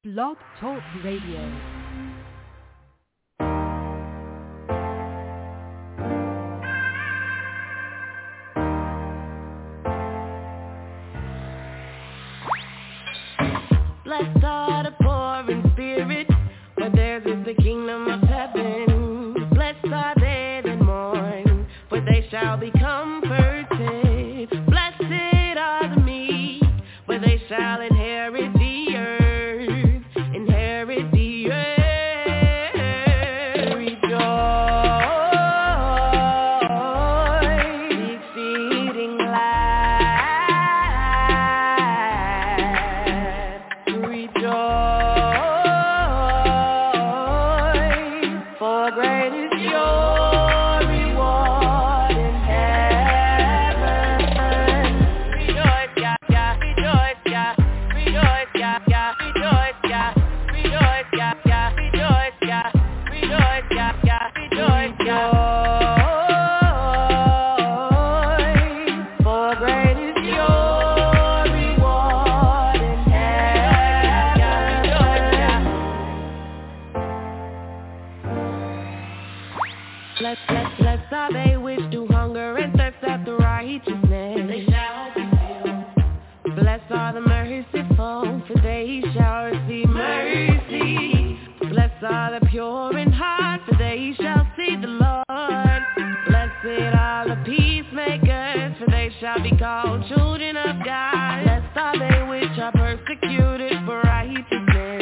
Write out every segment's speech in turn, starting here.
Blog Talk Radio. Blessed are the poor in spirit, for theirs is the kingdom of heaven. Blessed are they that mourn, for they shall be comforted. Blessed are the meek, for they shall inherit the earth, inherit the earth. Rejoice, exceeding glad. Rejoice, for great is your reward in heaven. Rejoice, yeah, yeah, rejoice, yeah, rejoice, yeah, yeah, rejoice, yeah, rejoice, yeah, yeah, rejoice, yeah, rejoice, yeah, yeah, rejoice, yeah. For great is your reward in heaven. Blessed are they which do hunger and thirst after righteousness. They shall be filled. Blessed are the merciful, for they shall receive mercy. Blessed are the pure in heart, for they shall see the Lord. Blessed are the peacemakers, for they shall be called children of God. Blessed are they which are persecuted for righteousness.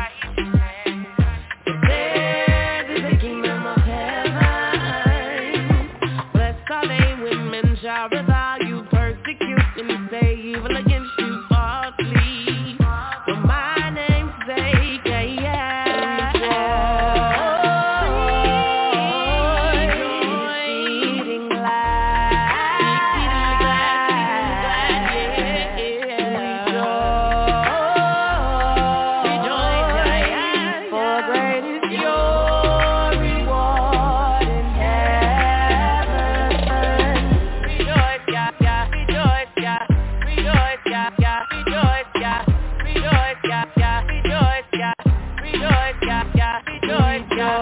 For theirs is the kingdom of heaven. Blessed are they when men shall revile you, persecute, and say evil against you falsely. For my name's sake, exceeding glad. For great is your reward in heaven. Rejoice, yeah, yeah, rejoice, yeah, rejoice, yeah, yeah, rejoice, yeah, rejoice, yeah, yeah, rejoice, yeah, rejoice, yeah, yeah, rejoice, yeah.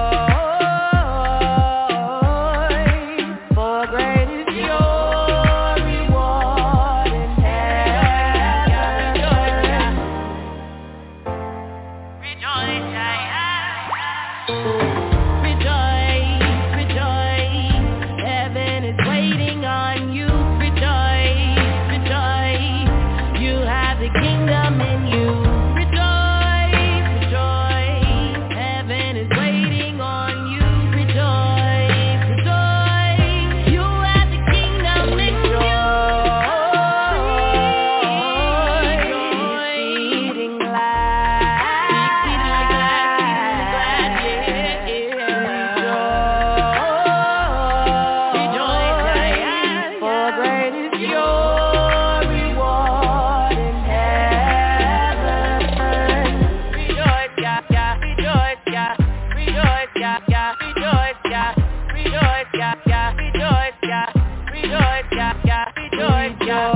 For great is your reward in heaven. Rejoice, rejoice, rejoice. Heaven is waiting on you. Rejoice, rejoice. You have the kingdom in you. Rejoice, rejoice. Heaven is waiting on you. Rejoice, rejoice. You have the kingdom in you. Exceeding glad. For great is your reward in heaven. Rejoice, yeah, yeah, rejoice, yeah, rejoice, yeah, yeah, rejoice, yeah, rejoice, yeah, yeah, rejoice, yeah, rejoice, yeah, yeah, rejoice, yeah.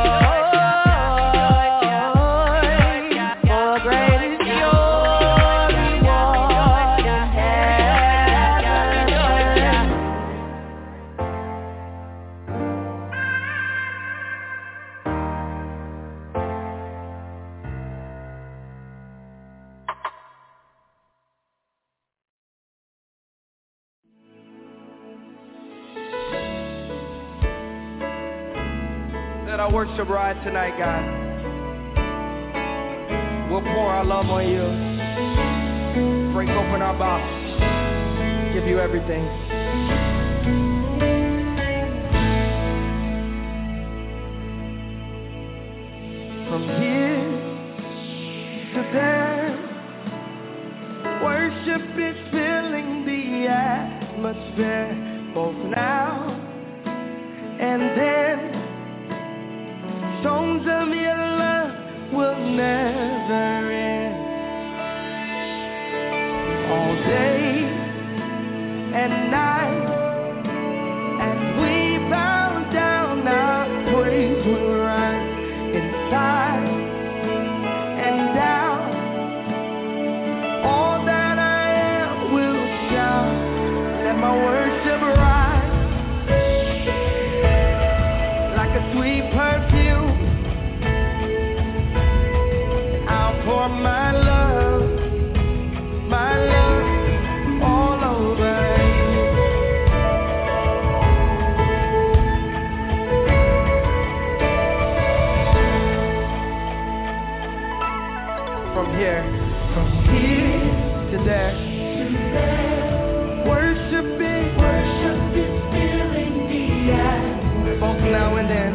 For great is your reward in heaven. Let our worship ride tonight, God. We'll pour our love on you. Break open our box. Give you everything. From here to there, worship is filling the atmosphere, both now and then. Songs of your love will never end. All day and night, as we bow down, our praise will rise inside and down. pour my love all over you. From here to there, worship is filling the atmosphere. Both now and then.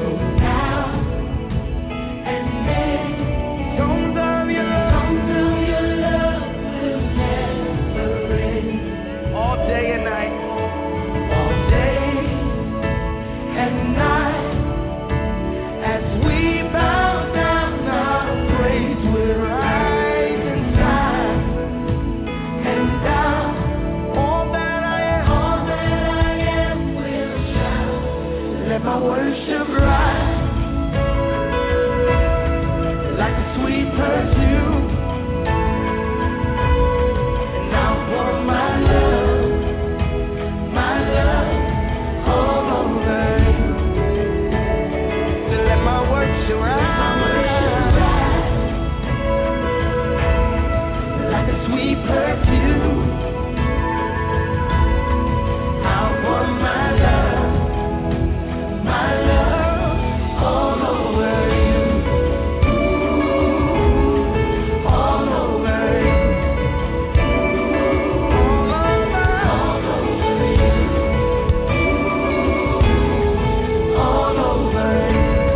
Songs of your love will never end. All day and night. All day and night. As we bow down our praise will rise inside and down. All that I am will shout. Let my worship rise like a sweet perfume. And I'll pour my love all over you. So let my worship rise like a sweet perfume. I'll pour my love all over you. All over you. All over you. All over you.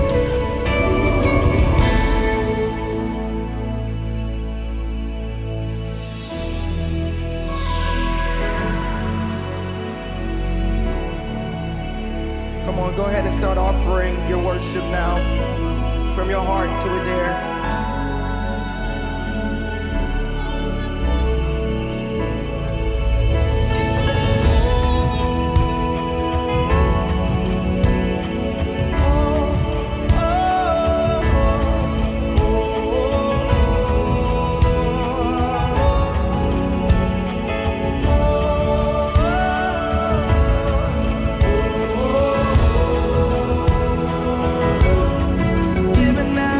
Come on, go ahead and start offering your worship now. From your heart to it there. Give it now.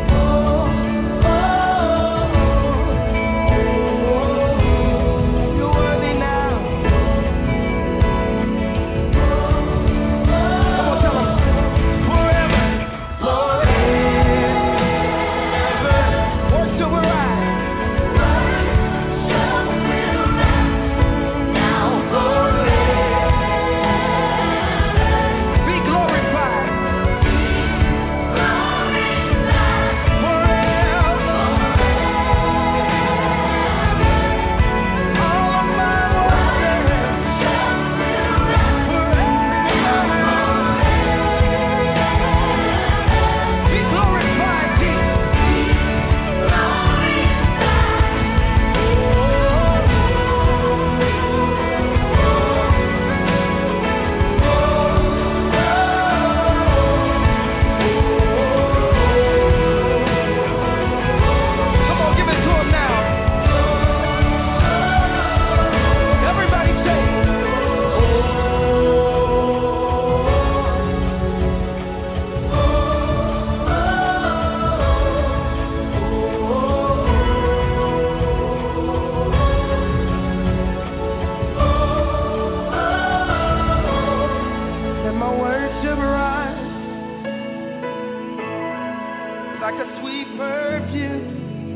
like a sweet perfume.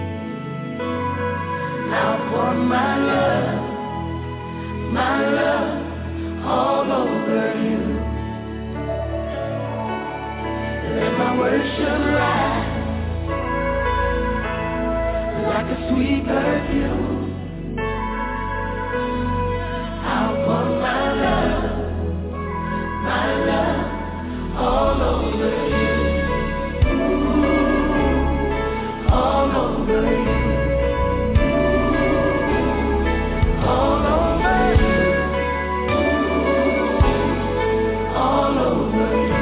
Now pour my love all over you. Let my worship rise like a sweet perfume. I'll pour my love all over you. Ooh, all over you. All over you. Ooh, all over you.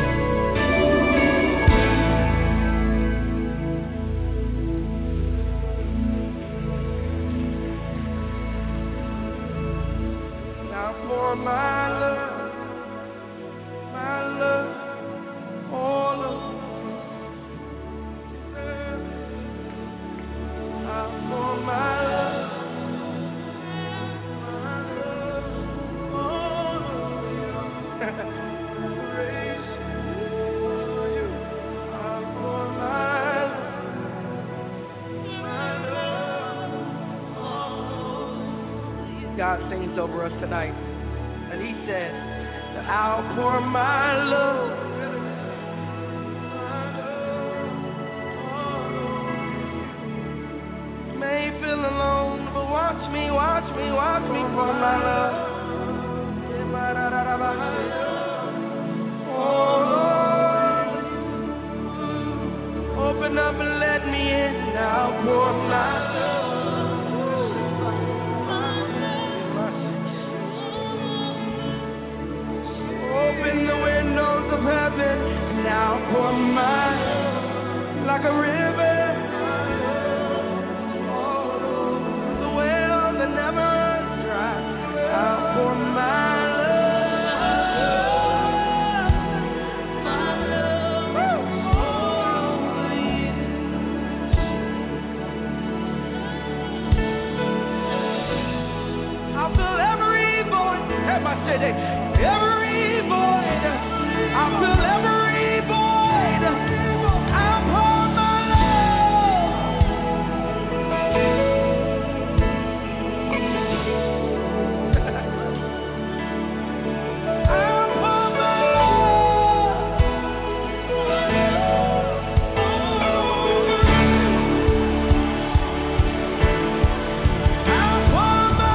Now for my love all over. God sings over us tonight. And he said that I'll pour my love. You may feel alone, but watch me pour my love. Oh Lord, open up and let me in. I'll pour my love. Open the windows of heaven, now pour mine like a river. Oh, the well that never runs dry. I'll pour my love. I'll fill every void. Everybody say that. Every void, I'll fill every void. I'll pour my love. I'll pour my love. I'll pour my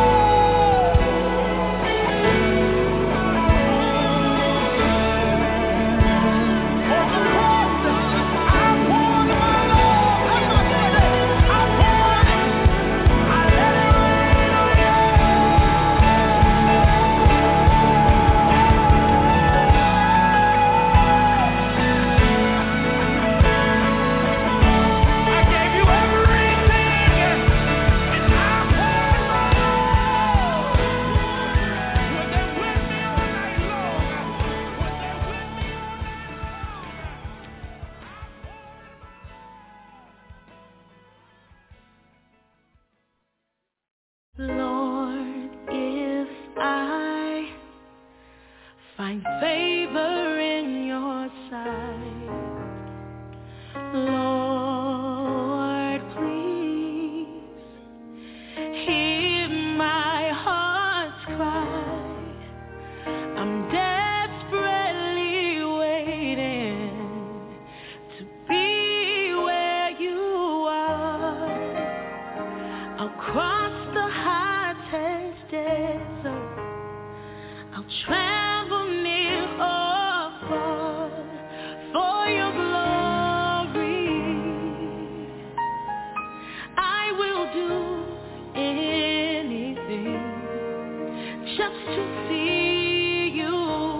Lord, if I find favor in your sight, Lord, please hear my heart's cry. I'm desperately waiting to be where you are. I'll cross the hottest desert. I'll travel near or far for your glory. I will do anything just to see you,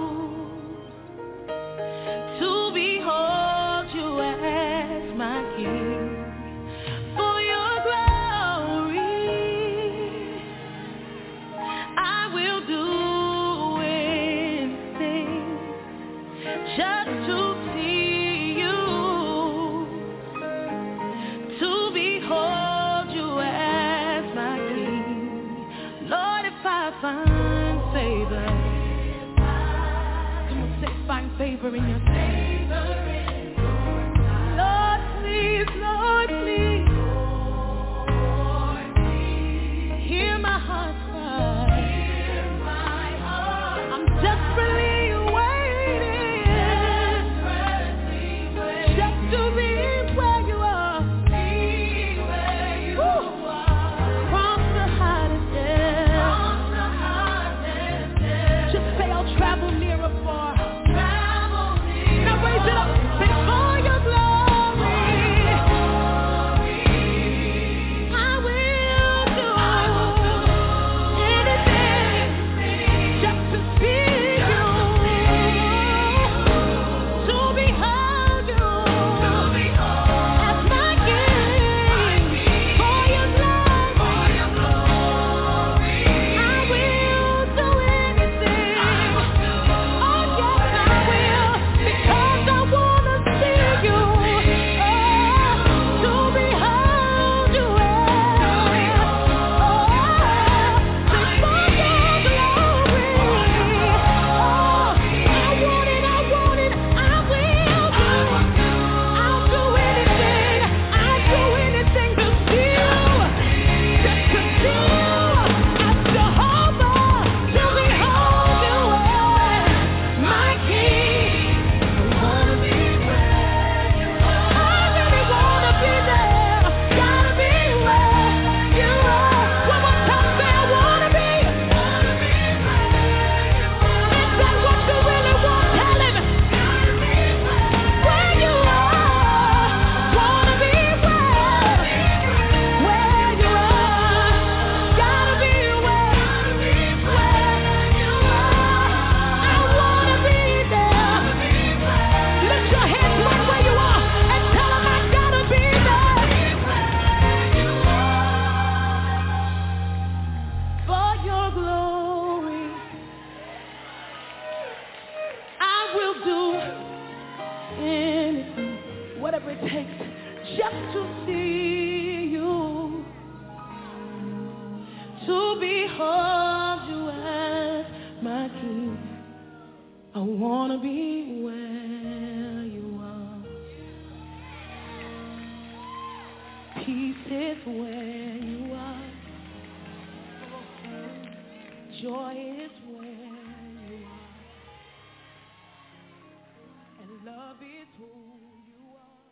to behold you as my King. For your glory, I will do anything just to see you, to behold you as my King. Lord, if I find favor, come on, say find favor in your sight. Lord, please, hear my heart cry. I'm desperately waiting just to be where you are. Woo. Cross the hottest desert. Just say I'll travel near or far. wanna be where you are. Peace is where you are. Joy is where you are. And love is who you are.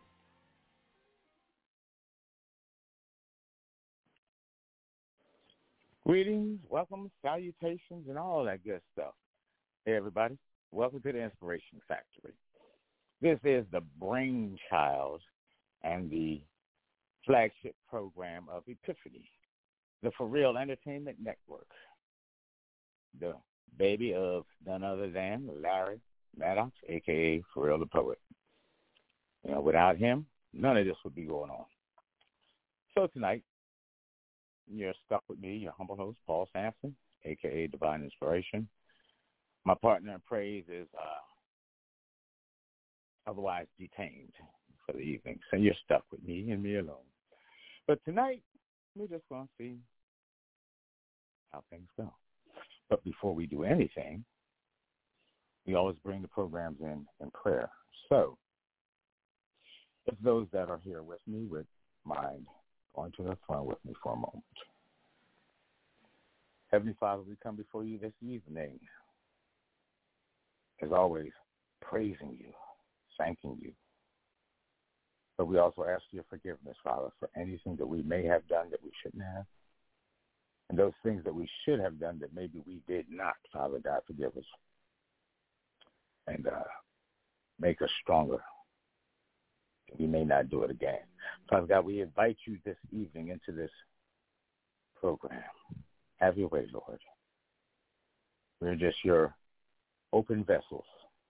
Greetings, welcome, salutations, and all that good stuff. Hey, everybody. Welcome to the Inspiration Factory. This is the brainchild and the flagship program of Epiphany, the For Real Entertainment Network, the baby of none other than Larry Maddox, a.k.a. For Real the Poet. You know, without him, none of this would be going on. So tonight, you're stuck with me, your humble host, Paul Sampson, a.k.a. Divine Inspiration. My partner in praise is otherwise detained for the evening, so you're stuck with me and me alone. But tonight, we're just going to see how things go. But before we do anything, we always bring the programs in prayer. So, if those that are here with me would mind going to the front with me for a moment. Heavenly Father, we come before you this evening, as always, praising you, thanking you. But we also ask your forgiveness, Father, for anything that we may have done that we shouldn't have. And those things that we should have done that maybe we did not, Father God, forgive us. And make us stronger. We may not do it again. Father God, we invite you this evening into this program. Have your way, Lord. We're just your open vessels.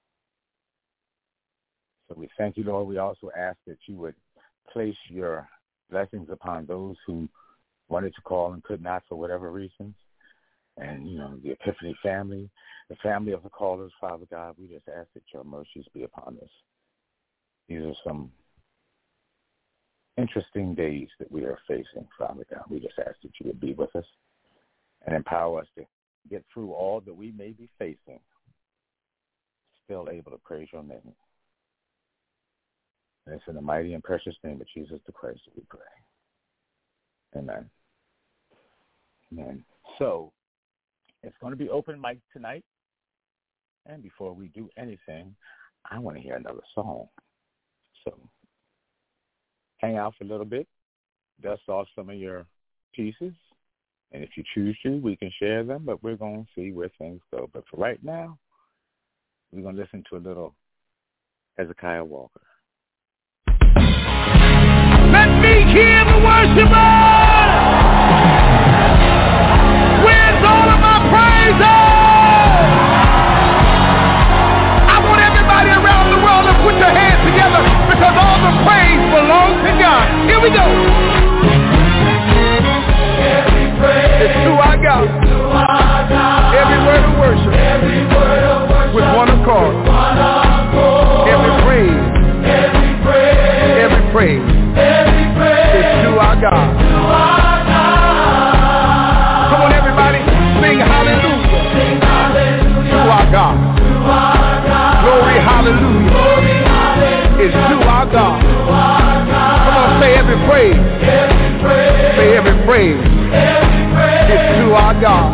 So we thank you, Lord. We also ask that you would place your blessings upon those who wanted to call and could not for whatever reasons. And, you know, the Epiphany family, the family of the callers, Father God, we just ask that your mercies be upon us. These are some interesting days that we are facing, Father God. We just ask that you would be with us and empower us to get through all that we may be facing, still able to praise your name. And it's in the mighty and precious name of Jesus the Christ that we pray. Amen. Amen. So, it's going to be open mic tonight. And before we do anything, I want to hear another song. So, hang out for a little bit, dust off some of your pieces, and if you choose to, we can share them, but we're going to see where things go. But for right now, we're going to listen to a little Hezekiah Walker. Let me hear the worshipers! Where's all of my praises? I want everybody around the world to put your hands together because all the praise belongs to God. Here we go. Every praise is to our God. Every word of worship with one accord. Every praise is to our God. Come on, everybody, sing hallelujah to our God. Glory, hallelujah is to our God. Come on, say every praise. Say every praise is to our God.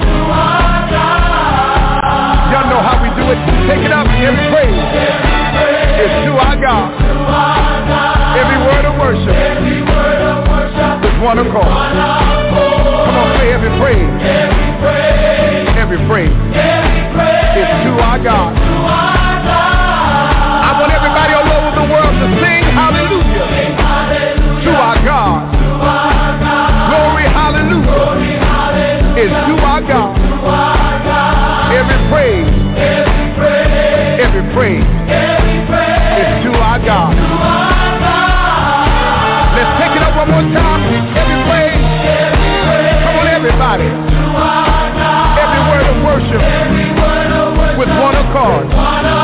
Y'all know how we do it. Take it up. Every praise is to our God. Every word of worship with one accord. Come on, say every praise. Every praise is to our God. I want everybody all over the world to sing hallelujah to our God. Glory, hallelujah is to our God. Every praise is to our God. Let's take it up one more time. Every praise. Come on, everybody. Every word of worship with one accord.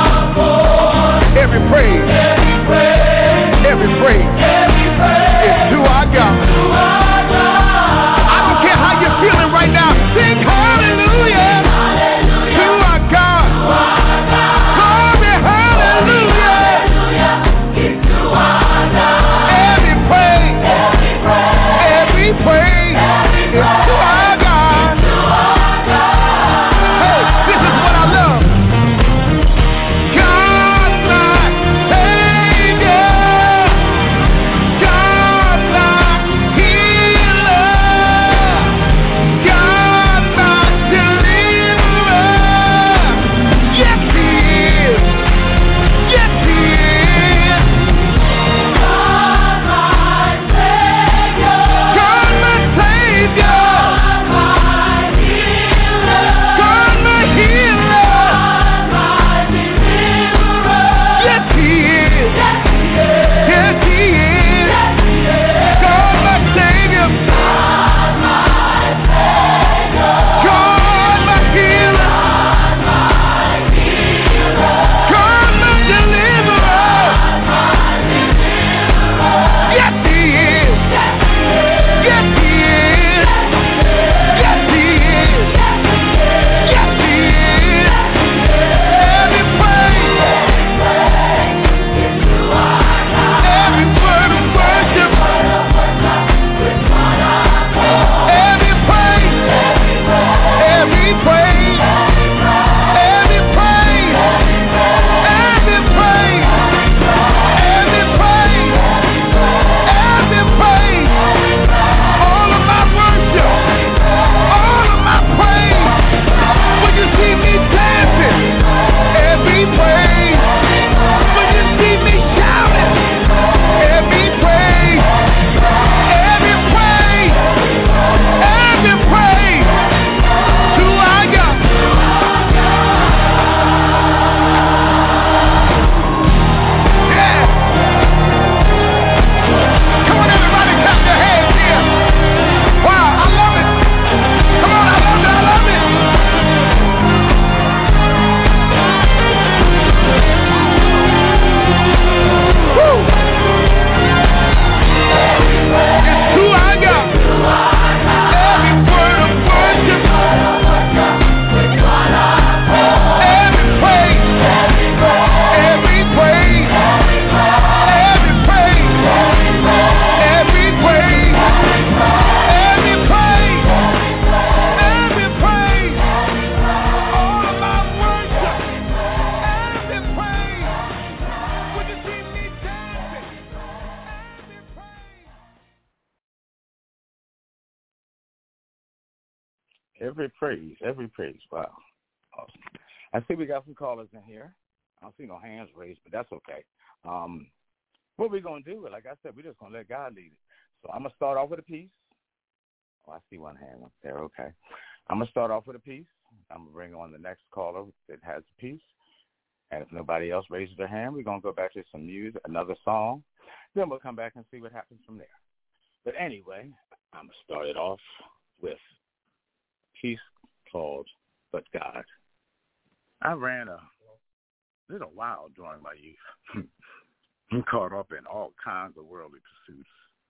Every praise. Wow. Awesome. I see we got some callers in here. I don't see no hands raised, but that's okay. What we're going to do, like I said, we're just going to let God lead it. So I'm going to start off with a piece. Oh, I see one hand up there. Okay. I'm going to start off with a piece. I'm going to bring on the next caller that has a piece. And if nobody else raises their hand, we're going to go back to some music, another song. Then we'll come back and see what happens from there. But anyway, I'm going to start it off with a piece called But God. I ran a little while during my youth. I'm caught up in all kinds of worldly pursuits.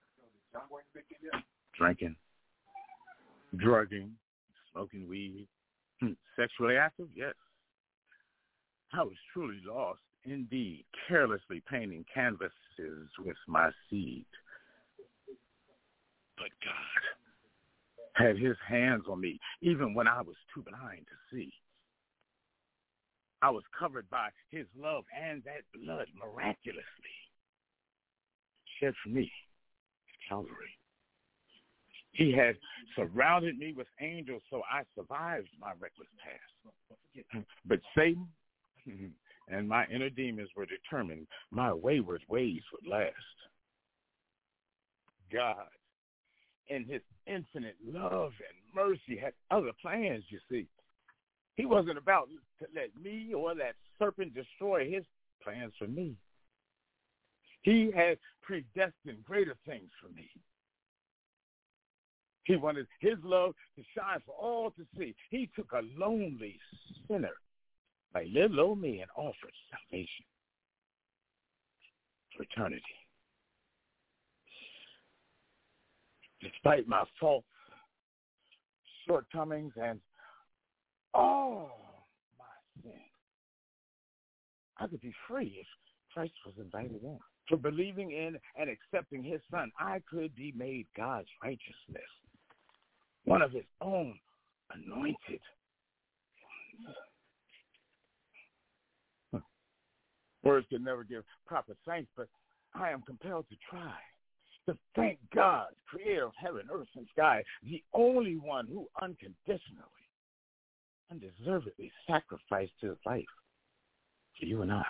Drinking, drugging, smoking weed, sexually active, yes. I was truly lost, indeed, carelessly painting canvases with my seed. But God had his hands on me, even when I was too blind to see. I was covered by his love and that blood miraculously shed for me at Calvary. He had surrounded me with angels, so I survived my reckless past. But Satan and my inner demons were determined my wayward ways would last. God, in his infinite love and mercy, had other plans, you see. He wasn't about to let me or that serpent destroy his plans for me. He had predestined greater things for me. He wanted his love to shine for all to see. He took a lonely sinner like little old me and offered salvation for eternity. Despite my faults, shortcomings, and all my sin, I could be free if Christ was invited in. For believing in and accepting his son, I could be made God's righteousness, one of his own anointed ones. Words can never give proper thanks, but I am compelled to try to thank God, creator of heaven, earth, and sky, the only one who unconditionally, undeservedly sacrificed his life for you and I.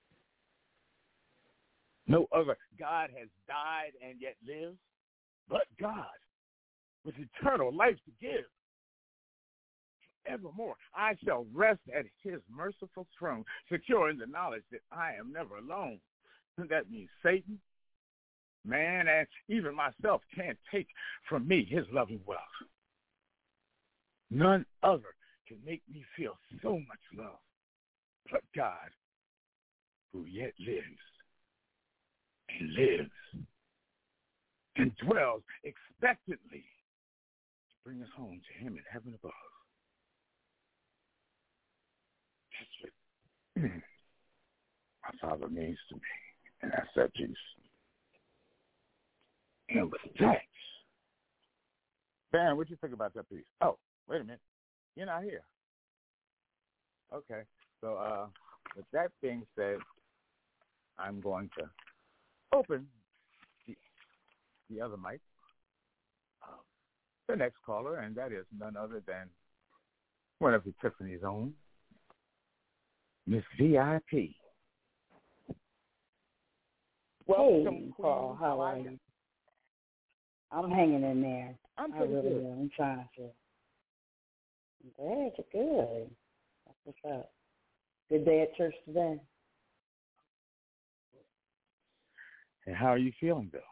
No other God has died and yet lives but God, with eternal life to give. Evermore, I shall rest at his merciful throne, secure in the knowledge that I am never alone. That means Satan, man, and even myself can't take from me his loving wealth. None other can make me feel so much love but God, who yet lives and dwells expectantly to bring us home to him in heaven above. That's what my Father means to me, and that's that peace. And with that, Baron, what do you think about that piece? Oh, wait a minute. You're not here. Okay. So with that being said, I'm going to open the other mic, the next caller, and that is none other than one of Epiphany's own, Miss VIP. Welcome, hey, Paul, how are you? I'm hanging in there. I really am. I'm trying to. Good, good. That's what's up. Good day at church today. And how are you feeling, Bill?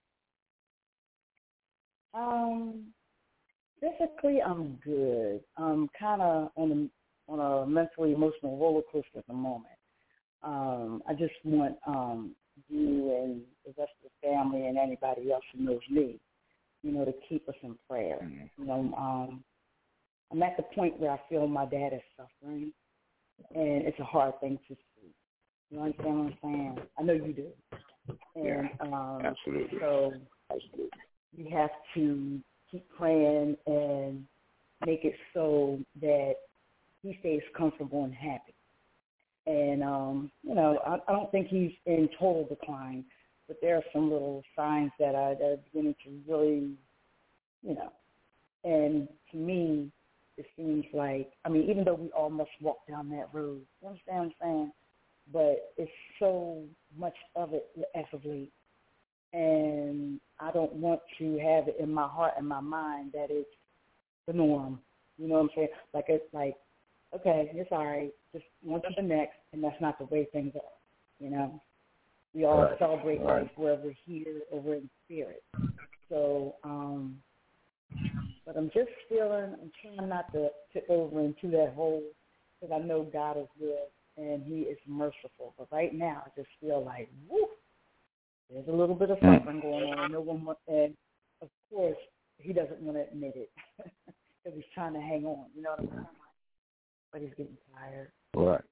Physically, I'm good. I'm kind of on a mentally emotional roller coaster at the moment. I just want you and the rest of the family and anybody else who knows me, to keep us in prayer. Mm-hmm. I'm at the point where I feel my dad is suffering, and it's a hard thing to see. You understand what I'm saying? I know you do. And, absolutely. So you have to keep praying and make it so that he stays comfortable and happy. And, I don't think he's in total decline, but there are some little signs that are beginning to really, and to me, it seems like, I mean, even though we all must walk down that road, you understand what I'm saying? But it's so much of it as of late. And I don't want to have it in my heart and my mind that it's the norm. You know what I'm saying? Like, it's like, okay, it's all right. Just on to the next, and that's not the way things are, you know? We all celebrate life whether we're here or we're in spirit. So, but I'm just feeling, I'm trying not to tip over into that hole because I know God is good and He is merciful. But right now, I just feel like, woo, there's a little bit of suffering going on. No one wants, and of course, He doesn't want to admit it because He's trying to hang on. You know what I'm saying? But He's getting tired. Right.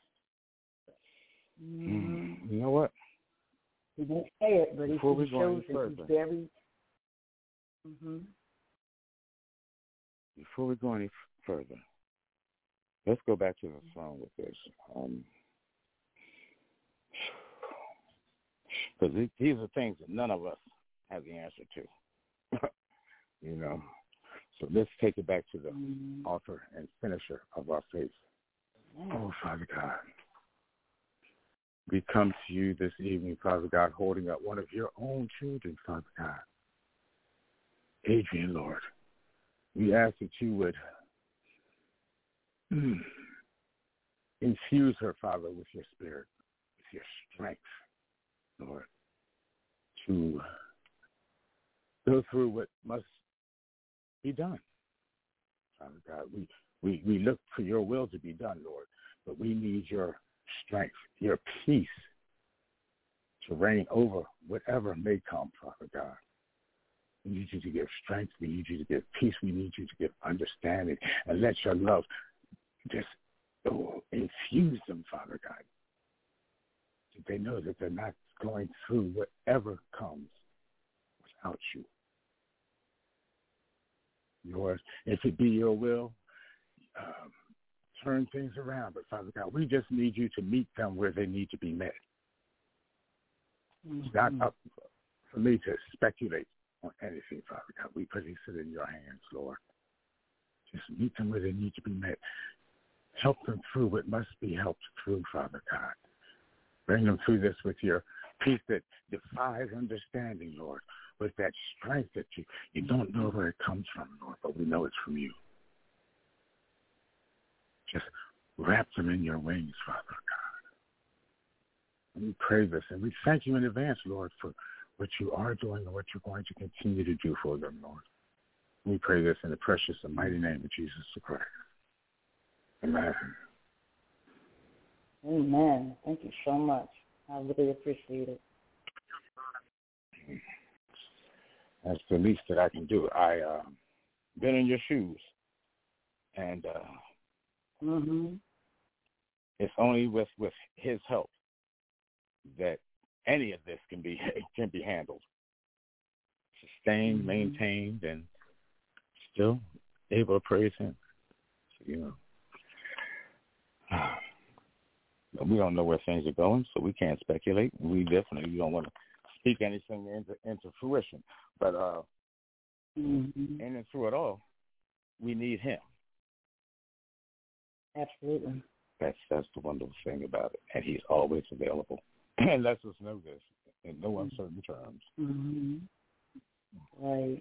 Mm-hmm. You know what? He won't say it, but He shows it. He's very. Mm-hmm. Before we go any further, let's go back to the throne with this. Because these are things that none of us have the answer to. You know. So let's take it back to the author and finisher of our faith. Oh, Father God. We come to you this evening, Father God, holding up one of your own children, Father God. Adrian, Lord. We ask that you would infuse her, Father, with your spirit, with your strength, Lord, to go through what must be done. Father God, we look for your will to be done, Lord, but we need your strength, your peace to reign over whatever may come, Father God. We need you to give strength. We need you to give peace. We need you to give understanding. And let your love just infuse them, Father God. So they know that they're not going through whatever comes without you. Lord, if it be your will, turn things around. But, Father God, we just need you to meet them where they need to be met. It's not up for me to speculate on anything, Father God. We place it in your hands, Lord. Just meet them where they need to be met. Help them through what must be helped through, Father God. Bring them through this with your peace that defies understanding, Lord, with that strength that you don't know where it comes from, Lord, but we know it's from you. Just wrap them in your wings, Father God. And we pray this, and we thank you in advance, Lord, for what you are doing and what you're going to continue to do for them, Lord. We pray this in the precious and mighty name of Jesus Christ. Amen. Amen. Thank you so much. I really appreciate it. That's the least that I can do. I been in your shoes, and it's only with his help that any of this can be handled, sustained, maintained, and still able to praise him. So, you know, but we don't know where things are going, so we can't speculate. We definitely don't want to speak anything into fruition. But in and through it all, we need him. Absolutely. That's the wonderful thing about it, and he's always available. And lets us know this in no uncertain terms. Right.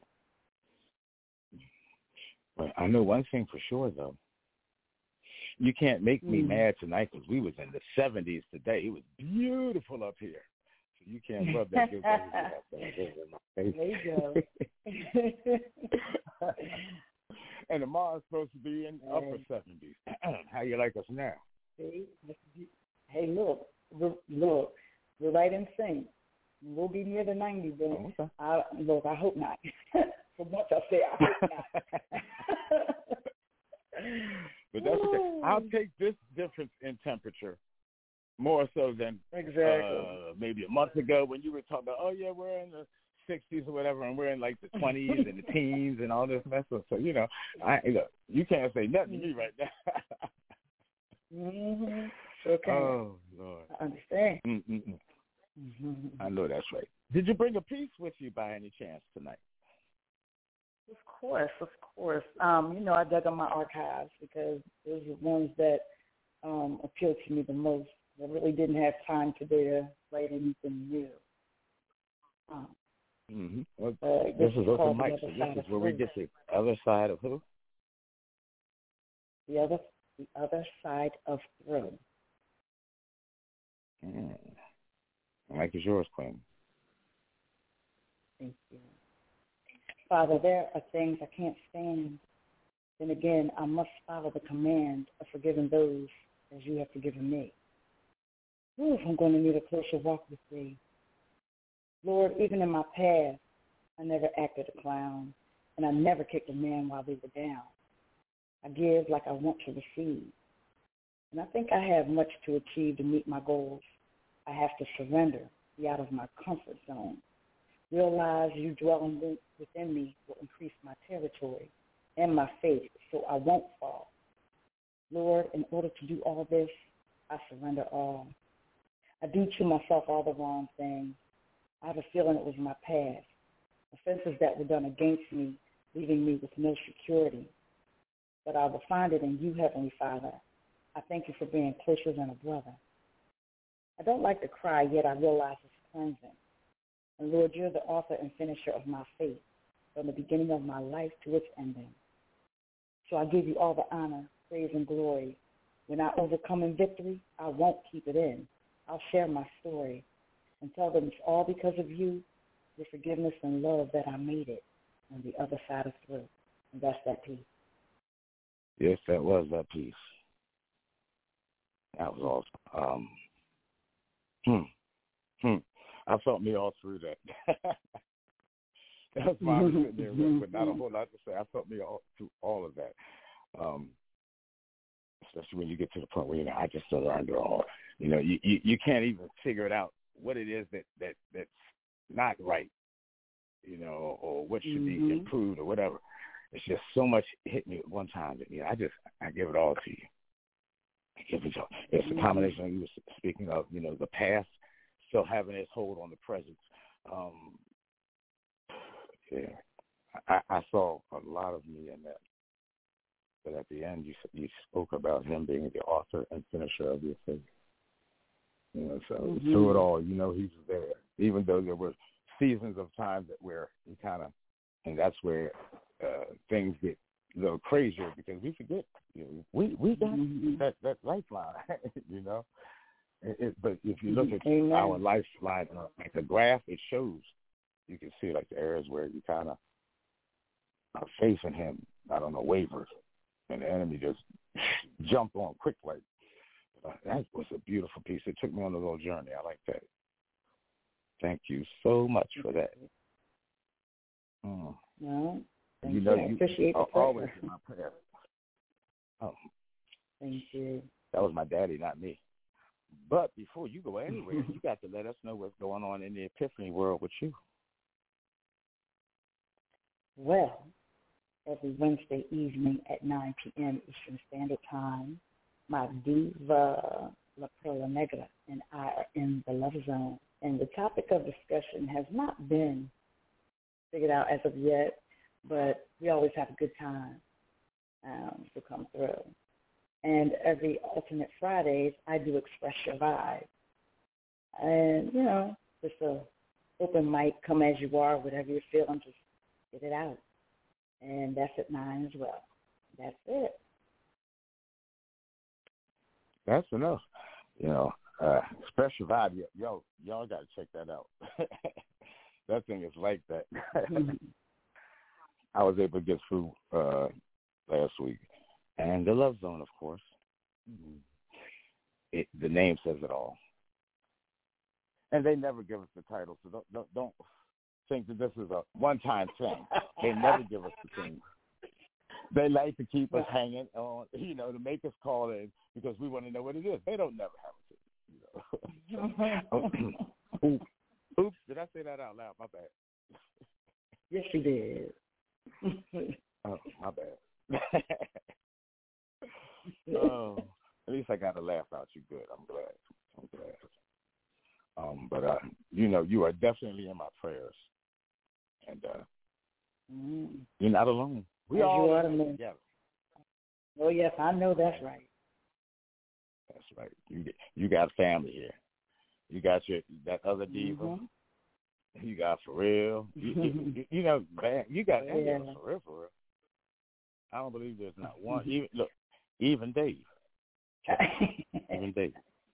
But I know one thing for sure, though. You can't make me mad tonight because we was in the 70s today. It was beautiful up here. So you can't rub that good in my face. There you go. And tomorrow's supposed to be in upper 70s. How you like us now? Hey, look, we're right in sync. We'll be near the 90s, but I hope not. For once I say I hope not. But that's okay. I'll take this difference in temperature more so than maybe a month ago when you were talking about, we're in the 60s or whatever, and we're in like the 20s and the teens and all this mess. So, you know, look, you can't say nothing to me right now. Okay. Oh, Lord. I understand. I know that's right. Did you bring a piece with you by any chance tonight? Of course, of course. I dug on my archives because those are the ones that appealed to me the most. I really didn't have time today to write anything new. Well, this is open mic, so this is where we get the other side of who? The other side of through. The mic is yours, Queen. Thank you. Father, there are things I can't stand. Then again, I must follow the command of forgiving those as you have forgiven me. Ooh, I'm going to need a closer walk with thee. Lord, even in my past, I never acted a clown, and I never kicked a man while they were down. I give like I want to receive. And I think I have much to achieve to meet my goals. I have to surrender, be out of my comfort zone. Realize you dwelling within me will increase my territory and my faith so I won't fall. Lord, in order to do all this, I surrender all. I do to myself all the wrong things. I have a feeling it was my past, offenses that were done against me, leaving me with no security. But I will find it in you, Heavenly Father. I thank you for being closer than a brother. I don't like to cry, yet I realize it's cleansing. And Lord, you're the author and finisher of my faith, from the beginning of my life to its ending. So I give you all the honor, praise, and glory. When I overcome in victory, I won't keep it in. I'll share my story and tell them it's all because of you, your forgiveness and love that I made it on the other side of through. And that's that piece. Yes, that was that piece. That was awesome. I felt me all through that. That's why I was sitting there with, but not a whole lot to say. I felt me all through all of that. Especially when you get to the point where, I just surrender all. You can't even figure it out what it is that's not right, or what should be improved or whatever. It's just so much hit me at one time that I give it all to you. I give it all. It's a combination of you were speaking of, the past still having its hold on the present. I saw a lot of me in that. But at the end, you spoke about him being the author and finisher of your faith. So through it all, he was there. Even though there were seasons of time where he kind of, and that's where things get a little crazier because we forget. We got that lifeline, But if you look at our lifeline, like the graph, it shows. You can see like the areas where you kind of are facing him. I don't know, wavers. And the enemy just jumped on quick like. That was a beautiful piece. It took me on a little journey. I like that. Thank you so much for that. No, I appreciate the always in my prayer. Thank you. That was my daddy, not me. But before you go anywhere, you got to let us know what's going on in the Epiphany world with you. Well, every Wednesday evening at 9 p.m. Eastern Standard Time, my diva, La Perla Negra, and I are in the Love Zone. And the topic of discussion has not been figured out as of yet, but we always have a good time to come through. And every alternate Fridays, I do Express Your Vibe. And, just an open mic, come as you are, whatever you're feeling, just get it out. And that's at 9 as well. That's it. That's enough. Express Your Vibe. Y'all got to check that out. That thing is like that. I was able to get through last week. And the Love Zone, of course. The name says it all. And they never give us the title, so don't think that this is a one-time thing. They never give us the thing. They like to keep us hanging on, to make us call in because we want to know what it is. They don't never have it. Oops, did I say that out loud? My bad. Yes, you did. Oh, my bad. At least I got a laugh out you good. I'm glad. But you are definitely in my prayers. And You're not alone. We all are together. Oh, yes, I know that's right. That's right. You got family here. You got that other diva. Mm-hmm. You got for real. You know, man, you got for real. I don't believe there's not one. Even Dave. Even Dave.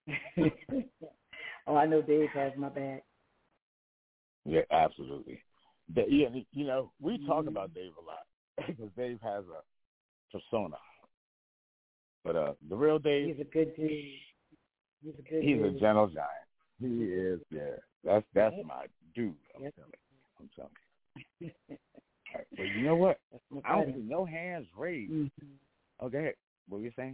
Oh, I know Dave has my back. Yeah, absolutely. You know, we talk about Dave a lot because Dave has a persona. But the real Dave, he's a good dude. He's a gentle giant. He is. Yeah, that's my dude. I'm telling you. All right, but you know what? I don't see no hands raised. Mm-hmm. Okay, what were you saying?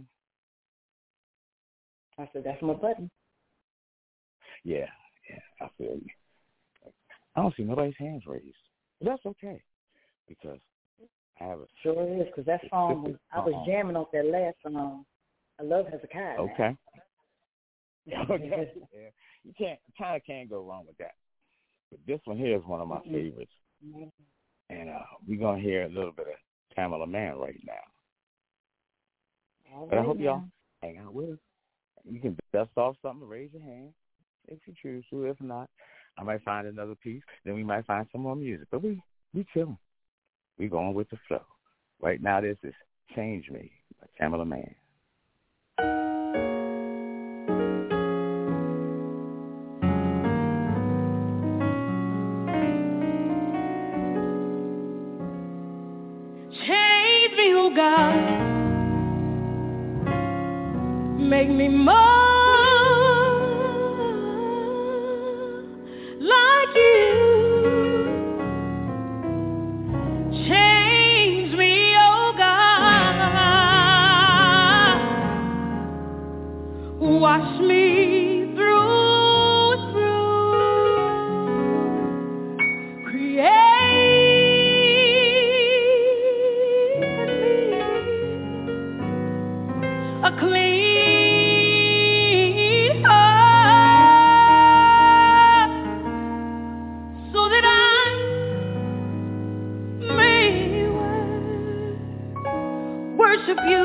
I said that's my buddy. Yeah, I feel you. I don't see nobody's hands raised. But that's okay because I have a sure is because that song I was jamming off that last song. I love Hezekiah. Okay. Okay. Yeah. You can't go wrong with that. But this one here is one of my favorites. Mm-hmm. And we're going to hear a little bit of Tamela Mann right now. But I hope y'all hang out with us. You can dust off something, raise your hand if you choose to. If not, I might find another piece. Then we might find some more music. But we chilling. We going with the flow. Right now, this is Change Me by Tamela Mann. Change me, oh God. Make me more like you. Change me, oh God. Wash me through and through. Create in me a clean worship you.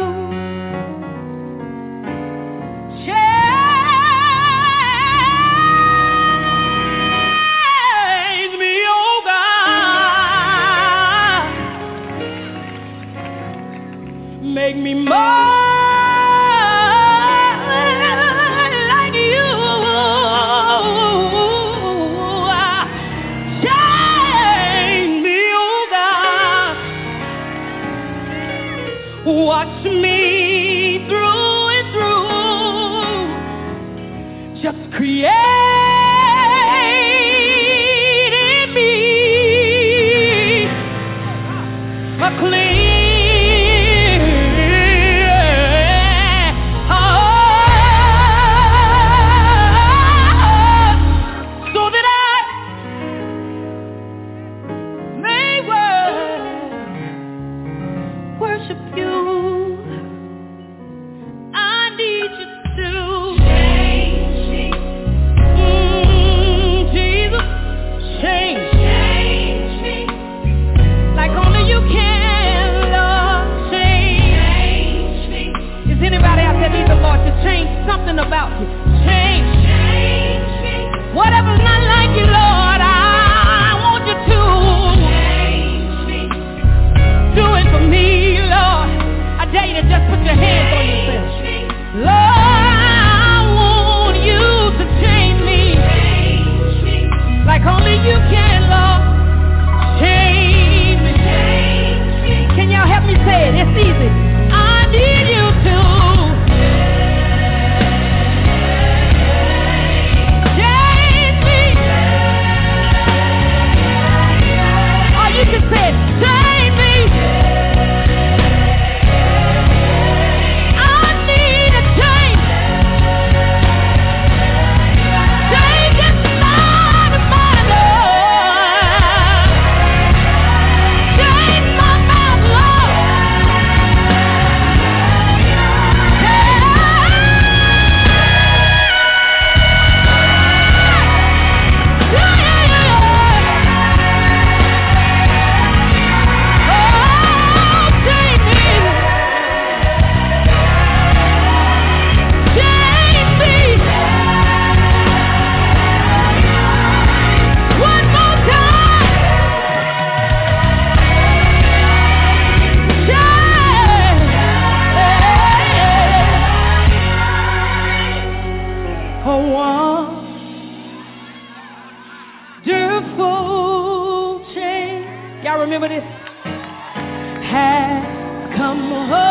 Change me, oh God. Make me more like you. Change me, oh God. Watch me through and through. Just create in me a clean heart, so that I may worship you. Something about you. Change me. Whatever's not like you, Lord, I want you to change me. Do it for me, Lord. I dare you to just put your hands on yourself. Lord, I want you to change me. Like only you can, Lord. Change me. Can y'all help me say it? It's easy. I need you to. You can say it, change me. I need a change. has come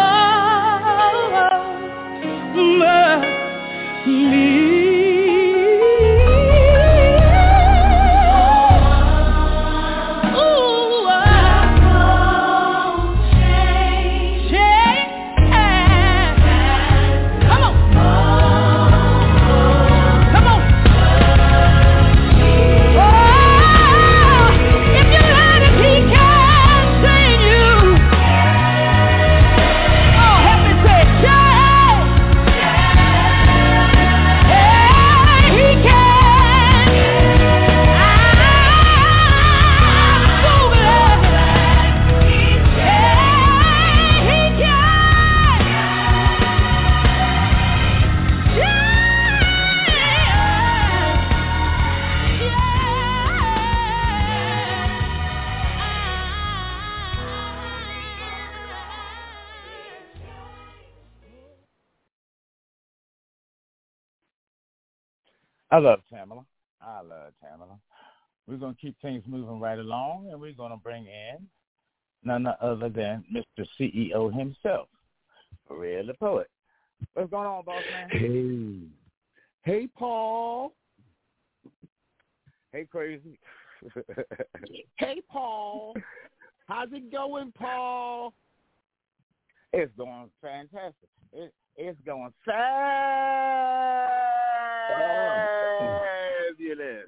over me. I love Tamala. We're going to keep things moving right along, and we're going to bring in none other than Mr. CEO himself, Fred the Poet. What's going on, boss man? Hey, Paul. Hey, Crazy. Hey, Paul. How's it going, Paul? It's going fantastic. It's going fabulous.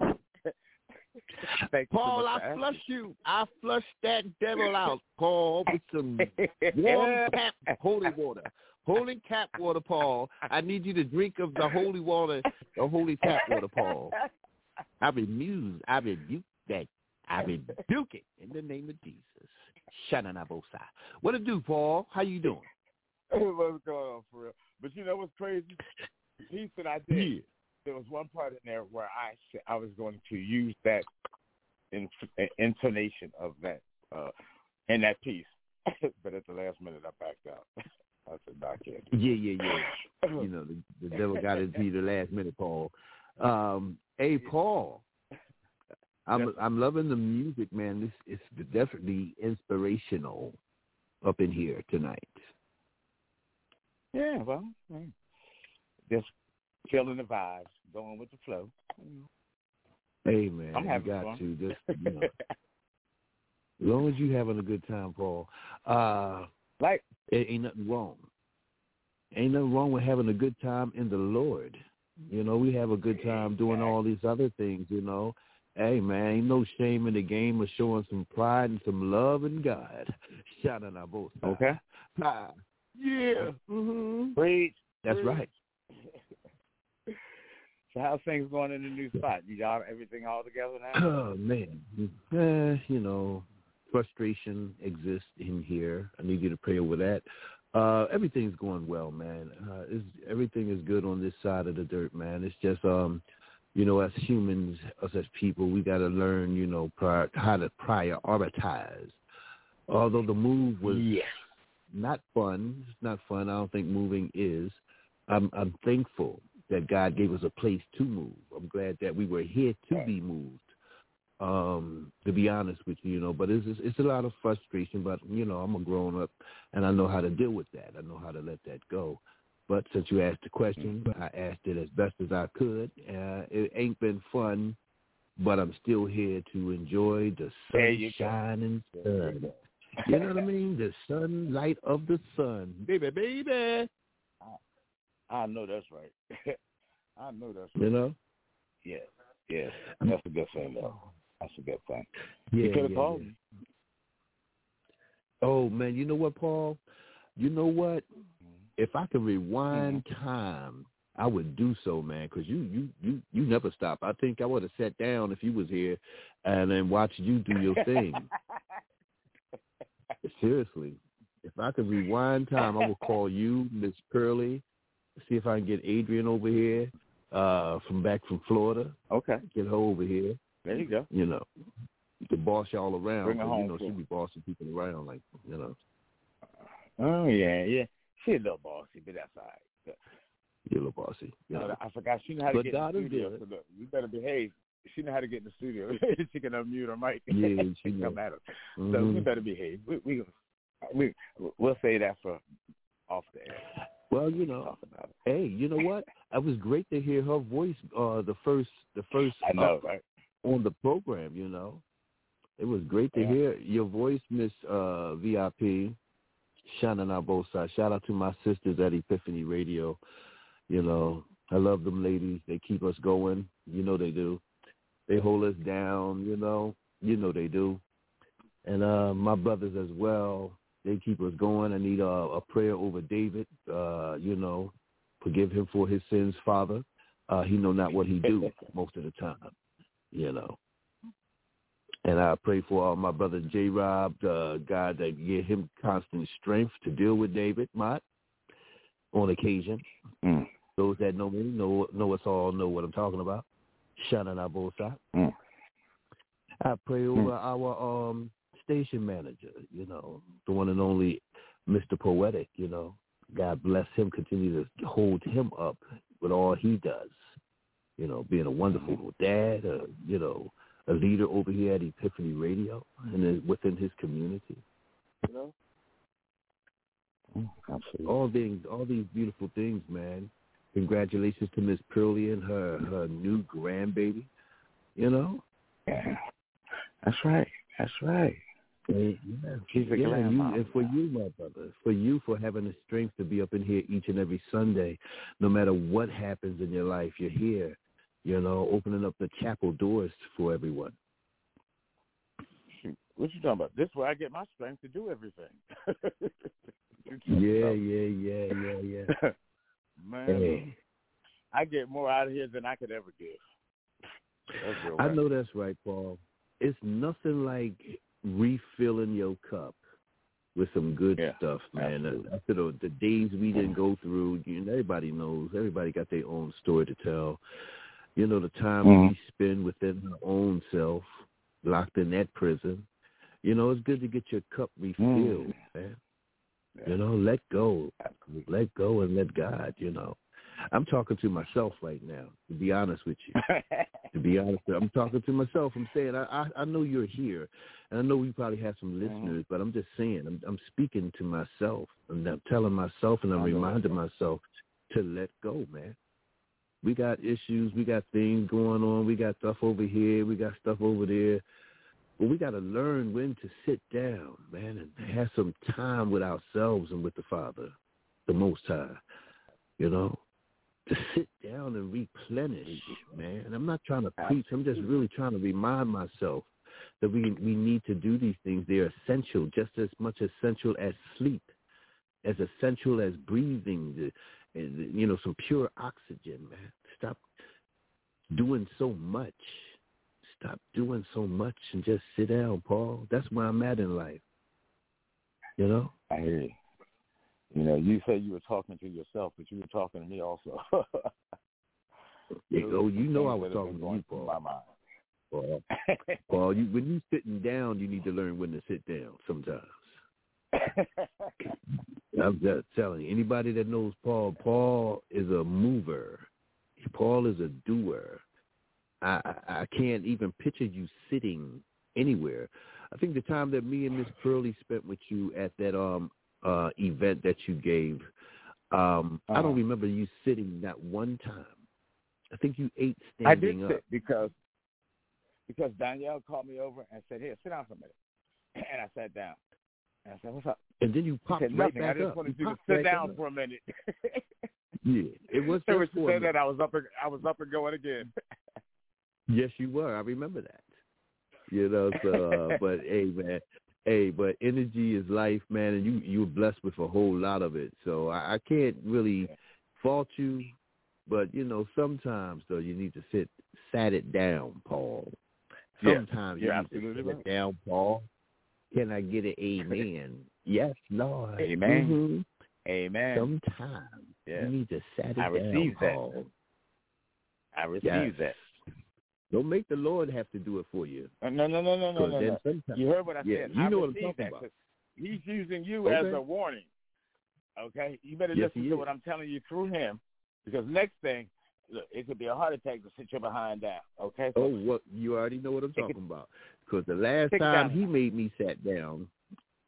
Paul, I flush you. I flushed that devil out, Paul, with some warm tap holy water. Holy tap water, Paul. I need you to drink of the holy water, the holy tap water, Paul. I rebuke that. I rebuke it in the name of Jesus. Shananabosa. What it do, Paul? How you doing? What's going on, for real? But you know what's crazy? The piece that I did, Yeah. There was one part in there where I was going to use that intonation of that in that piece, but at the last minute I backed out. I said, "No, I can't." Yeah. You know, the devil got into you the last minute, Paul. Hey, Paul, I'm loving the music, man. This is definitely inspirational up in here tonight. Yeah, well, just feeling the vibes, going with the flow. Hey, man, I'm having you got fun. to. Just, you know, as long as you're having a good time, Paul, ain't nothing wrong. Ain't nothing wrong with having a good time in the Lord. You know, we have a good time doing all these other things, you know. Hey, man, ain't no shame in the game of showing some pride and some love in God. Shout out both. Okay. Yeah. Mm-hmm. Preach. That's right. So how's things going in the new spot? You got everything all together now? Oh, man. You know, frustration exists in here. I need you to pray over that. Everything's going well, man. Everything is good on this side of the dirt, man. It's just, you know, as humans, us as people, we got to learn, you know, how to prioritize. Although the move was not fun. It's not fun. I don't think moving is. I'm thankful that God gave us a place to move. I'm glad that we were here to be moved, to be honest with you, you know. But it's a lot of frustration, but, you know, I'm a grown-up, and I know how to deal with that. I know how to let that go. But since you asked the question, I asked it as best as I could. It ain't been fun, but I'm still here to enjoy the sunshine and sun. You know what I mean? The sunlight of the sun. Baby. I know that's right. I know that's right. You know? Yeah. That's a good thing, though. That's a good thing. Yeah, you could have called me. Oh, man, you know what, Paul? You know what? If I could rewind time, I would do so, man, because you never stop. I think I would have sat down if you was here and then watched you do your thing. Seriously. If I could rewind time, I would call you, Miss Pearlie, see if I can get Adrian over here from Florida. Okay. Get her over here. There you go. You know, you can boss y'all around. Bring her home. You know, she be bossing people around, like, you know. Oh, yeah. She's a little bossy, but that's all right. You're a little bossy. You know. I forgot she know how to get God in the studio. So look, you better behave. She know how to get in the studio. She can unmute her mic. Yeah, she can come at her. Mm-hmm. So we better behave. We We'll say that for off the air. Well, hey, you know what? It was great to hear her voice. The first. I know, right? On the program, it was great to hear your voice, Miss VIP. Shining on both sides. Shout out to my sisters at Epiphany Radio. I love them ladies. They keep us going. They do. They hold us down. They do. And my brothers as well. They keep us going. I need a prayer over David. Forgive him for his sins, Father. He know not what he do most of the time. And I pray for my brother J-Rob, God, that give him constant strength to deal with David Mott on occasion. Those that know me know us all know what I'm talking about. Shining on both sides. I pray over our station manager, the one and only Mr. Poetic, God bless him, continue to hold him up with all he does, being a wonderful dad, a leader over here at Epiphany Radio and within his community, Absolutely. all these beautiful things, man. Congratulations to Miss Pearlie and her new grandbaby, Yeah, that's right. And for you, my brother, for you for having the strength to be up in here each and every Sunday, no matter what happens in your life, you're here, opening up the chapel doors for everyone. What you talking about? This is where I get my strength to do everything. Yeah. Man, Hey. I get more out of here than I could ever give. I know that's right, Paul. It's nothing like refilling your cup with some good stuff, man. After the days we didn't go through, everybody knows. Everybody got their own story to tell. The time we spend within our own self, locked in that prison. It's good to get your cup refilled, man. Yeah. Let go. Let go and let God, I'm talking to myself right now, to be honest with you. I'm talking to myself. I'm saying, I know you're here, and I know we probably have some listeners, but I'm just saying, I'm speaking to myself, and I'm telling myself, and I'm reminding myself to let go, man. We got issues. We got things going on. We got stuff over here. We got stuff over there. But we got to learn when to sit down, man, and have some time with ourselves and with the Father, the Most High, to sit down and replenish, man. And I'm not trying to preach. I'm just really trying to remind myself that we need to do these things. They're essential, just as much essential as sleep, as essential as breathing, some pure oxygen, man. Stop doing so much. Stop doing so much and just sit down, Paul. That's where I'm at in life. I hear you. You said you were talking to yourself, but you were talking to me also. I was talking to you, Paul. My mind. Paul, when you're sitting down, you need to learn when to sit down sometimes. I'm just telling you, anybody that knows Paul is a mover. Paul is a doer. I can't even picture you sitting anywhere. I think the time that me and Miss Pearlie spent with you at that event that you gave, I don't remember you sitting that one time. I think you ate standing up. I did sit because Danielle called me over and said, "Here, sit down for a minute." And I sat down. And I said, "What's up?" And then you popped right back up. I just wanted you to sit down for a minute. Yeah, it was. So when she said that, I was up and going again. Yes, you were. I remember that. So, but hey, man. But energy is life, man, and you were blessed with a whole lot of it. So I can't really fault you, but, sometimes, though, you need to sat it down, Paul. Sometimes you need to sit it down, Paul. Can I get an amen? Yes, Lord. Amen. Mm-hmm. Amen. Sometimes you need to sat it down, receive Paul. I receive that. Don't make the Lord have to do it for you. No. You heard what I said. You know what I'm talking about. He's using you as a warning. Okay? You better listen to what I'm telling you through him, because next thing, look, it could be a heart attack to sit your behind down. Okay? So you already know what I'm talking about. Because the last time he made me sat down,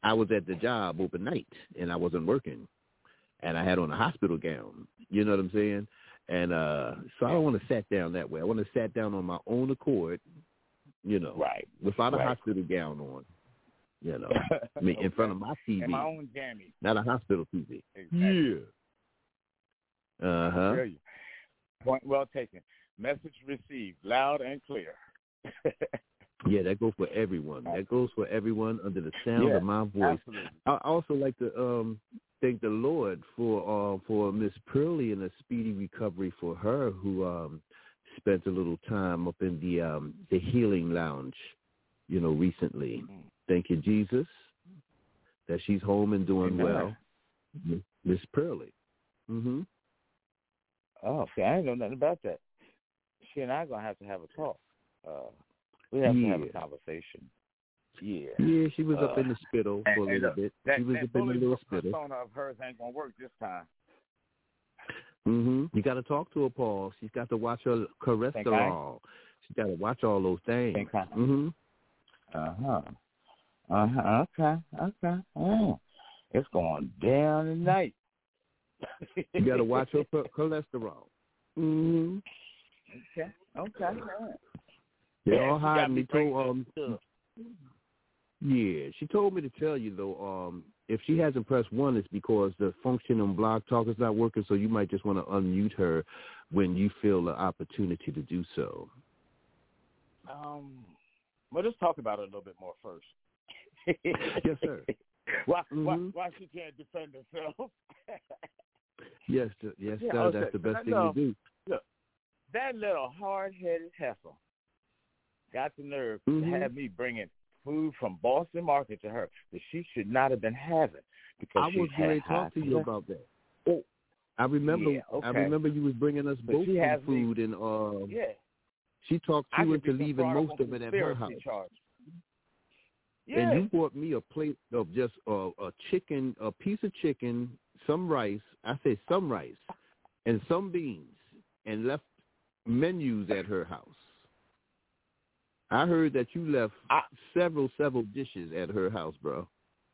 I was at the job overnight, and I wasn't working, and I had on a hospital gown. You know what I'm saying? And so I don't want to sat down that way. I want to sat down on my own accord, you know, Right. without a hospital gown on, you know, I mean, in front of my TV. And my own jammies. Not a hospital TV. Exactly. Yeah. Uh-huh. Point well taken. Message received, loud and clear. Yeah, that goes for everyone. That goes for everyone under the sound of my voice. Absolutely. I also like to thank the Lord for Miss Pearlie and a speedy recovery for her, who spent a little time up in the healing lounge, you know, recently. Thank you, Jesus, that she's home and doing well. Miss Pearlie. Mm-hmm. Oh, see, I didn't know nothing about that. She and I are going to have a talk. We have to have a conversation. Yeah. Yeah, she was up in the spittle for a little bit. She was up in the little spittle. That persona of hers ain't going to work this time. Mm-hmm. You got to talk to her, Paul. She's got to watch her cholesterol. She's got to watch all those things. Mm-hmm. Okay. Oh, it's going down tonight. You got to watch her cholesterol. Mm-hmm. Okay. They're all hiding. She told me to tell you, though, if she hasn't pressed 1, it's because the function on Blog Talk is not working, so you might just want to unmute her when you feel the opportunity to do so. Well, let's talk about it a little bit more first. Yes, sir. Why she can't defend herself? Yes, that's the best thing to do. Look, that little hard-headed heifer got the nerve to have me bringing food from Boston Market to her that she should not have been having because I was going to talk to you about that. Oh, I remember. Yeah, okay. I remember you was bringing us both some food, and she talked you into leaving most of it at her house. Yeah. And you brought me a plate of just a piece of chicken, some rice. I said some rice and some beans, and left menus at her house. I heard that you left several dishes at her house, bro.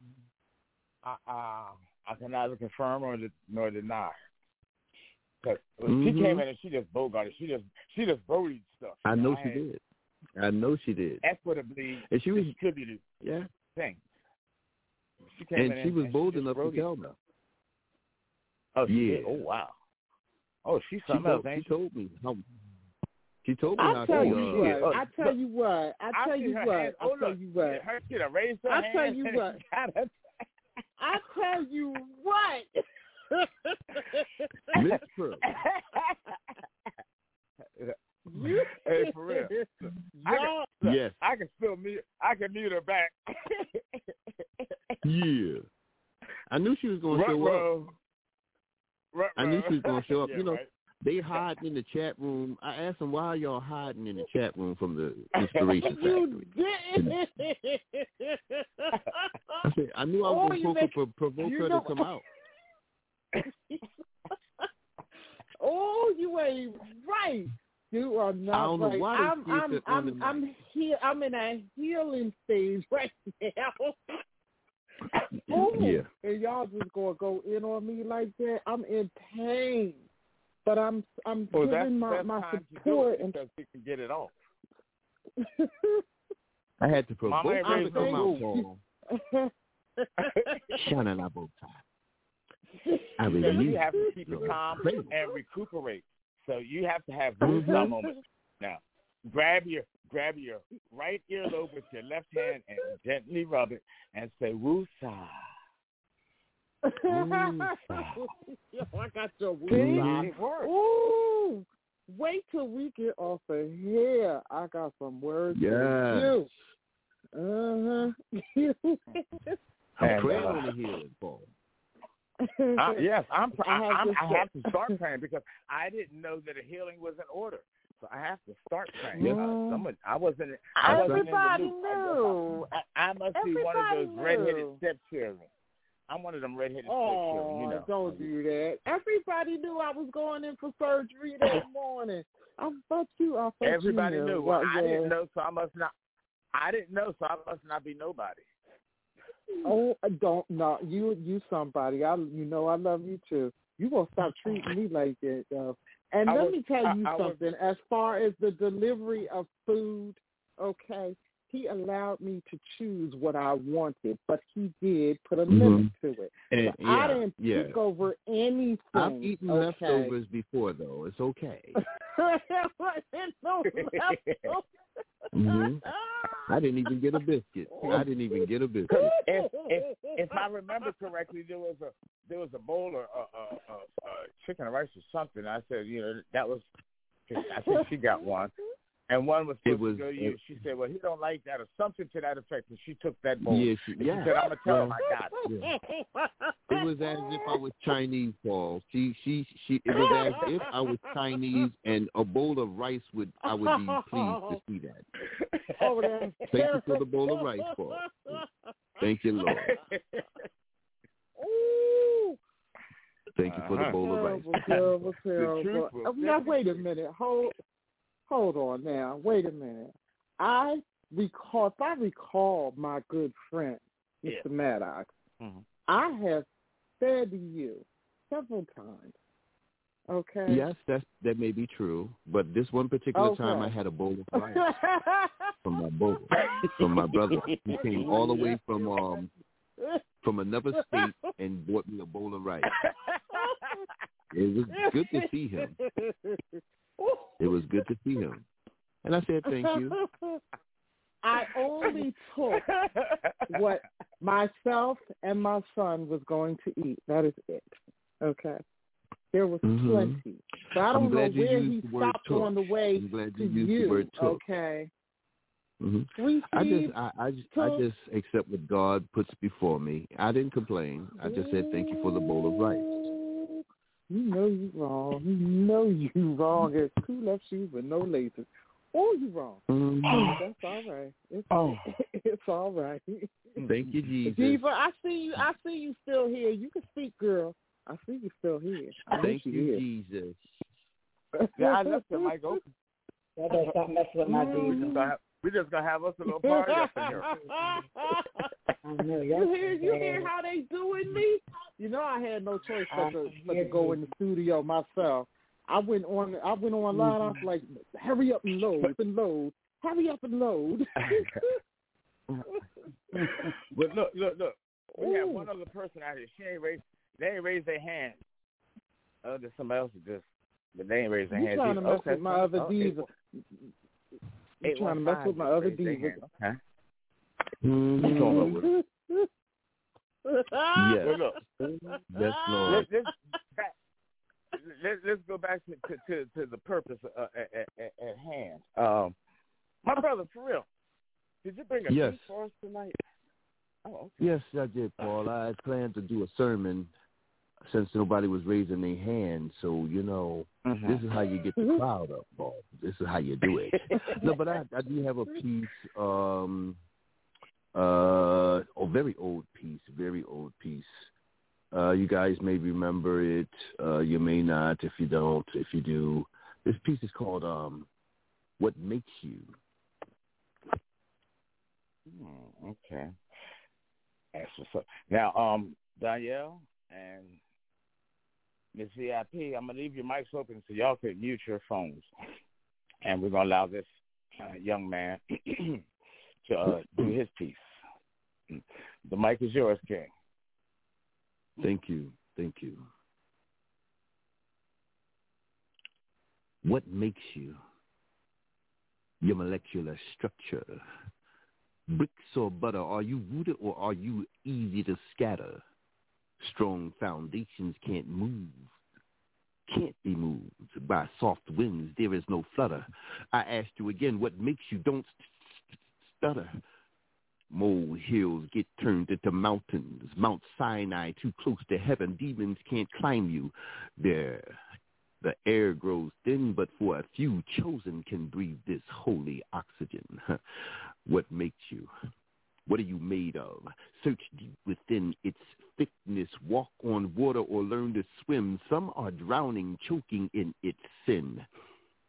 I can neither confirm nor deny. Because she came in and she just bogarted. She just bodied stuff. I know she did. Equitably and she was distributed. Yeah. Things. She was bold enough to tell me. Oh, she did? Oh, wow. Oh, she's something else, ain't she? She told me. She told me how I tell you what. Her shit raised her hand. I tell you what. Miss Pearl. Hey, for real. Yes. I can mute her back. Yeah. I knew she was going to show up. I knew she was going to show up. Yeah, you know, right. They hiding in the chat room. I asked them, why are y'all hiding in the chat room from the Inspiration Factory? I said, I knew I was supposed to provoke her to come out. Oh, you ain't right. You are not I don't know right. why I'm in a healing stage right now. Yeah. And y'all just gonna go in on me like that? I'm in pain. But I'm giving my support and we can get it off. I had to provoke her to come out, Paul. Shining our bow tie. I really you have to keep it calm and recuperate. So you have to have those moments. Now, grab your right earlobe with your left hand and gently rub it and say woosah. Yo, I got your woosah. Ooh, wait till we get off of here. I got some words for you. I'm praying on the healing, Paul. Yes, I have to start praying because I didn't know that a healing was in order. So I have to start praying. I wasn't in the loop. I must be one of those redheaded stepchildren. I'm one of them redheaded stepchildren. You know. Don't do that. Everybody knew I was going in for surgery that morning. Everybody knew. Well, I didn't know, so I must not. I didn't know, so I must not be nobody. Oh, don't no. You somebody. I love you too. You gonna stop treating me like that, though. And let me tell you something. As far as the delivery of food, okay, he allowed me to choose what I wanted, but he did put a limit to it. So I didn't pick over anything. I've eaten leftovers before, though. It's okay. I didn't even get a biscuit. If I remember correctly, there was a bowl of chicken and rice or something. I said, that was. I think she got one. And one was supposed to go to you. She said, well, he don't like that or something to that effect. And she took that bowl. Yeah, she said, I'm going to tell him I got it. Yeah. It was as if I was Chinese, Paul. It was as if I was Chinese and a bowl of rice I would be pleased to see that. Thank you for the bowl of rice, Paul. Thank you, Lord. Thank you for the bowl of rice. Terrible. Now, wait a minute. Hold on now. Wait a minute. If I recall my good friend, Mr. Maddox, I have said to you several times, okay? Yes, that may be true. But this one particular time I had a bowl of rice from my brother. He came all the way from another state and bought me a bowl of rice. It was good to see him. It was good to see him. And I said, thank you. I only took what myself and my son was going to eat. That is it. Okay. There was plenty. So I don't know where he stopped on the way to you. Okay. I just accept what God puts before me. I didn't complain. I just said thank you for the bowl of rice. You know you wrong. You know you wrong. There's two left shoes with no laces. Oh, you wrong. That's all right. It's all right. Thank you, Jesus. Diva, I see you still here. You can speak, girl. I see you still here. Thank you, Jesus. Yeah, I left the mic open. Y'all better stop messing with my Diva. We're just going to have us a little party up in here. I know. You hear how they doing me? I had no choice but to go in the studio myself. I went online. I was like, hurry up and load. Hurry up and load. But look. We have one other person out here. They ain't raised their hand. There's somebody else that just, but they ain't raised their hand. You trying to mess with my other diva. You trying to mess with my other diva. Okay. Yes. Look. Yes, Lord. Let's go back to the purpose at hand. My brother, for real, did you bring a piece for us tonight? Oh, okay. Yes, I did, Paul. I had planned to do a sermon since nobody was raising their hand. So, this is how you get the crowd up, Paul. This is how you do it. No, but I do have a piece, a very old piece. You guys may remember it. You may not. If you don't, if you do. This piece is called What Makes You. Okay. That's what's up. Now, Danielle and Ms. VIP, I'm going to leave your mics open so y'all can mute your phones. And we're going to allow this young man to do his piece. The mic is yours, King. Thank you. What makes you? Your molecular structure. Bricks or butter, are you rooted or are you easy to scatter? Strong foundations can't be moved by soft winds. There is no flutter. I asked you again, what makes you? Don't stutter. Mole hills get turned into mountains. Mount Sinai too close to heaven. Demons can't climb you. There, the air grows thin, but for a few chosen can breathe this holy oxygen. What makes you? What are you made of? Search deep within its thickness. Walk on water or learn to swim. Some are drowning, choking in its sin.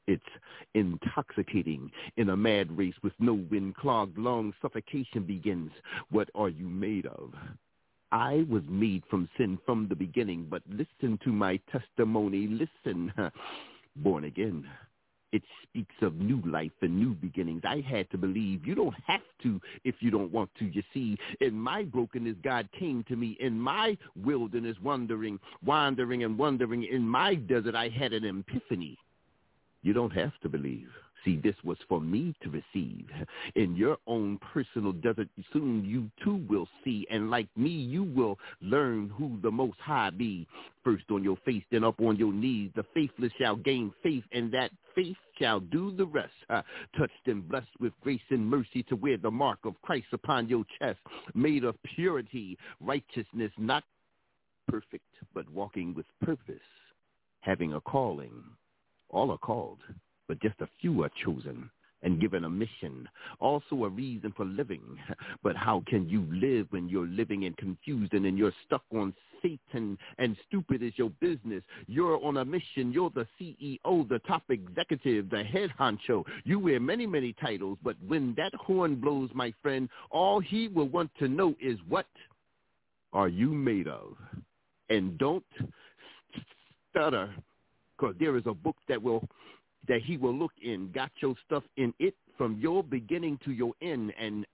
It's intoxicating. In a mad race with no wind, clogged lungs, suffocation begins. What are you made of? I was made from sin from the beginning, but listen to my testimony. Listen, born again. It speaks of new life and new beginnings. I had to believe. You don't have to if you don't want to. You see, in my brokenness, God came to me. In my wilderness, wandering and wondering. In my desert, I had an epiphany. You don't have to believe. See, this was for me to receive. In your own personal desert, soon you too will see. And like me, you will learn who the Most High be. First on your face, then up on your knees. The faithless shall gain faith, and that faith shall do the rest. Touched and blessed with grace and mercy to wear the mark of Christ upon your chest. Made of purity, righteousness, not perfect, but walking with purpose. Having a calling. All are called, but just a few are chosen and given a mission, also a reason for living. But how can you live when you're living in confusion and you're stuck on Satan and stupid is your business? You're on a mission. You're the CEO, the top executive, the head honcho. You wear many, many titles, but when that horn blows, my friend, all he will want to know is what are you made of? And don't stutter. Because there is a book that he will look in, got your stuff in it from your beginning to your end, and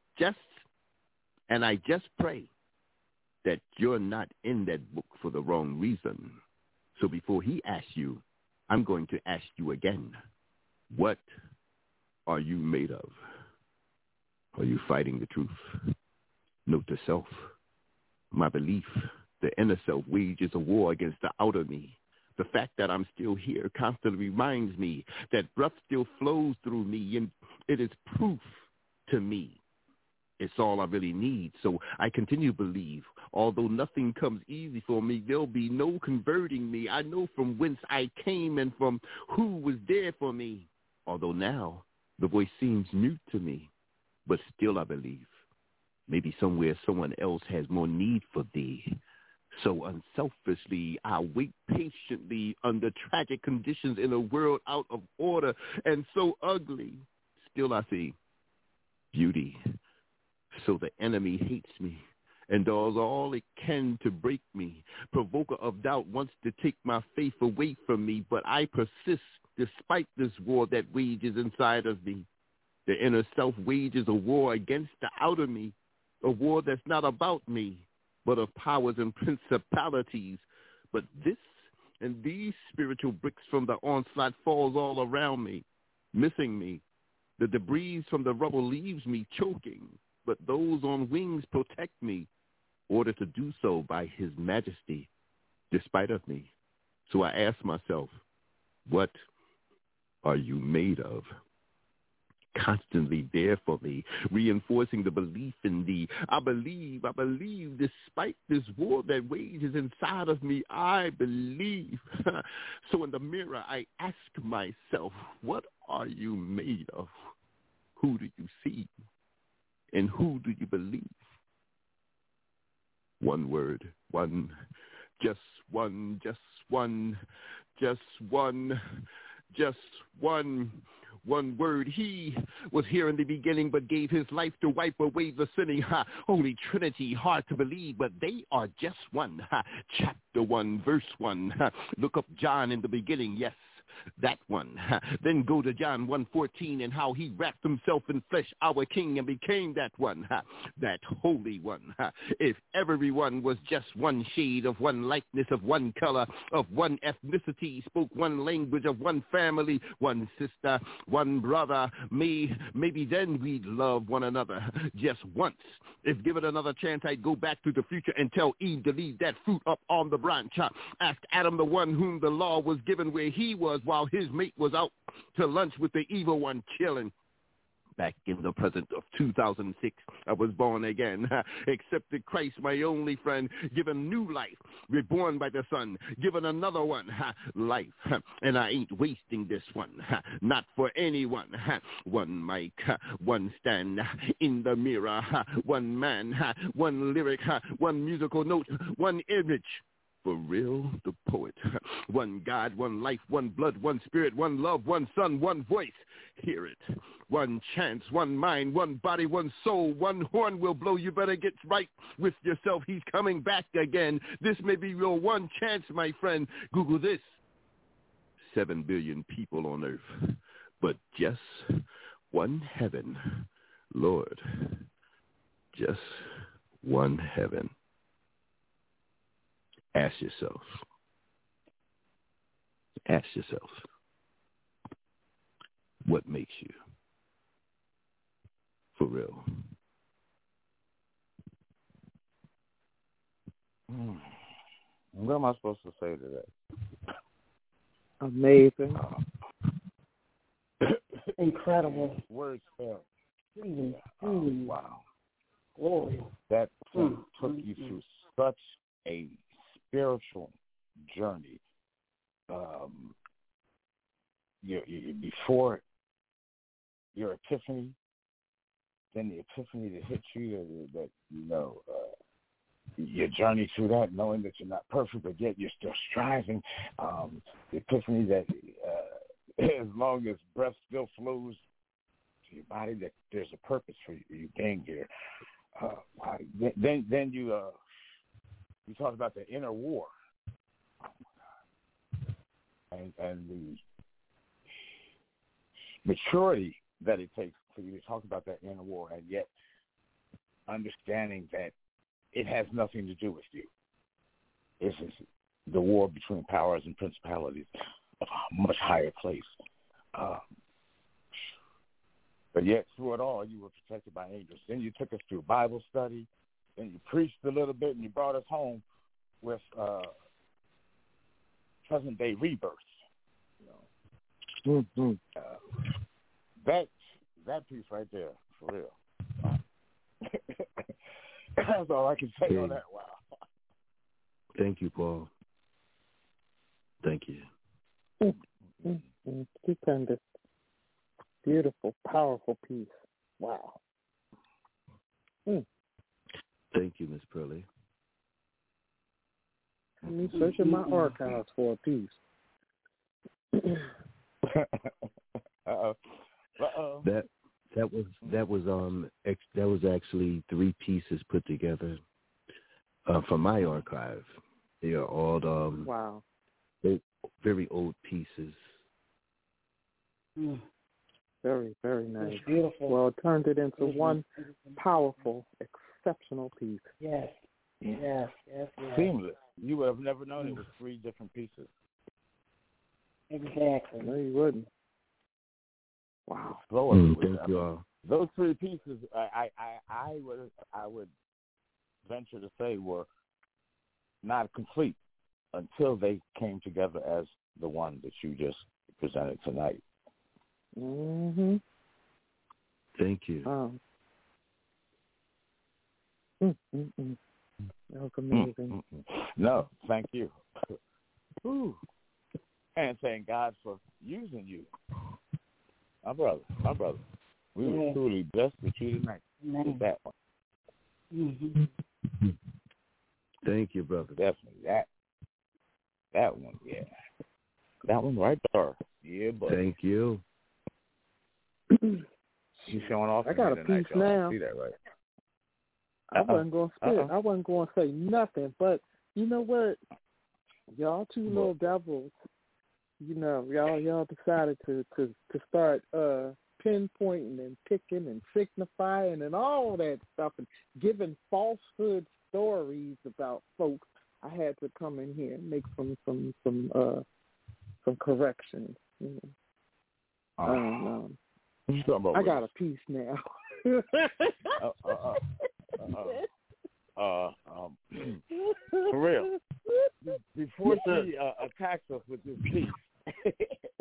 I just pray that you're not in that book for the wrong reason. So before he asks you, I'm going to ask you again, what are you made of? Are you fighting the truth? Note to self, my belief, the inner self wages a war against the outer me. The fact that I'm still here constantly reminds me that breath still flows through me, and it is proof to me. It's all I really need. So I continue to believe, although nothing comes easy for me, there'll be no converting me. I know from whence I came and from who was there for me. Although now the voice seems mute to me, but still I believe. Maybe somewhere someone else has more need for thee. So unselfishly, I wait patiently under tragic conditions in a world out of order and so ugly. Still I see beauty. So the enemy hates me and does all it can to break me. Provoker of doubt wants to take my faith away from me, but I persist despite this war that wages inside of me. The inner self wages a war against the outer me, a war that's not about me, but of powers and principalities. But this and these spiritual bricks from the onslaught falls all around me, missing me. The debris from the rubble leaves me choking, but those on wings protect me, ordered to do so by his majesty, despite of me. So I ask myself, what are you made of? Constantly there for me, reinforcing the belief in thee. I believe, despite this war that wages inside of me, I believe. So in the mirror, I ask myself, what are you made of? Who do you see? And who do you believe? One word, one, just one, just one, just one, just one. One word, he was here in the beginning, but gave his life to wipe away the sinning. Holy Trinity, hard to believe, but they are just one. Chapter 1, verse 1. Look up John in the beginning, yes. That one. Then go to John 1:14 and how he wrapped himself in flesh, our king, and became that one, that holy one. If everyone was just one shade of one likeness of one color, of one ethnicity, spoke one language of one family, one sister, one brother, maybe then we'd love one another just once. If given another chance, I'd go back to the future and tell Eve to leave that fruit up on the branch. Ask Adam, the one whom the law was given, where he was while his mate was out to lunch with the evil one chilling. Back in the present of 2006, I was born again, accepted Christ, my only friend, given new life, reborn by the Son, given another one, life, and I ain't wasting this one, not for anyone. One mic, one stand in the mirror, one man, one lyric, one musical note, one image. For real, the poet. One God, one life, one blood, one spirit, one love, one son, one voice. Hear it. One chance, one mind, one body, one soul. One horn will blow. You better get right with yourself. He's coming back again. This may be your one chance, my friend. Google this. 7 billion people on earth, but just one heaven. Lord, just one heaven. Ask yourself. Ask yourself. What makes you? For real. What am I supposed to say to that? Amazing. Incredible. Words fail. Wow. Glory. That took you through such a spiritual journey. Before your epiphany, then the epiphany that hit you, that your journey through that, knowing that you're not perfect, but yet you're still striving. The epiphany that as long as breath still flows to your body, that there's a purpose for you being here. Then you talk about the inner war, and the maturity that it takes for you to talk about that inner war, and yet understanding that it has nothing to do with you. This is the war between powers and principalities of a much higher place. But yet, through it all, you were protected by angels. Then you took us through Bible study. Then you preached a little bit, and you brought us home with present-day rebirth. That piece right there, for real. That's all I can say on that. Wow. Thank you, Paul. Thank you. Stupendous. Beautiful, powerful piece. Wow. Thank you, Miss Pearlie. I'm searching my archives for a piece. That was actually 3 pieces put together from my archive. They are all wow. Very old pieces. Very, very nice. It's beautiful. Well, it turned it into one powerful, exceptional piece. Yes. Seamless. You would have never known it was 3 different pieces. Exactly. No, you wouldn't. Wow. Thank you all. Those 3 pieces, I would venture to say, were not complete until they came together as the one that you just presented tonight. Mm-hmm. Thank you. That was amazing. No, thank you. Ooh. And thank God for using you. My brother. We were truly blessed with you tonight. With that one. Mm-hmm. Thank you, brother. Definitely. That one, yeah. That one right there. Yeah, buddy. Thank you. She's showing off. I got a piece now. See that, right? I wasn't going to spit. I wasn't going to say nothing. But you know what? Y'all 2 little devils, y'all decided to start pinpointing and picking and signifying and all that stuff and giving falsehood stories about folks. I had to come in here and make some corrections. I got a piece now. For real. Before she attacks us with this piece,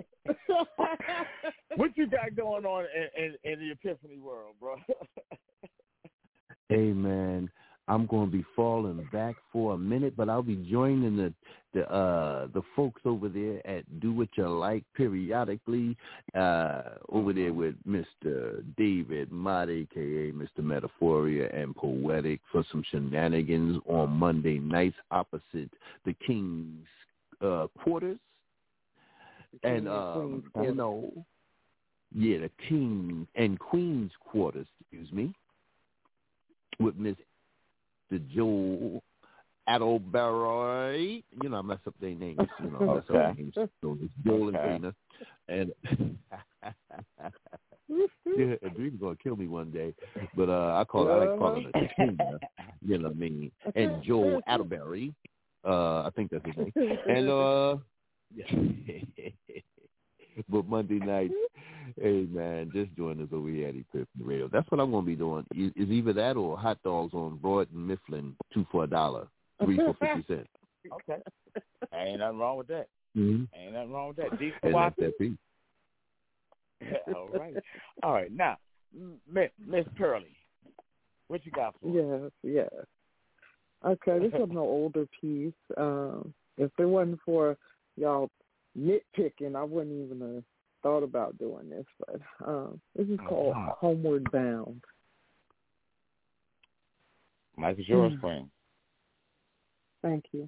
what you got going on in the Epiphany world, bro? Hey, man. I'm going to be falling back for a minute, but I'll be joining the folks over there at Do What You Like periodically over there with Mr. David Mott, a.k.a. Mr. Metaphoria and Poetic, for some shenanigans on Monday nights opposite the King's Quarters. And, the King and Queen's Quarters, excuse me, with Miss Joel Adelberry. You know, I mess up their names. You know, I mess up their names. So it's Joel and Trina. And Dream's going to kill me one day. But I like calling her Trina. You know what I mean? And Joel Adelberry. I think that's his name. And, but Monday nights, hey, man, just join us over here at Epiphany Radio. That's what I'm going to be doing. Is either that or hot dogs on Broad and Mifflin, 2 for $1, 3 for 50 cents. Okay. Ain't nothing wrong with that. Mm-hmm. Ain't nothing wrong with that. Deep that's that piece. All right. All right. Now, Miss Pearlie, what you got for us? Yes. Okay, this is an older piece. If it wasn't for y'all nitpicking, I wouldn't even have thought about doing this, but this is called Homeward Bound. Mike is yours, Queen. Thank you.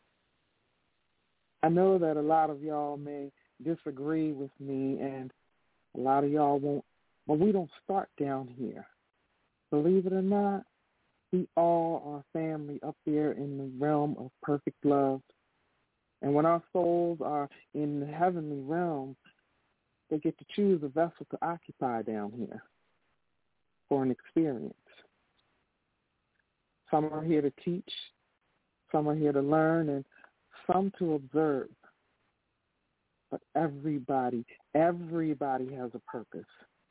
I know that a lot of y'all may disagree with me, and a lot of y'all won't, but we don't start down here. Believe it or not, we all are family up there in the realm of perfect love. And when our souls are in the heavenly realm, they get to choose a vessel to occupy down here for an experience. Some are here to teach, some are here to learn, and some to observe. But everybody has a purpose.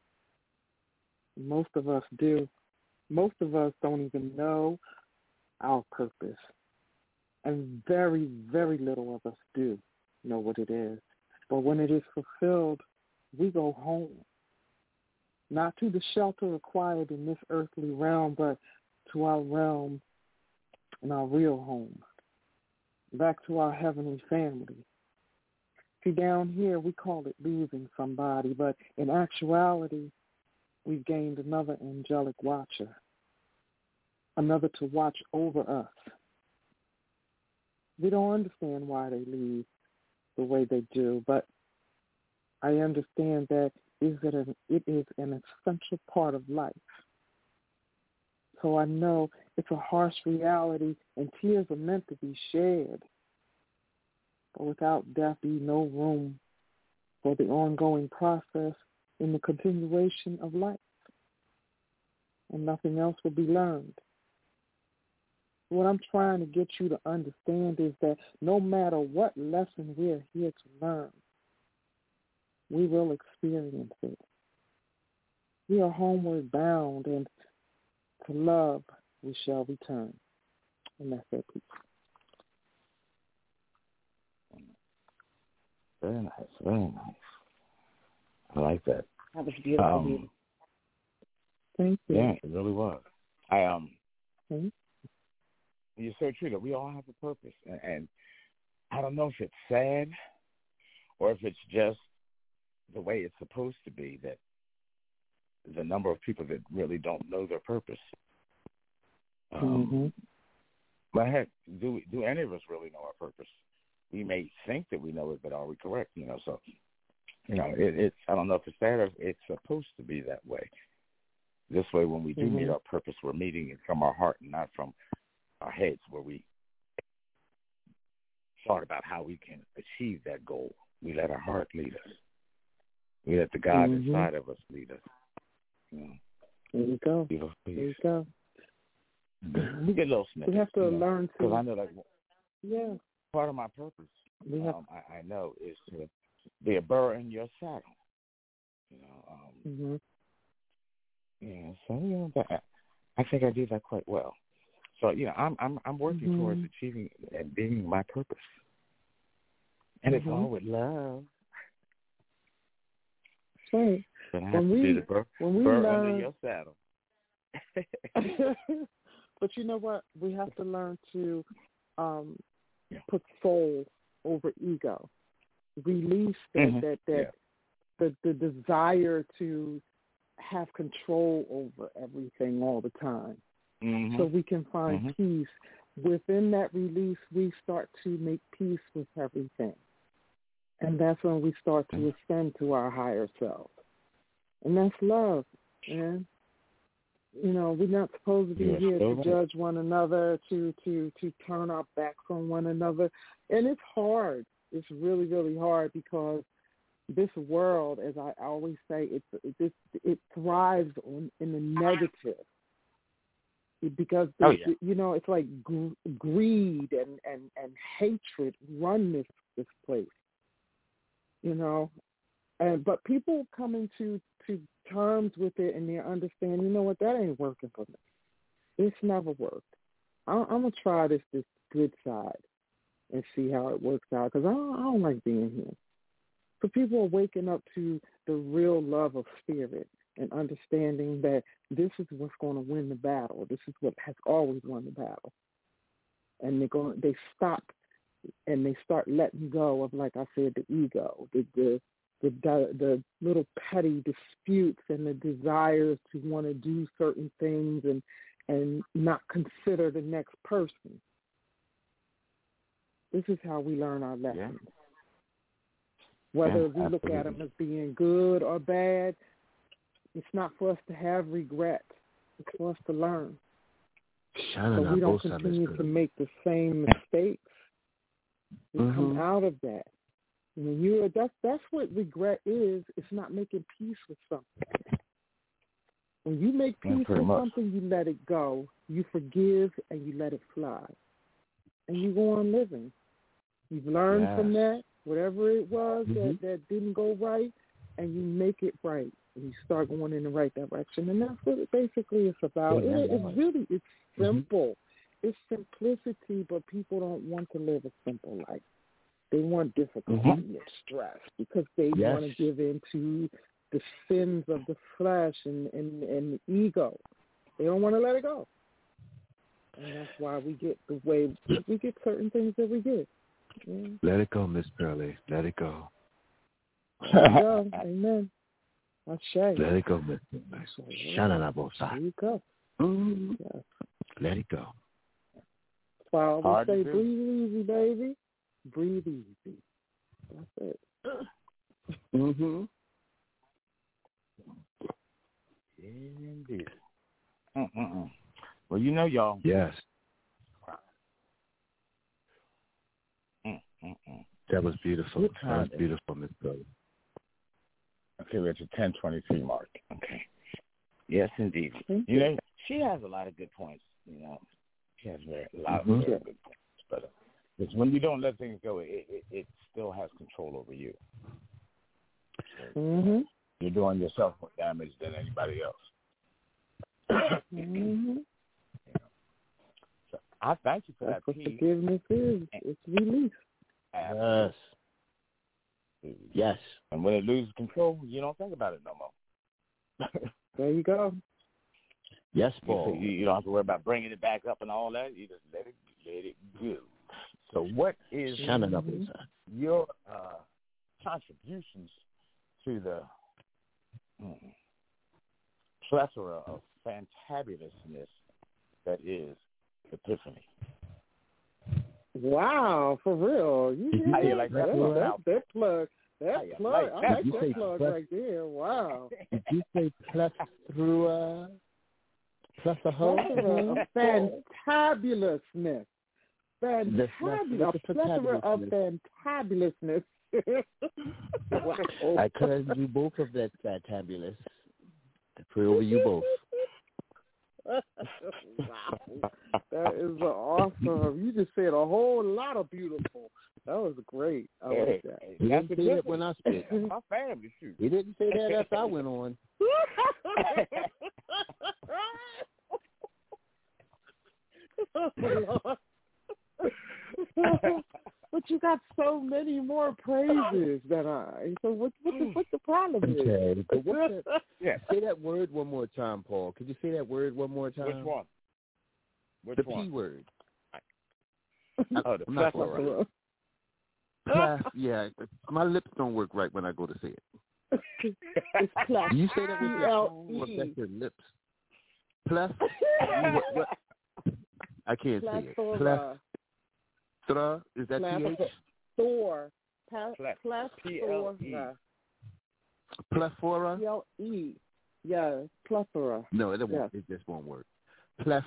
Most of us do. Most of us don't even know our purpose. And very, very little of us do know what it is. But when it is fulfilled, we go home. Not to the shelter acquired in this earthly realm, but to our realm and our real home. Back to our heavenly family. See, down here we call it losing somebody, but in actuality, we've gained another angelic watcher, another to watch over us. We don't understand why they leave the way they do, but I understand that it is an essential part of life. So I know it's a harsh reality, and tears are meant to be shed. But without death, be no room for the ongoing process in the continuation of life. And nothing else will be learned. What I'm trying to get you to understand is that no matter what lesson we're here to learn, we will experience it. We are homeward bound, and to love we shall return. And that's it, people. Very nice, very nice. I like that. That was beautiful. Thank you. Yeah, it really was. You're so true that we all have a purpose, and I don't know if it's sad or if it's just the way it's supposed to be, that the number of people that really don't know their purpose. But heck, do any of us really know our purpose? We may think that we know it, but are we correct? So it's I don't know if it's sad or if it's supposed to be that way. This way, when we do meet our purpose, we're meeting it from our heart and not from our heads, where we thought about how we can achieve that goal. We let our heart lead us. We let the God inside of us lead us. There you go. Beautiful. There you go. We get a little snippets. We have to learn to. Because I know, part of my purpose, I know, is to be a burr in your saddle. Yeah. So I think I did that quite well. So I'm working towards achieving and being my purpose, and it's all with love. Right. But I have to be the burr under your saddle. But you know what? We have to learn to put soul over ego. Release the desire to have control over everything all the time. So we can find peace. Within that release, we start to make peace with everything. And that's when we start to ascend to our higher self. And that's love, man. You know, we're not supposed to be here to judge one another, to turn our backs on one another. And it's hard. It's really, really hard because this world, as I always say, it thrives in the negative. Because, you know, it's like greed and hatred run this place, you know. But people coming to terms with it and they understand, you know what, that ain't working for me. It's never worked. I'm going to try this good side and see how it works out because I don't like being here. So people are waking up to the real love of spirit and understanding that this is what's going to win the battle. This is what has always won the battle. And they stop and they start letting go of, like I said, the ego, the little petty disputes and the desires to want to do certain things and not consider the next person. This is how we learn our lessons. Yeah. Whether we look at them as being good or bad, it's not for us to have regret. It's for us to learn. So we don't continue to make the same mistakes. We come out of that. When that's what regret is. It's not making peace with something. When you make peace with something, you let it go. You forgive and you let it fly. And you go on living. You've learned from that, whatever it was that didn't go right, and you make it right. And you start going in the right direction. And that's what it basically is about. It's simple. It's simplicity, but people don't want to live a simple life. They want difficulty and stress because they want to give in to the sins of the flesh and ego. They don't want to let it go. And that's why we get certain things that we get. Yeah. Let it go, Miss Pearlie. Let it go. Let it go. Amen. Let it go, Miss Pearlie. There you go. Yes. Let it go. That's why I always say, breathe easy, baby. Breathe easy. That's it. Indeed. Well, you know, y'all. Yes. That was beautiful. That was beautiful, Miss Pearlie. Okay, we're at the 10:23 mark. Okay. Yes, indeed. You know, she has a lot of good points. You know, she has a lot of very good points. But it's when you don't let things go, it still has control over you. So you're doing yourself more damage than anybody else. You know. So I thank you for that. What forgiveness is. It's release. Yes. Yes. And when it loses control, you don't think about it no more. There you go. Yes, Paul. You don't have to worry about bringing it back up and all that. You just let it go. So what is your contributions to the plethora of fantabulousness that is Epiphany? Wow, for real. How you like that plug? That plug. I like that plug right there. Wow. Did you say plethora? Plethora of fantabulousness. Fantabulous. A plethora of fantabulousness. Wow. I couldn't do both of that fantabulous. I pray over you both. Wow. That is awesome. You just said a whole lot of beautiful. That was great. I like that. He didn't say that when I spoke. My family, shoot. He didn't say that after I went on. But you got so many more praises than I. So what's the problem is? Say that word one more time, Paul. Could you say that word one more time? Which one? Which the one? P word. Oh, the plethora. Yeah, my lips don't work right when I go to say it. It's Do you say that with your tongue or that's your lips? What? I can't say it. Plethora. Is that TH? Thor. Plethora. Plethora? P-L-E. Yeah, plethora. No, it won't. It just won't work. Yeah.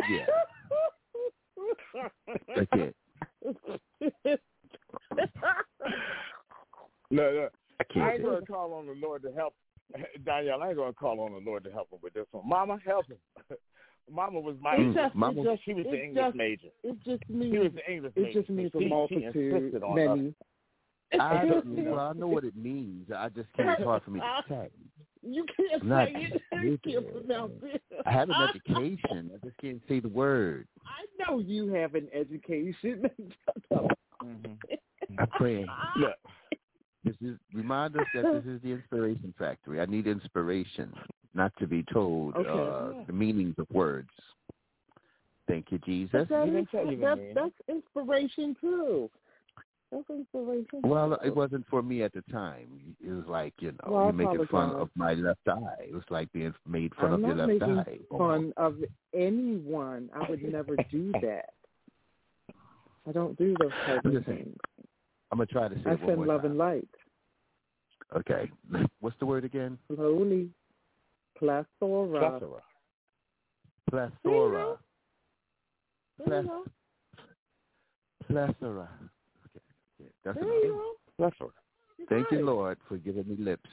I can't. Look. I ain't going to call on the Lord to help. Danielle, I ain't going to call on the Lord to help him with this one. Mama, help him. Mama was my English. She was the English major. It just means, she was the English major. It just means a multitude, many. I know what it means. I just can't. It's hard for me to say. You can't say it. You can't pronounce it. I have an education. I just can't say the word. I know you have an education. I pray. Look. Remind us that this is the Inspiration Factory. I need inspiration, not to be told the meanings of words. Thank you, Jesus. That's inspiration too. That's inspiration. Well, it wasn't for me at the time. It was like, you're making fun of my left eye. It was like being made fun of your left eye. I'm not making fun of anyone. I would never do that. I don't do those type of things. I'm going to try to say it one more send love time. and light. Okay. What's the word again? Slowly. Plethora. Plethora. Plethora. Okay. That's enough. Plethora. Thank you, Lord, for giving me lips.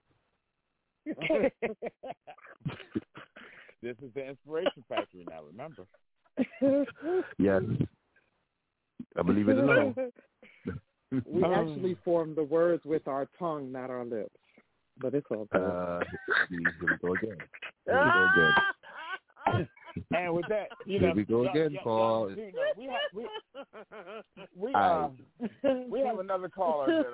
This is the Inspiration Factory now, remember? Yes. I'm going to leave it alone. We actually form the words with our tongue, not our lips. But it's all good. Here we go again. And with that, here we go again, Paul. We have another caller.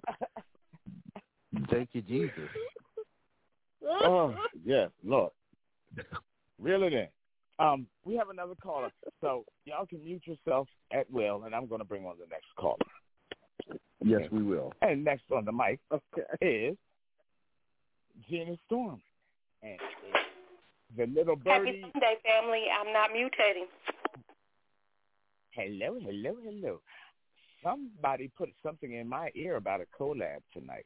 Thank you, Jesus. Oh, yes, Lord. Reel it in. We have another caller. So y'all can mute yourself at will, and I'm going to bring on the next caller. Yes, we will. And next on the mic is Gina Storm. And the little birdie. Happy Sunday, family. I'm not mutating. Hello. Somebody put something in my ear about a collab tonight.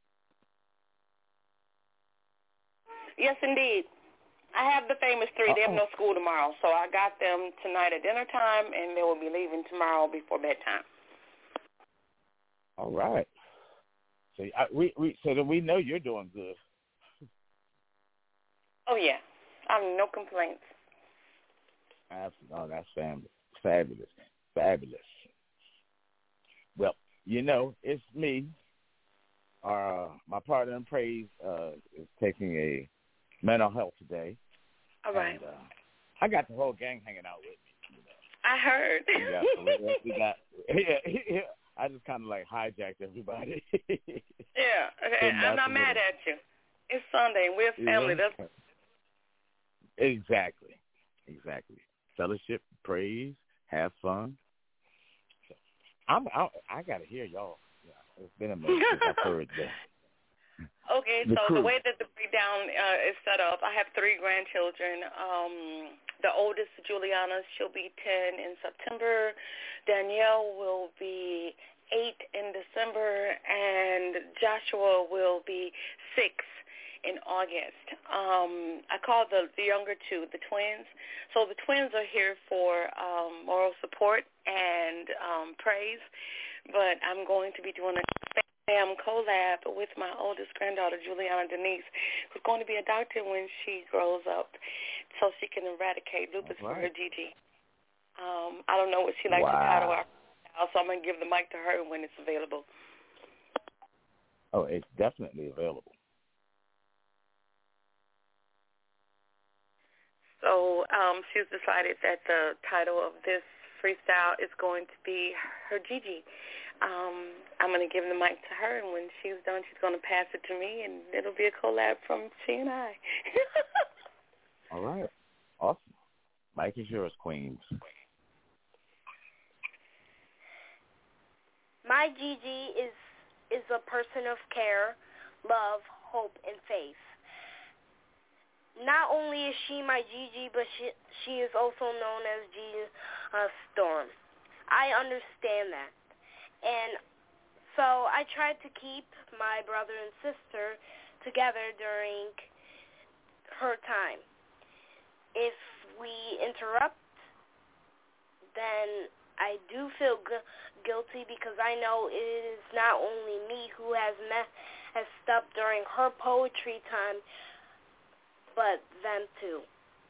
Yes, indeed. I have the famous three. They have no school tomorrow, so I got them tonight at dinner time, and they will be leaving tomorrow before bedtime. All right. So we know you're doing good. Oh yeah, no complaints. Oh, that's fabulous. Well, it's me. My partner in praise is taking a mental health day. All right. And, I got the whole gang hanging out with me. I heard. We got I just kind of like hijacked everybody. Yeah, I'm not mad at you. It's Sunday, and we're family. Yeah. Exactly. Fellowship, praise, have fun. So, I got to hear y'all. Yeah, it's been a minute since I've heard that. Okay, so the way that the breakdown is set up, I have 3 grandchildren. The oldest, Juliana, she'll be 10 in September. Danielle will be 8 in December, and Joshua will be 6 in August. I call the younger 2 the twins. So the twins are here for moral support and praise, but I'm going to be doing a collab with my oldest granddaughter, Juliana Denise, who's going to be a doctor when she grows up so she can eradicate lupus for her Gigi. I don't know what she likes to title our now, so I'm going to give the mic to her when it's available. Oh, it's definitely available. So she's decided that the title of this freestyle is going to be her Gigi. I'm going to give the mic to her, and when she's done, she's going to pass it to me, and it'll be a collab from she and I. All right. Awesome. Mike is yours, Queens. My Gigi is a person of care, love, hope, and faith. Not only is she my Gigi, but she is also known as Gigi Storm. I understand that. And so I tried to keep my brother and sister together during her time. If we interrupt, then I do feel guilty because I know it is not only me who has messed up during her poetry time, but them too.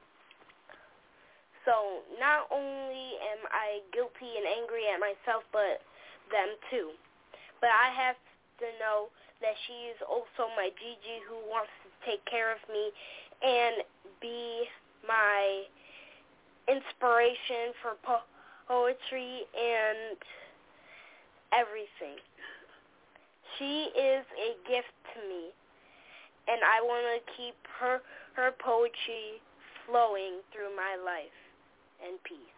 So not only am I guilty and angry at myself, but them too. But I have to know that she is also my Gigi who wants to take care of me and be my inspiration for poetry and everything. She is a gift to me, and I want to keep her poetry flowing through my life and peace.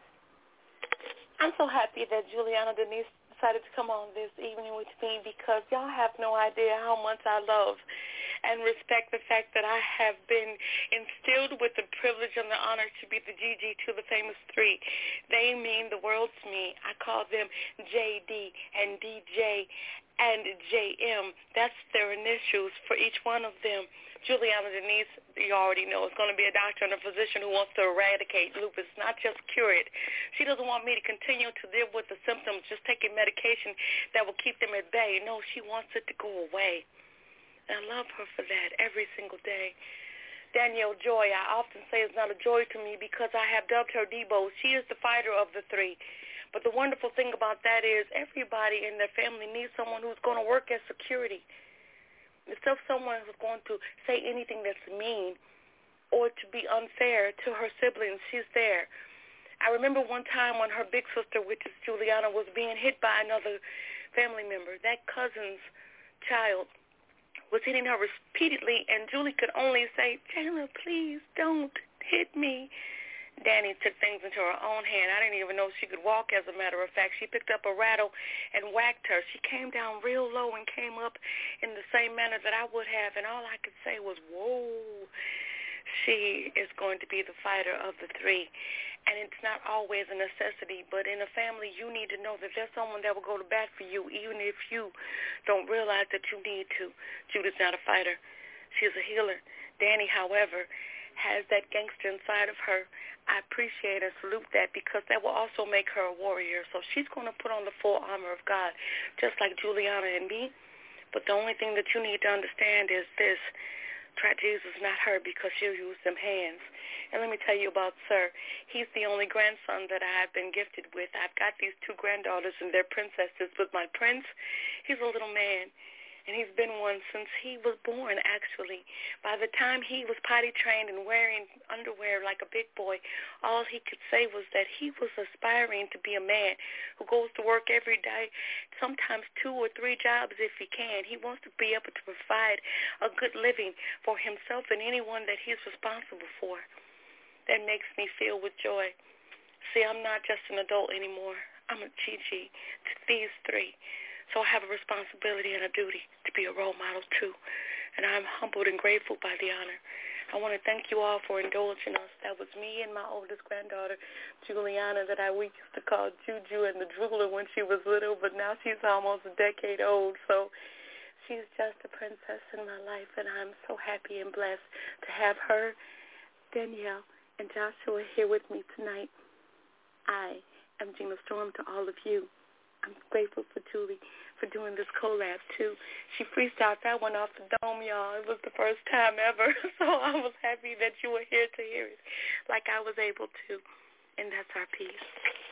I'm so happy that Juliana Denise decided to come on this evening with me because y'all have no idea how much I love and respect the fact that I have been instilled with the privilege and the honor to be the Gigi to the famous three. They mean the world to me. I call them JD and DJ and JM. That's their initials for each one of them. Juliana Denise, you already know, is going to be a doctor and a physician who wants to eradicate lupus, not just cure it. She doesn't want me to continue to live with the symptoms, just taking medication that will keep them at bay. No, she wants it to go away. And I love her for that every single day. Danielle Joy, I often say, is not a joy to me because I have dubbed her Debo. She is the fighter of the three. But the wonderful thing about that is everybody in their family needs someone who's going to work as security. Instead of someone who's going to say anything that's mean or to be unfair to her siblings, she's there. I remember one time when her big sister, which is Juliana, was being hit by another family member. That cousin's child was hitting her repeatedly, and Julie could only say, "Taylor, please don't hit me." Danny took things into her own hand. I didn't even know she could walk, as a matter of fact. She picked up a rattle and whacked her. She came down real low and came up in the same manner that I would have, and all I could say was, whoa. She is going to be the fighter of the three. And it's not always a necessity, but in a family, you need to know that there's someone that will go to bat for you, even if you don't realize that you need to. Judith's not a fighter. She's a healer. Danny, however, has that gangster inside of her. I appreciate and salute that because that will also make her a warrior. So she's going to put on the full armor of God, just like Juliana and me. But the only thing that you need to understand is this. Try Jesus, not her, because she'll use them hands. And let me tell you about Sir. He's the only grandson that I have been gifted with. I've got these two granddaughters, and they're princesses. But my prince, he's a little man. And he's been one since he was born, actually. By the time he was potty trained and wearing underwear like a big boy, all he could say was that he was aspiring to be a man who goes to work every day, sometimes 2 or 3 jobs if he can. He wants to be able to provide a good living for himself and anyone that he's responsible for. That makes me feel with joy. See, I'm not just an adult anymore. I'm a Gigi to these three. So I have a responsibility and a duty to be a role model, too. And I'm humbled and grateful by the honor. I want to thank you all for indulging us. That was me and my oldest granddaughter, Juliana, that we used to call Juju and the Drooler when she was little, but now she's almost a decade old. So she's just a princess in my life, and I'm so happy and blessed to have her, Danielle, and Joshua here with me tonight. I am Gina Storm to all of you. I'm grateful for Julie for doing this collab, too. She freestyled that one off the dome, y'all. It was the first time ever, so I was happy that you were here to hear it like I was able to, and that's our piece.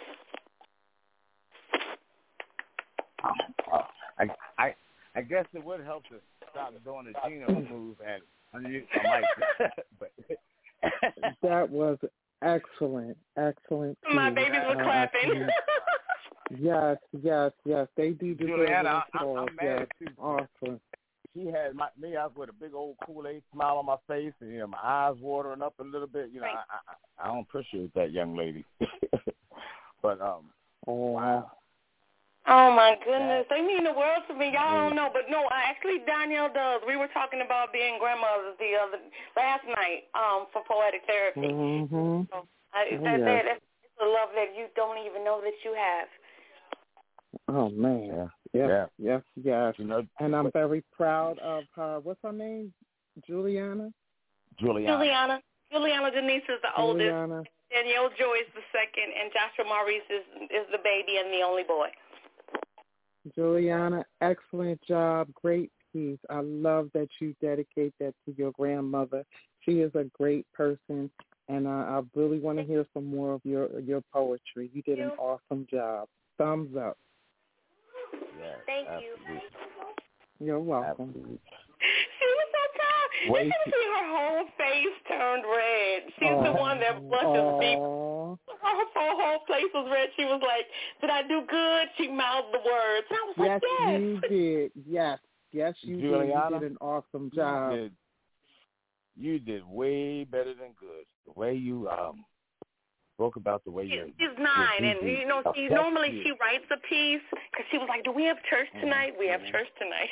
I guess it would help to stop doing the Gina move and unmute my mic. But that was excellent. My babies were clapping. Yes. They do deserve Juliana, applause. I'm mad yes. Awesome. she had me out with a big old Kool-Aid smile on my face, and my eyes watering up a little bit. Right. I don't appreciate that young lady. But wow. Oh my goodness, they mean the world to me. Y'all don't know, but no, actually Danielle does. We were talking about being grandmothers last night for poetic therapy. Mm-hmm. So it's a love that you don't even know that you have. Oh man, yes. And I'm very proud of her. What's her name? Juliana Denise is the oldest. Danielle Joy is the second, and Joshua Maurice is the baby and the only boy. Juliana, excellent job, great piece. I love that you dedicate that to your grandmother. She is a great person, and I really want to hear some more of your poetry. You did an awesome job. Thumbs up. Yes, Thank absolutely. You. You're welcome. Absolutely. She was so tired. You can see her whole face turned red. She's the one that blushes deep. Her whole face was red. She was like, "Did I do good?" She mouthed the words. And I was like, "Yes, you did. Yes, you Juliana, did. You did an awesome job. You did way better than good. The way you spoke about the way she's 9, and she normally she writes a piece because she was like, "Do we have church tonight?" We have church tonight.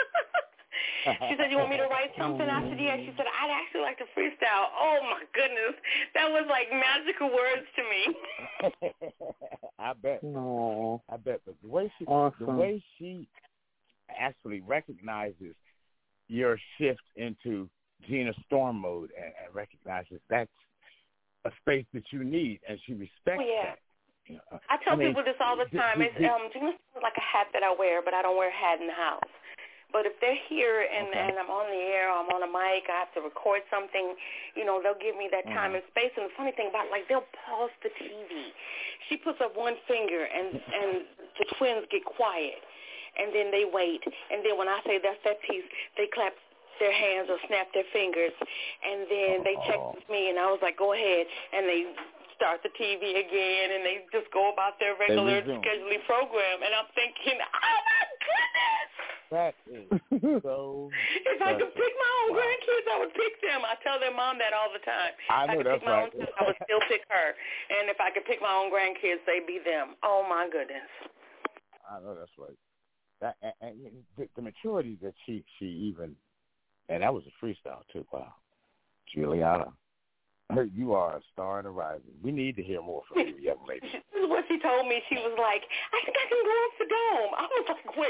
She said, "You want me to write something?" I said, "Yeah." She said, "I'd actually like to freestyle." Oh my goodness, that was like magical words to me. I bet. No. I bet. But the way she actually recognizes your shift into Gina Storm mode and recognizes that's a space that you need, and she respects that. I tell people this all the time. Gina Storm is like a hat that I wear, but I don't wear a hat in the house. But if they're here and I'm on the air or I'm on a mic, I have to record something, they'll give me that time and space. And the funny thing about it, they'll pause the TV. She puts up one finger and the twins get quiet. And then they wait. And then when I say that's that piece, they clap their hands or snap their fingers. And then they check with me, and I was like, "Go ahead." And they start the TV again, and they just go about their regular scheduling program. And I'm thinking, oh, my goodness. That is so If I could pick my own grandkids, I would pick them. I tell their mom that all the time. I know that's right. If I could pick my own kids, I would still pick her. And if I could pick my own grandkids, they'd be them. Oh, my goodness. I know that's right. And the maturity that she even, and that was a freestyle too. Wow, Juliana, you are a star in the rising. We need to hear more from you, young lady. This is what she told me. She was like, "I think I can go off the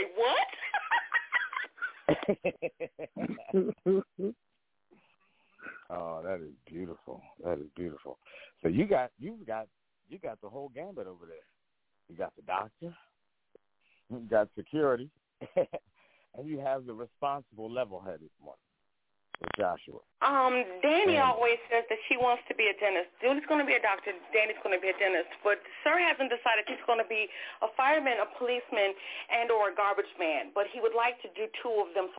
dome." I was like, "Wait, what?" Oh, that is beautiful. That is beautiful. So you got the whole gambit over there. You got the doctor. You got security, and you have the responsible, level-headed one with Joshua. Danny always says that she wants to be a dentist. Julie's going to be a doctor. Danny's going to be a dentist. But Sir hasn't decided he's going to be a fireman, a policeman, and or a garbage man. But he would like to do two of them.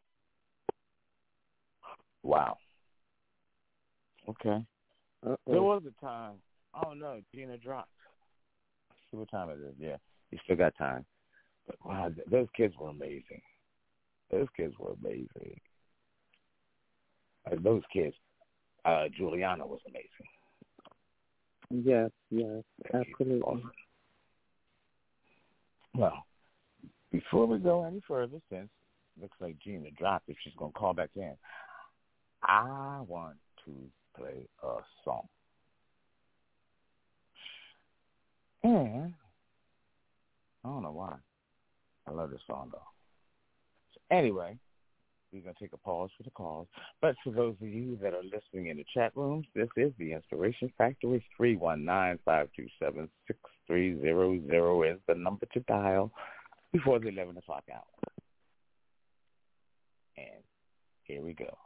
Wow. Okay. There was a time. Oh, no, Gina dropped. Let's see what time it is. Yeah, you still got time. But, wow, those kids were amazing. Those kids were amazing. Those kids, Juliana was amazing. Yes, absolutely. Awesome. Well, before we go any further, since it looks like Gina dropped, if she's going to call back in, I want to play a song. And I don't know why. I love this song, though. So anyway, we're going to take a pause for the calls. But for those of you that are listening in the chat rooms, this is the Inspiration Factory. 319-527-6300 is the number to dial before the 11 o'clock hour. And here we go.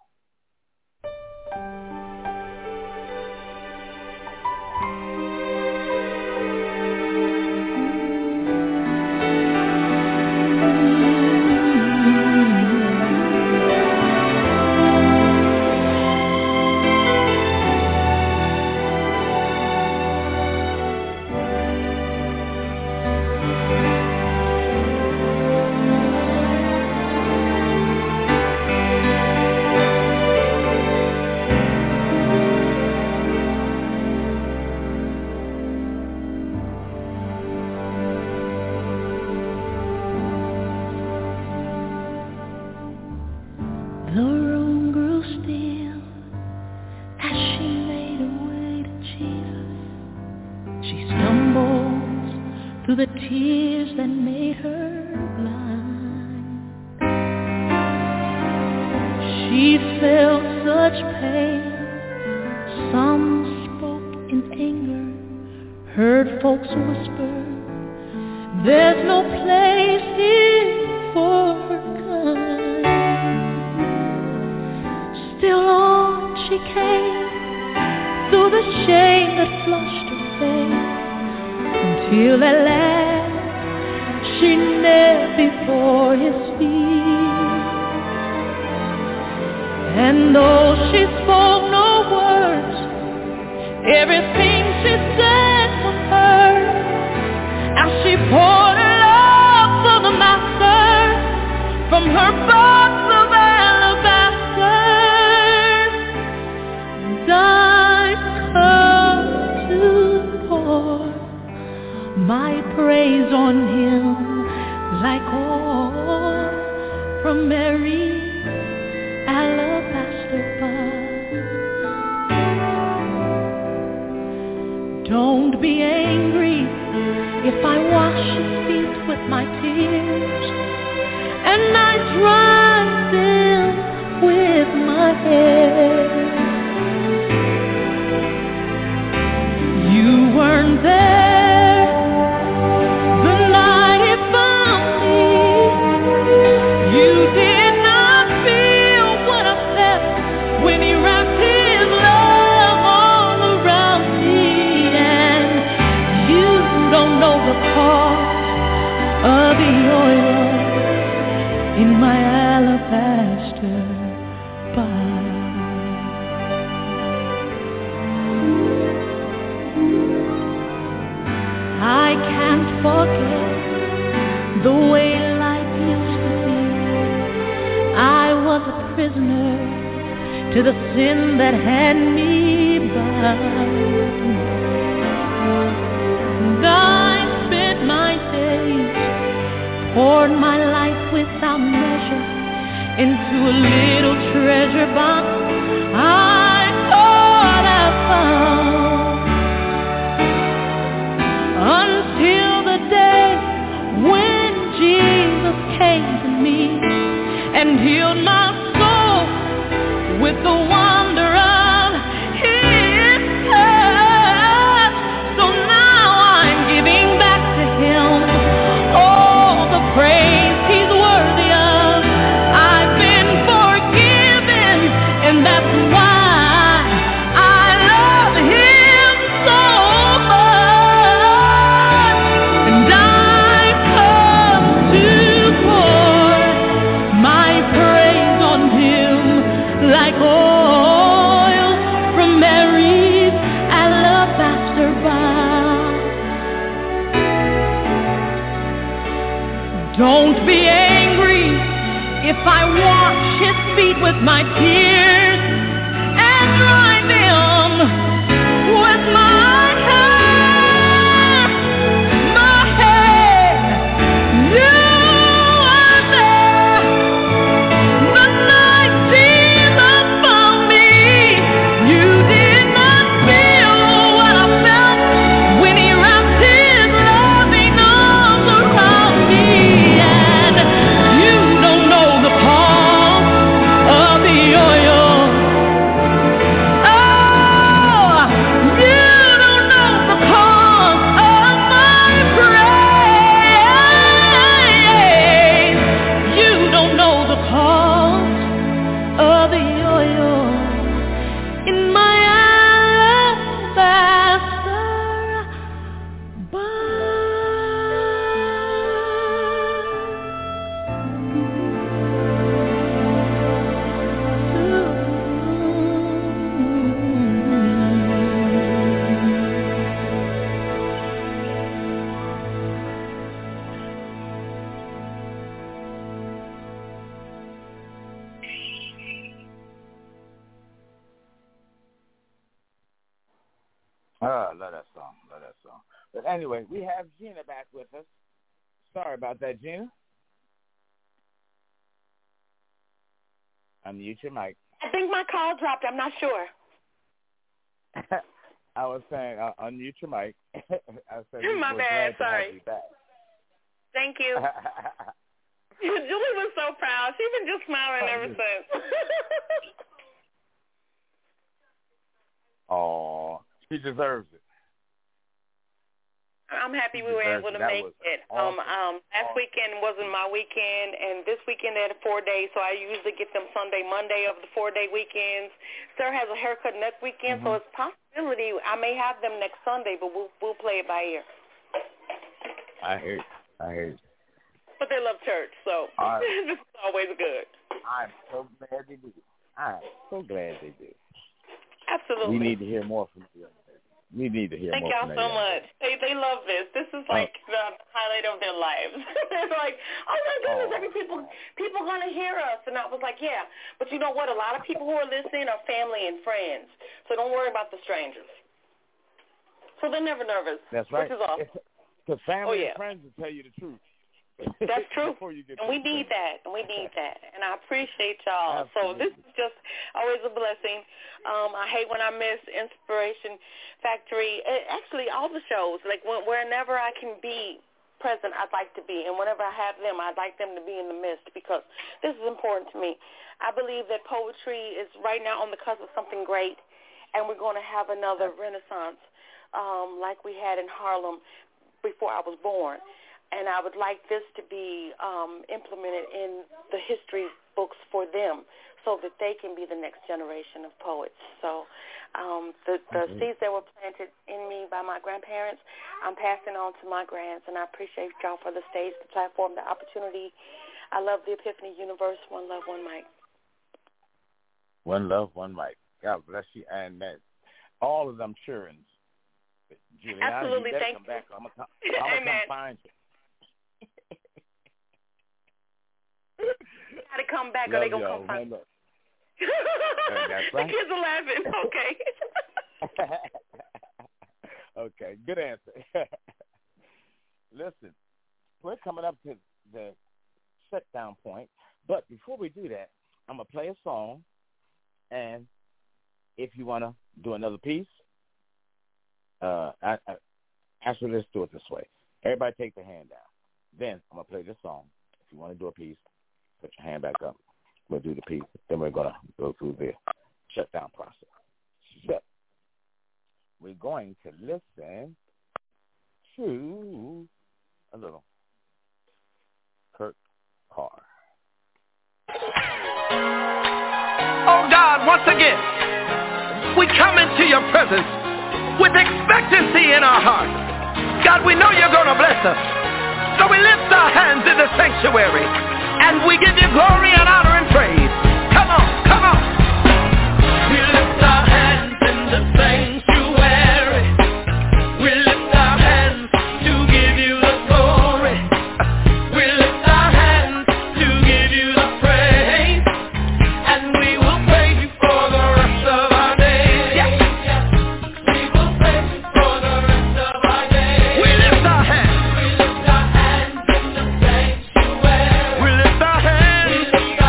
the tears that made her blind. She felt such pain. Some spoke in anger, heard folks whisper, there's no place here for her kind. Still on she came, through the shame that flushed her face, until at last she knelt before his feet. And though she spoke no words, everything she said was heard, as she poured her love for the master from her box of alabaster. And I've come to pour my praise on him like oil from Mary's alabaster box. Don't be angry if I wash his feet with my tears, and I dry them with my hair. You weren't there the night he found me. You did not feel what I felt when he wrapped his love all around me. And you don't know the cost of the oil in my alabaster box. I can't forget the way life used to be. I was a prisoner to the sin that had me bound. And I spent my days, poured my life without measure into a little treasure box I thought I found. Until the day when Jesus came to me and healed my soul with the wonder of his touch. So now I'm giving back to him all the praise he's worthy of. I've been forgiven, and that's why I love him so much. And I've come to pour my praise on him like oil from Mary's alabaster box. Don't be angry if I wash his feet with my tears and dry them with my hair. My hair. You are there the night Jesus found me. You did not feel what I felt when he wrapped his loving arms around me. And you don't know the cost of the oil. Oh, you don't know the cost of my praise. You don't know the cost of the oil in my alabaster I love that song. Love that song. But anyway, we have Gina back with us. Sorry about that, Gina. Unmute your mic. I think my call dropped. I'm not sure. I was saying, unmute your mic. I said, my bad, sorry. Thank you. Julie was so proud. She's been just smiling ever since. Oh, she deserves it. I'm happy we were able to make it. Awesome. Last weekend wasn't my weekend, and this weekend they had 4 days, so I usually get them Sunday, Monday of the 4-day weekends. Sir has a haircut next weekend, so it's a possibility I may have them next Sunday, but we'll play it by ear. I hear you. But they love church, so this is always good. I'm so glad they do. Absolutely. We need to hear more from you. Thank y'all so much. They love this. This is like the highlight of their lives. They're like, oh my goodness, every people gonna hear us. And I was like, yeah. But you know what? A lot of people who are listening are family and friends. So don't worry about the strangers. So they're never nervous. That's right. Which is awesome. Because family and friends will tell you the truth. That's true. And we need that. And I appreciate y'all. Absolutely. So this is just always a blessing. I hate when I miss Inspiration Factory. Actually, all the shows, like whenever I can be present, I'd like to be. And whenever I have them, I'd like them to be in the midst because this is important to me. I believe that poetry is right now on the cusp of something great, and we're going to have another renaissance like we had in Harlem before I was born. And I would like this to be implemented in the history books for them so that they can be the next generation of poets. So the seeds that were planted in me by my grandparents, I'm passing on to my grands, and I appreciate y'all for the stage, the platform, the opportunity. I love the Epiphany Universe. One love, one mic. One love, one mic. God bless you. And all of them cheerings. Juliana, absolutely, you thank come back. I'm gonna Amen. come find you. Got to come back, or they gonna come find. That's right. The kids are laughing. Okay. Okay. Good answer. Listen, we're coming up to the shutdown point, but before we do that, I'm gonna play a song, and if you wanna do another piece, actually let's do it this way. Everybody take their hand down. Then I'm gonna play this song. If you want to do a piece, put your hand back up. We'll do the piece. Then we're going to go through the shutdown process. So we're going to listen to a little Kurt Carr. Oh, God, once again, we come into your presence with expectancy in our hearts. God, we know you're going to bless us. So we lift our hands in the sanctuary, and we give you glory and honor and praise. Come on, come on. We lift our hands in the sanctuary. We lift our hands to give you the glory. We lift our hands to give you the praise. And we will praise you for the rest of our days. Yes. We will praise you for the rest of our days. We lift our hands. We lift our hands in the sanctuary. We lift our hands.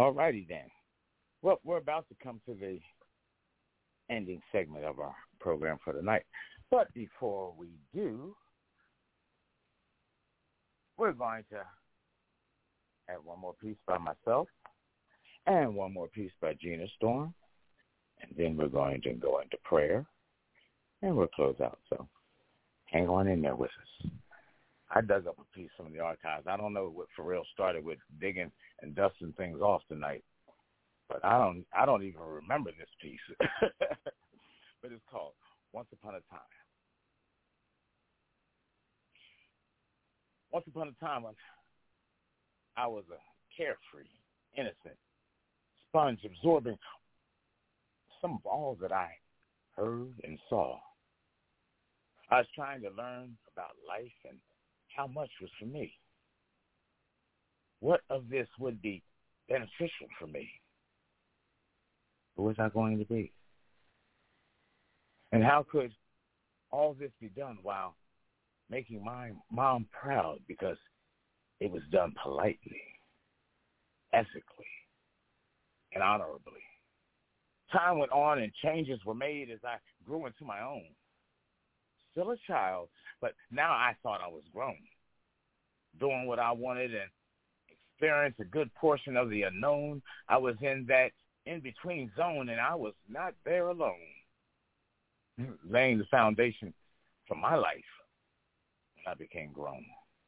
All righty then. Well, we're about to come to the ending segment of our program for tonight. But before we do, we're going to have one more piece by myself and one more piece by Gina Storm. And then we're going to go into prayer and we'll close out. So hang on in there with us. I dug up a piece from the archives. I don't know what Pharrell started with, digging and dusting things off tonight. But I don't even remember this piece. But it's called Once Upon a Time. Once upon a time when I was a carefree, innocent sponge absorbing some of all that I heard and saw. I was trying to learn about life and how much was for me. What of this would be beneficial for me? Who was I going to be? And how could all this be done while making my mom proud because it was done politely, ethically, and honorably? Time went on and changes were made as I grew into my own. Still a child, but now I thought I was grown, doing what I wanted and experienced a good portion of the unknown. I was in that in-between zone, and I was not there alone, laying the foundation for my life when I became grown.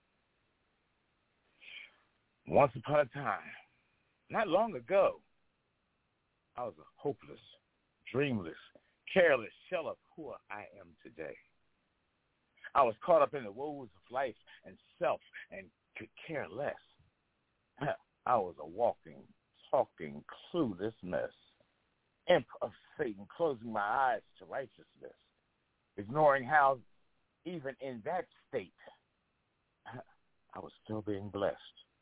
Once upon a time, not long ago, I was a hopeless, dreamless, careless shell of who I am today. I was caught up in the woes of life and self and could care less. I was a walking, talking, clueless mess. Imp of Satan closing my eyes to righteousness, ignoring how even in that state I was still being blessed.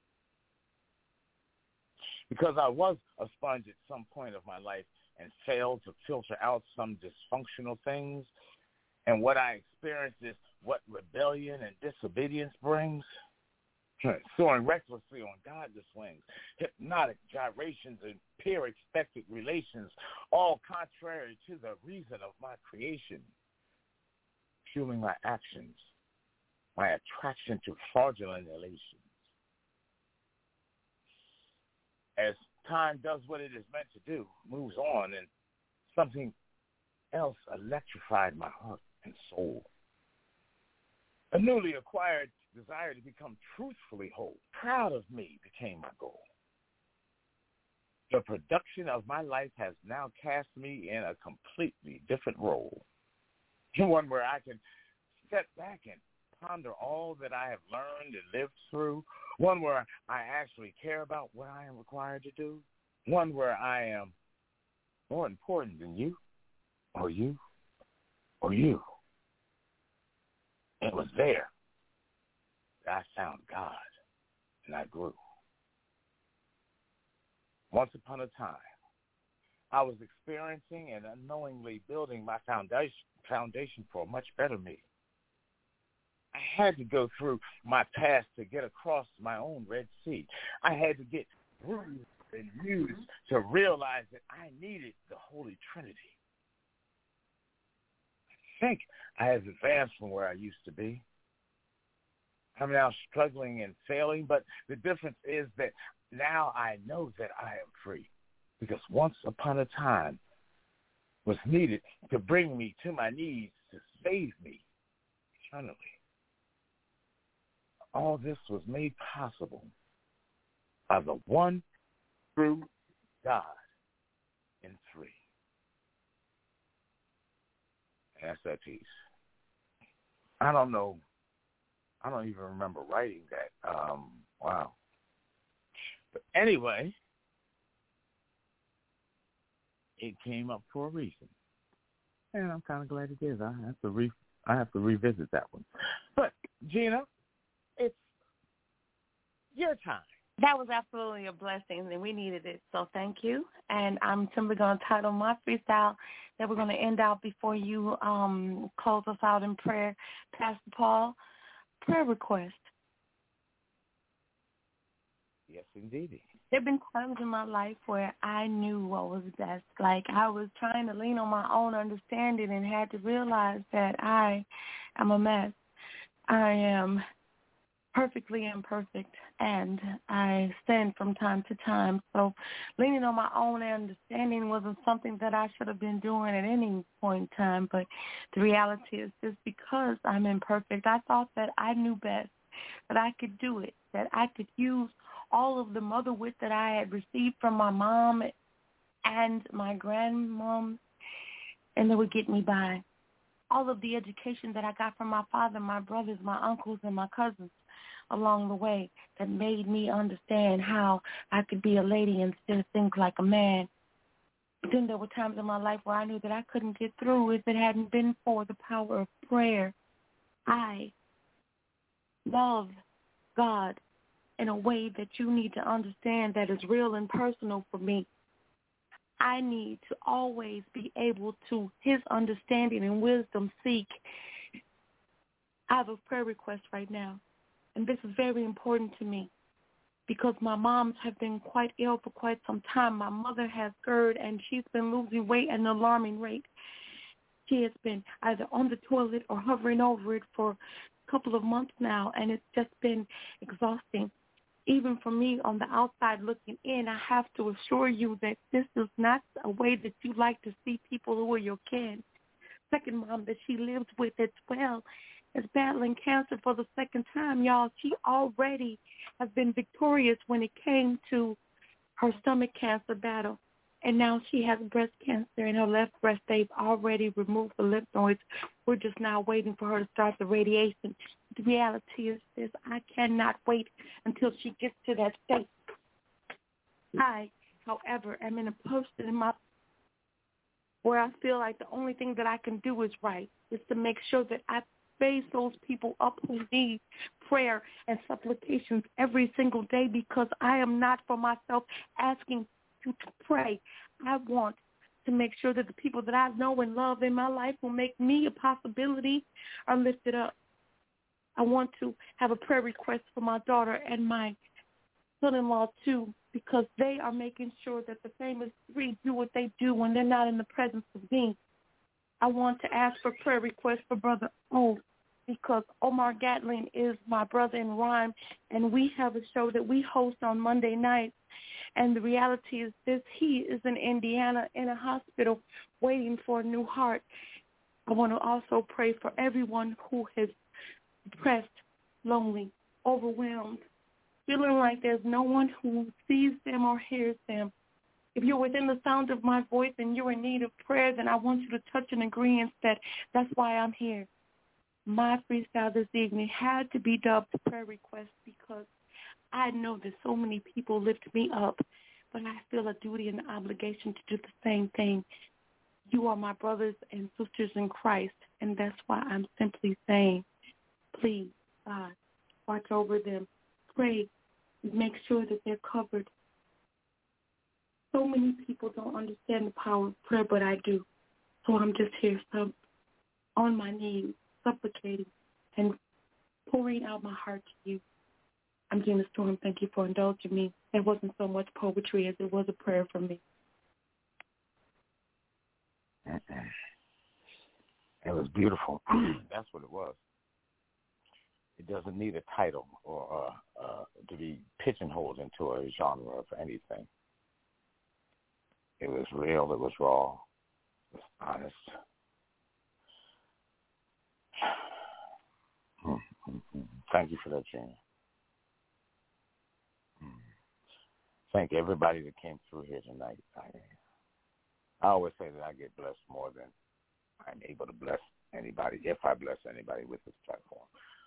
Because I was a sponge at some point of my life and failed to filter out some dysfunctional things, and what I experienced is what rebellion and disobedience brings. Soaring recklessly on godless wings, hypnotic gyrations and peer-expected relations, all contrary to the reason of my creation, fueling my actions, my attraction to fraudulent elations. As time does what it is meant to do, moves on, and something else electrified my heart and soul. A newly acquired desire to become truthfully whole, proud of me, became my goal. The production of my life has now cast me in a completely different role, one where I can step back and ponder all that I have learned and lived through, one where I actually care about what I am required to do, one where I am more important than you, or you, or you. It was there that I found God, and I grew. Once upon a time, I was experiencing and unknowingly building my foundation for a much better me. I had to go through my past to get across my own Red Sea. I had to get bruised and used to realize that I needed the Holy Trinity. I think I have advanced from where I used to be. I'm now struggling and failing, but the difference is that now I know that I am free, because once upon a time was needed to bring me to my knees to save me eternally. All this was made possible by the one true God in three. And that's that piece. I don't know. I don't even remember writing that. Wow. But anyway, it came up for a reason, and I'm kind of glad it did. I have to revisit that one. But Gina, it's your time. That was absolutely a blessing, and we needed it, so thank you. And I'm simply going to title my freestyle that we're going to end out before you close us out in prayer. Pastor Paul, prayer request. Yes, indeed. There have been times in my life where I knew what was best. Like I was trying to lean on my own understanding and had to realize that I am a mess. I am perfectly imperfect, and I sin from time to time. So leaning on my own understanding wasn't something that I should have been doing at any point in time. But the reality is just because I'm imperfect, I thought that I knew best, that I could do it, that I could use all of the mother wit that I had received from my mom and my grandmom, and they would get me by. All of the education that I got from my father, my brothers, my uncles, and my cousins along the way that made me understand how I could be a lady and still think like a man. But then there were times in my life where I knew that I couldn't get through if it hadn't been for the power of prayer. I love God in a way that you need to understand that is real and personal for me. I need to always be able to, his understanding and wisdom, seek. I have a prayer request right now, and this is very important to me because my moms have been quite ill for quite some time. My mother has GERD, and she's been losing weight at an alarming rate. She has been either on the toilet or hovering over it for a couple of months now, and it's just been exhausting. Even for me on the outside looking in, I have to assure you that this is not a way that you like to see people who are your kin. Second mom that she lives with as well is battling cancer for the second time, y'all. She already has been victorious when it came to her stomach cancer battle. And now she has breast cancer in her left breast. They've already removed the lymph nodes. We're just now waiting for her to start the radiation. The reality is this: I cannot wait until she gets to that state. I, however, am in a position in my where I feel like the only thing that I can do is right, is to make sure that I raise those people up who need prayer and supplications every single day, because I am not for myself asking you to pray. I want to make sure that the people that I know and love in my life will make me a possibility are lifted up. I want to have a prayer request for my daughter and my son-in-law too, because they are making sure that the famous three do what they do when they're not in the presence of me. I want to ask for prayer requests for Brother O, because Omar Gatling is my brother in rhyme, and we have a show that we host on Monday nights. And the reality is this: he is in Indiana in a hospital waiting for a new heart. I want to also pray for everyone who is depressed, lonely, overwhelmed, feeling like there's no one who sees them or hears them. If you're within the sound of my voice and you're in need of prayer, then I want you to touch an agreement that that's why I'm here. My freestyle this evening had to be dubbed prayer request because I know that so many people lift me up, but I feel a duty and an obligation to do the same thing. You are my brothers and sisters in Christ, and that's why I'm simply saying, please, God, watch over them. Pray. Make sure that they're covered. So many people don't understand the power of prayer, but I do. So I'm just here on my knees, supplicating and pouring out my heart to you. I'm Gina Storm. Thank you for indulging me. It wasn't so much poetry as it was a prayer for me. It was beautiful. That's what it was. It doesn't need a title or to be pigeonholed into a genre of anything. It was real. It was raw. It was honest. Thank you for that, Gina. Thank everybody that came through here tonight. I always say that I get blessed more than I'm able to bless anybody, if I bless anybody with this platform.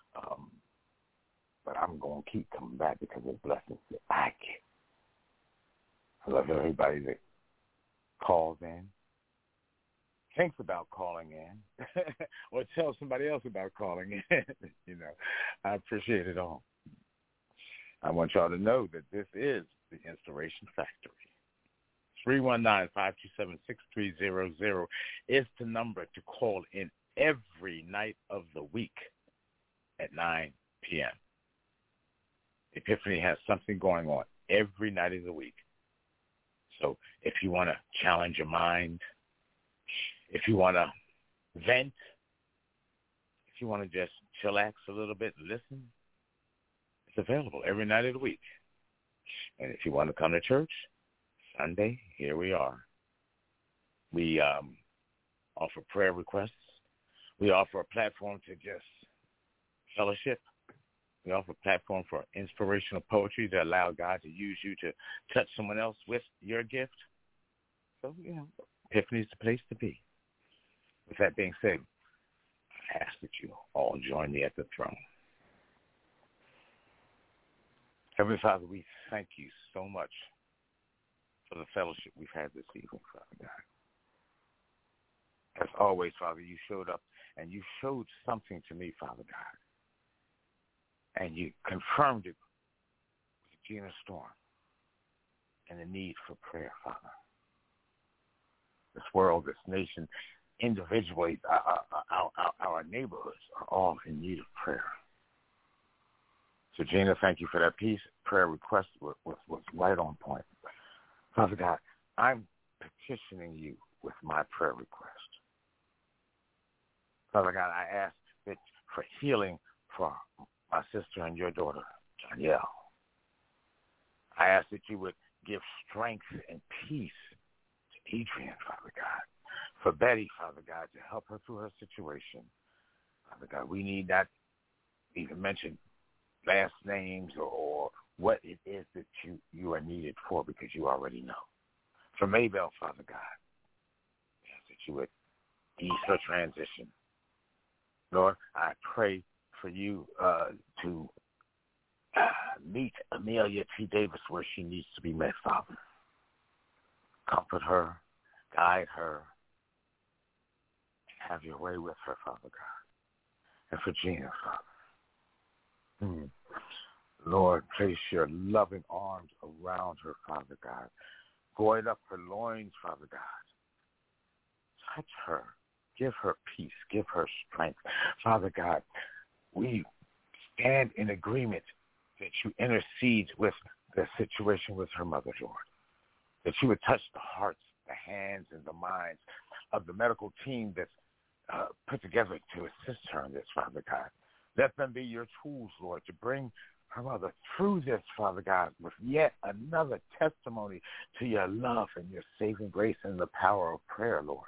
But I'm going to keep coming back because of blessings that I get. I love everybody that calls in, thinks about calling in, or tells somebody else about calling in. I appreciate it all. I want y'all to know that this is the Inspiration Factory. 319-527-6300 is the number to call in every night of the week at 9 p.m. Epiphany has something going on every night of the week. So if you want to challenge your mind, if you want to vent, if you want to just chillax a little bit and listen, it's available every night of the week. And if you want to come to church, Sunday, here we are. We offer prayer requests. We offer a platform to just fellowship. We offer a platform for inspirational poetry to allow God to use you to touch someone else with your gift. So, Epiphany is the place to be. With that being said, I ask that you all join me at the throne. Heavenly Father, we thank you so much for the fellowship we've had this evening, Father God. As always, Father, you showed up and you showed something to me, Father God. And you confirmed it with Gina Storm and the need for prayer, Father. This world, this nation, individually, our neighborhoods are all in need of prayer. So, Gina, thank you for that piece. Prayer request was right on point. Father God, I'm petitioning you with my prayer request. Father God, I ask that for healing for my sister and your daughter, Danielle. I ask that you would give strength and peace to Adrian, Father God. For Betty, Father God, to help her through her situation. Father God, we need not even mention last names or what it is that you are needed for, because you already know. For Maybell, Father God, I ask that you would ease her transition. Lord, I pray for you to meet Amelia T. Davis where she needs to be met, Father. Comfort her, guide her, have your way with her, Father God. And for Gina, Father. Lord, place your loving arms around her, Father God. Void up her loins, Father God. Touch her. Give her peace. Give her strength. Father God, we stand in agreement that you intercede with the situation with her mother, Lord. That you would touch the hearts, the hands, and the minds of the medical team that's put together to assist her in this, Father God. Let them be your tools, Lord, to bring her mother through this, Father God, with yet another testimony to your love and your saving grace and the power of prayer, Lord.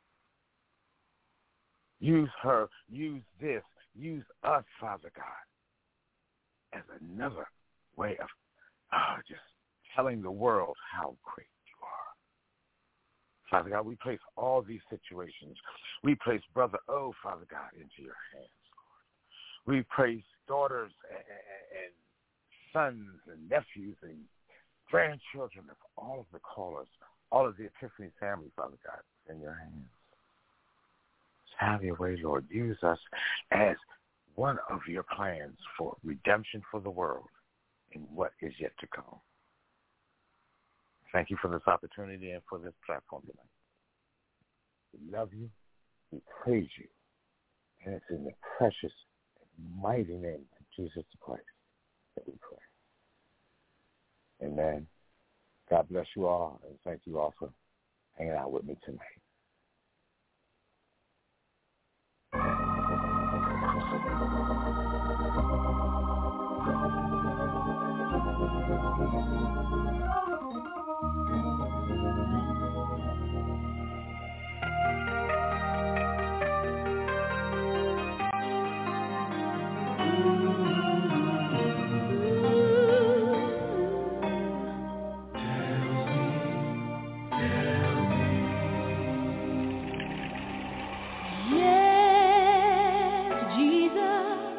Use her, use this, use us, Father God, as another way of just telling the world how great you are. Father God, we place all these situations. We place Brother O, Father God, into your hands, Lord. We place daughters and sons and nephews and grandchildren of all of the callers, all of the Epiphany family, Father God, in your hands. Have your way, Lord. Use us as one of your plans for redemption for the world in what is yet to come. Thank you for this opportunity and for this platform tonight. We love you. We praise you. And it's in the precious and mighty name of Jesus Christ that we pray. Amen. God bless you all, and thank you all for hanging out with me tonight. Yes, Jesus.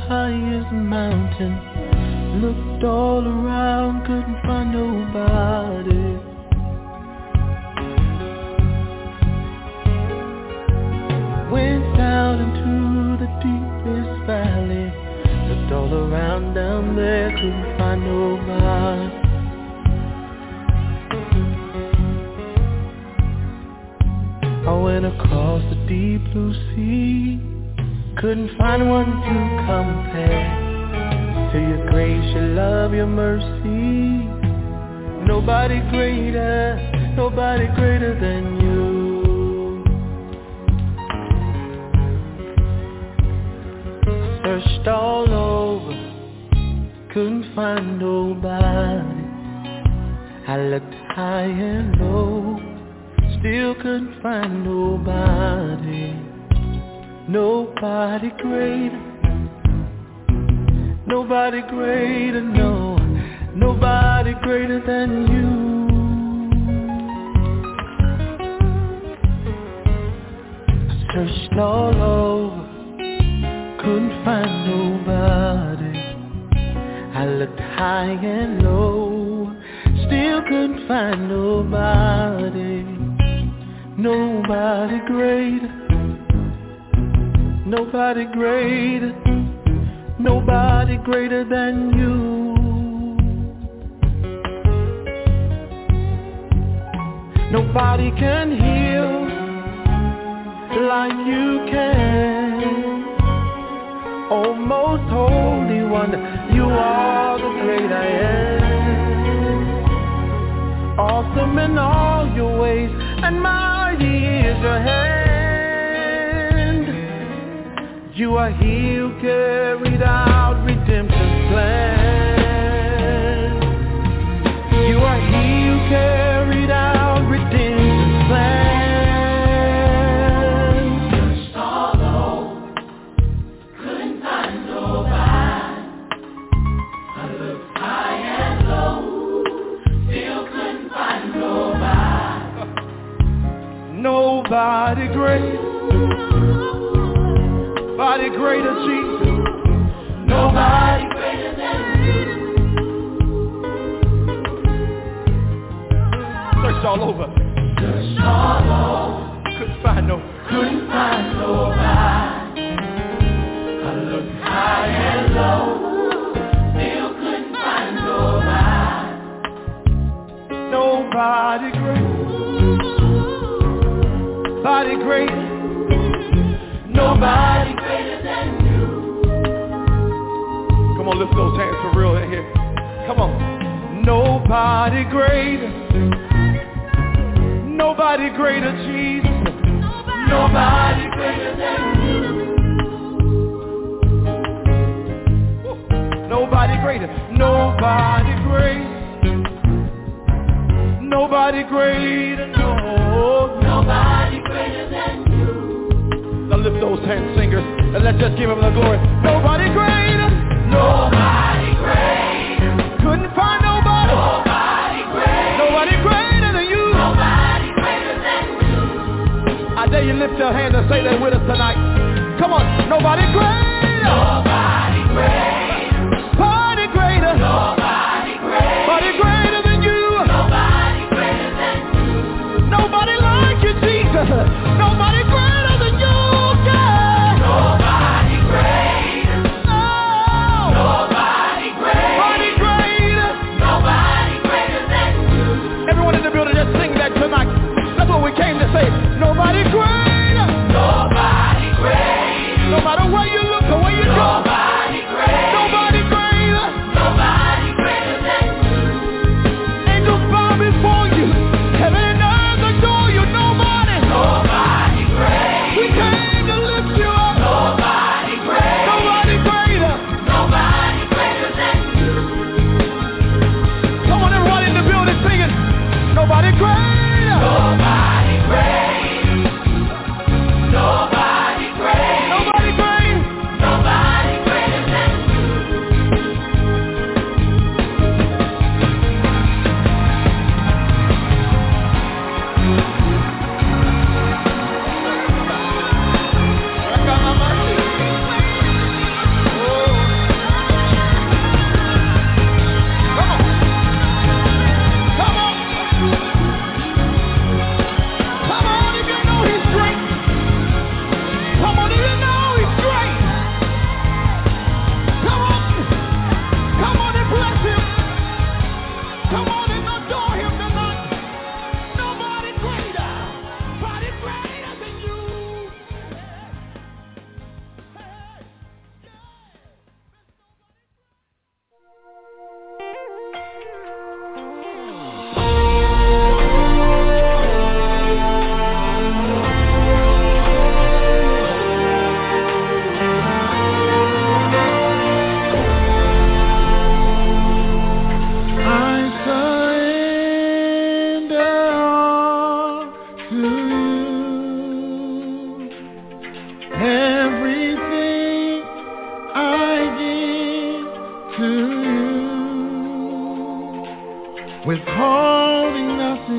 highest mountain. Looked all around, couldn't find nobody. Went down into the deepest valley. Looked all around down there, couldn't find nobody. I went across the deep blue sea. Couldn't find one to compare to your grace, your love, your mercy. Nobody greater than you. Searched all over, couldn't find nobody. I looked high and low, still couldn't find nobody. Nobody greater, no, nobody greater than you. I searched all over, couldn't find nobody. I looked high and low, still couldn't find nobody. Nobody greater, nobody greater than you. Nobody can heal like you can. Oh, most holy one, you are the great I am. Awesome in all your ways, and mighty is your hand. You are he who carried out redemption's plan. You are he who carried out redemption's plan. Searched all over, couldn't find nobody. I looked high and low, still couldn't find nobody. Nobody great. Nobody greater, Jesus. Nobody greater than you. Searched all over. Searched all over. Couldn't find nobody. I looked high and low, still couldn't find nobody. Nobody great. Nobody great. Nobody greater than you. Come on, lift those hands for real in here. Come on. Nobody greater. Nobody greater, Jesus. Nobody greater than you. Nobody greater. Nobody greater. Nobody greater. No. Nobody greater than you. Now lift those hands, singers, and let's just give him the glory. Nobody greater. Nobody greater. Couldn't find nobody. Nobody greater. Nobody greater than you. Nobody greater than you. I dare you lift your hands and say that with us tonight. Come on. Nobody greater. Nobody greater. Nobody greater. Nobody greater. Nobody greater than you. Nobody greater than you. Nobody like you, Jesus. Nobody greater than you. Nobody greater. Oh. Nobody greater. Nobody greater than you. Everyone in the building, just sing that tonight. That's what we came to say. Nobody greater. Nobody greater. No matter what Come on and adore him tonight. Nobody greater. Nobody greater than you. Withholding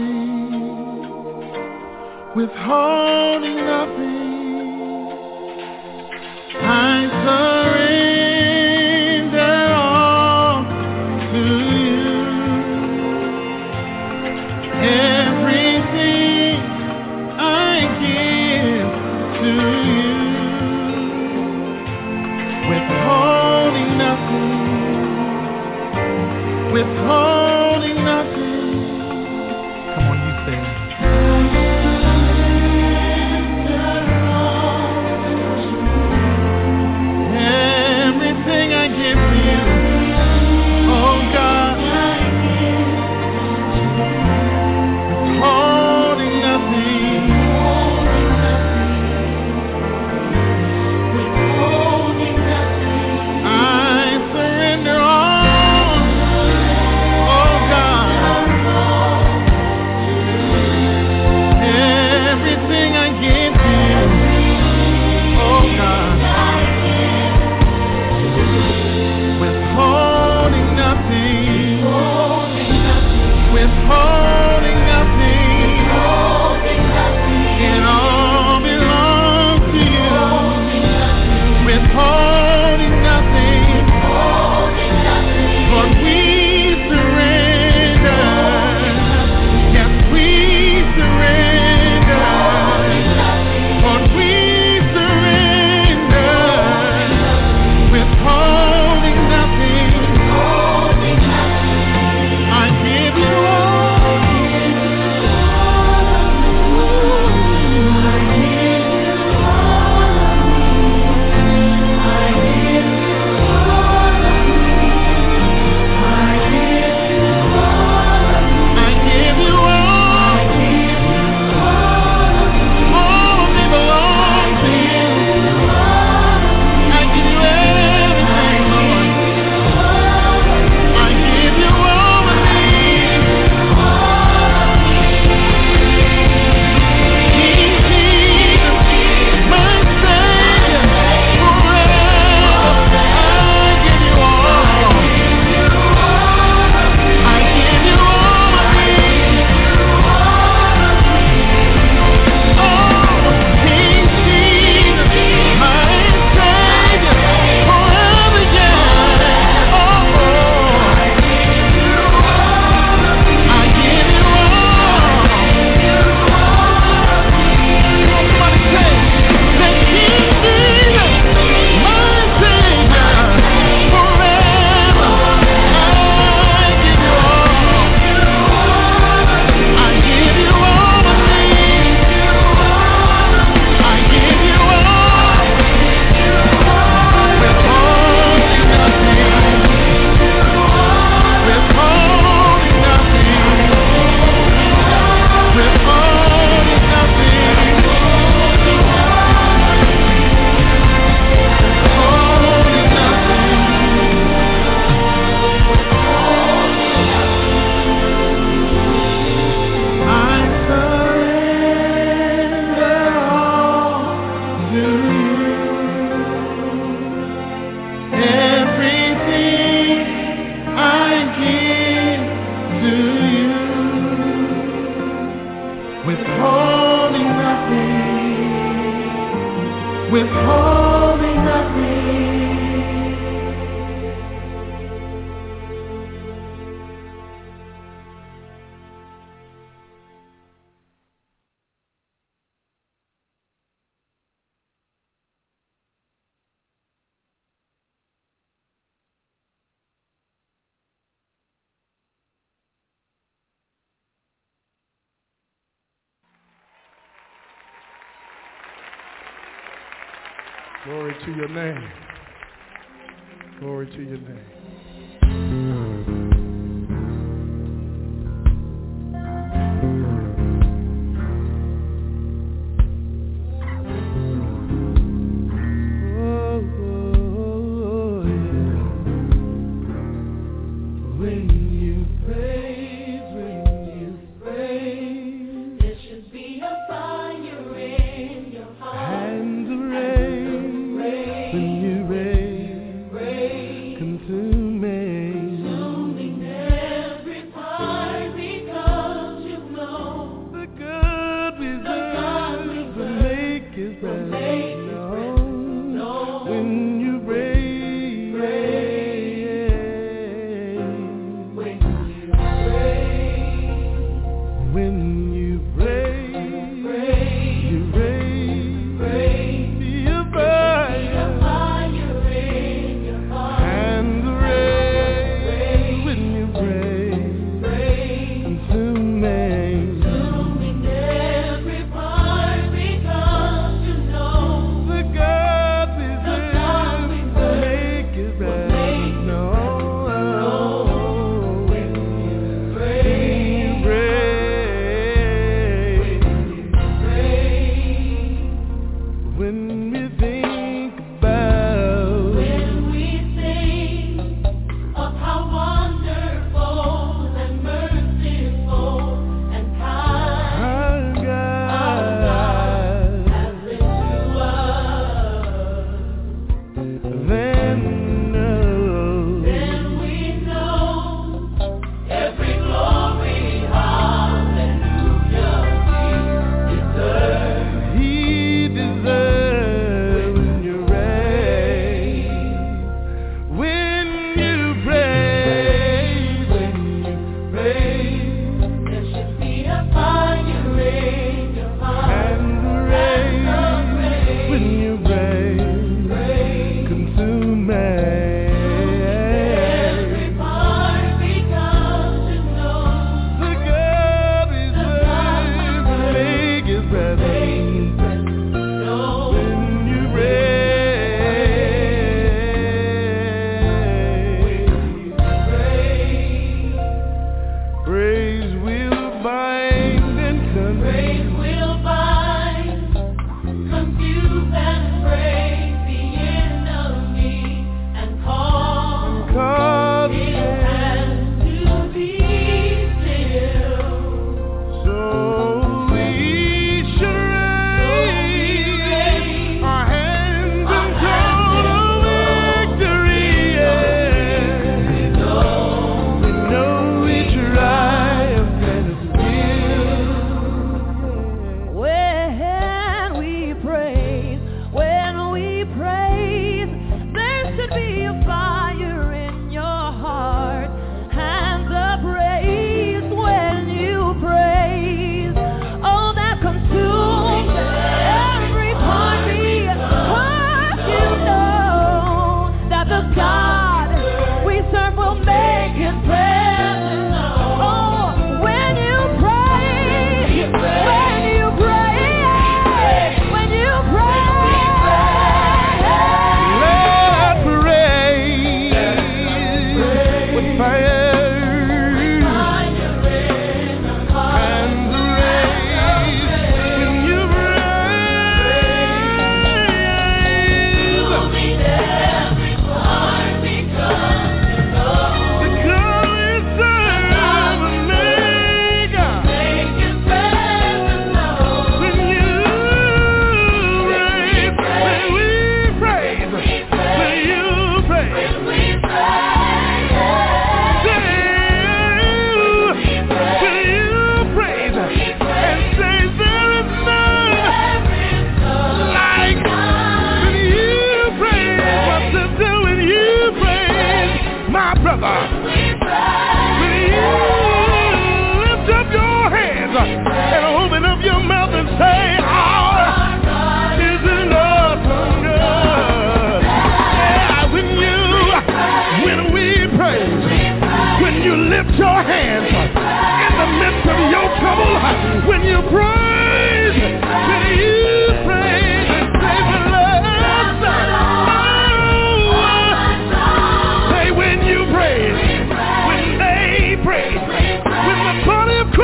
nothing, I surrender all to you. Everything I give to you. Withholding nothing, withholding nothing. Come on, you say it. Glory to your name. Glory to your name. Try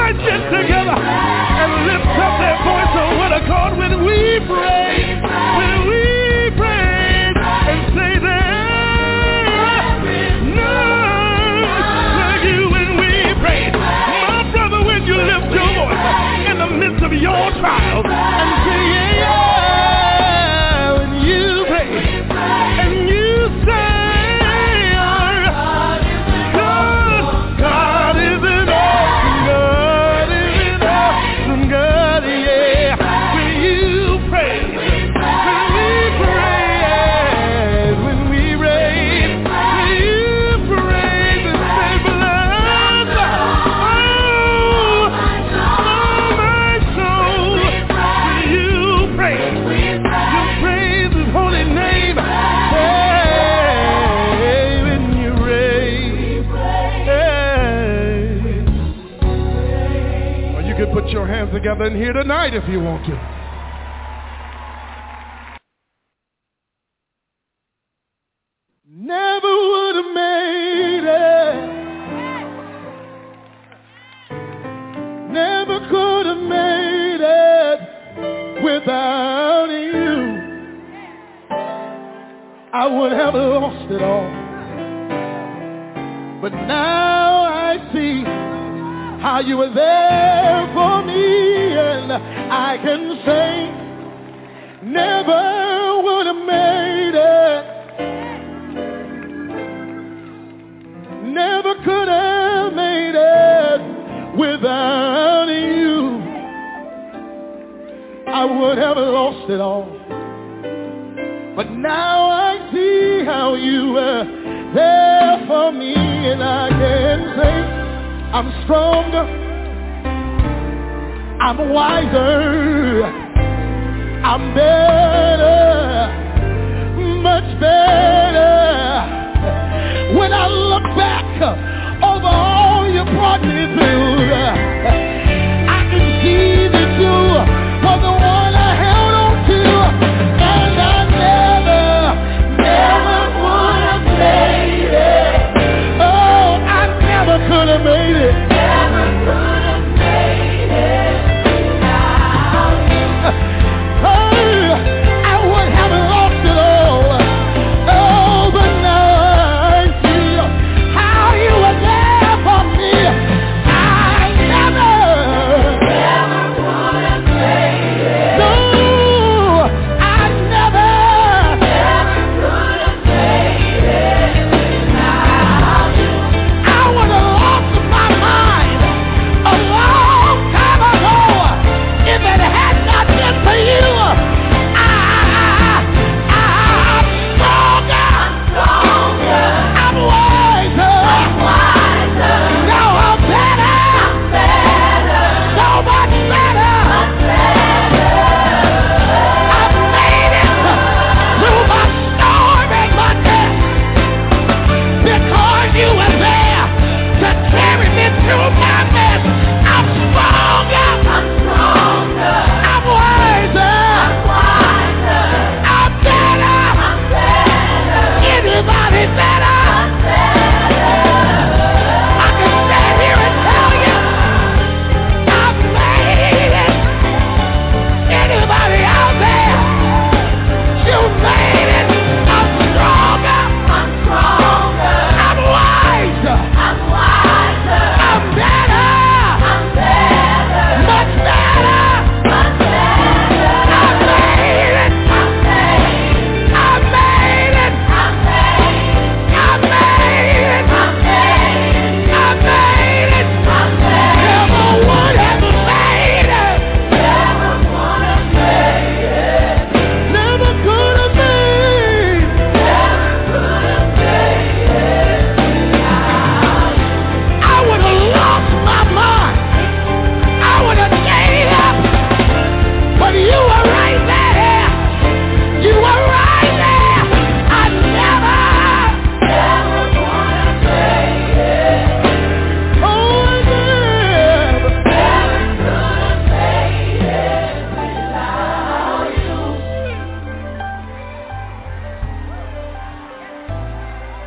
might get together and lift up their voice on what accord when we pray, and say that none like you when we pray. My brother, when you lift your voice in the midst of your trials and say, yeah, when you pray and you say, put your hands together in here tonight if you want to. Never would have made it. Never could have made it without you. I would have lost it all. But now I see how you were there for me, and I can say, never would have made it, never could have made it without you. I would have lost it all, but now I see how you were there for me, and I can say, I'm stronger, I'm wiser, I'm better, much better. When I look back over all you brought me through, I can see that you were the one I held on to, and I never would have made it. Oh, I never could have made it. Never could have made it without you. I would have lost it all. Oh, but now I see how you were there for me. I never would have made it. No, I never could have made it without you. I would have lost my mind a long time ago if it had not been for you. I'm stronger, I'm wiser, now I'm better, so much better. I've made it through my storm and my death because you were there to carry me through my mess. I'm stronger, I'm wiser, I'm better, anybody better? I can stand here and tell you, I've made it. Anybody out there, you made it. I'm stronger, I'm wiser, I'm better, much better. I made it. I made it. Never would have made it. Never could have made it. I would have lost my mind. I would have gave up. But you were right there. You were right there. I never would have made it. Oh, I never could have made it without you.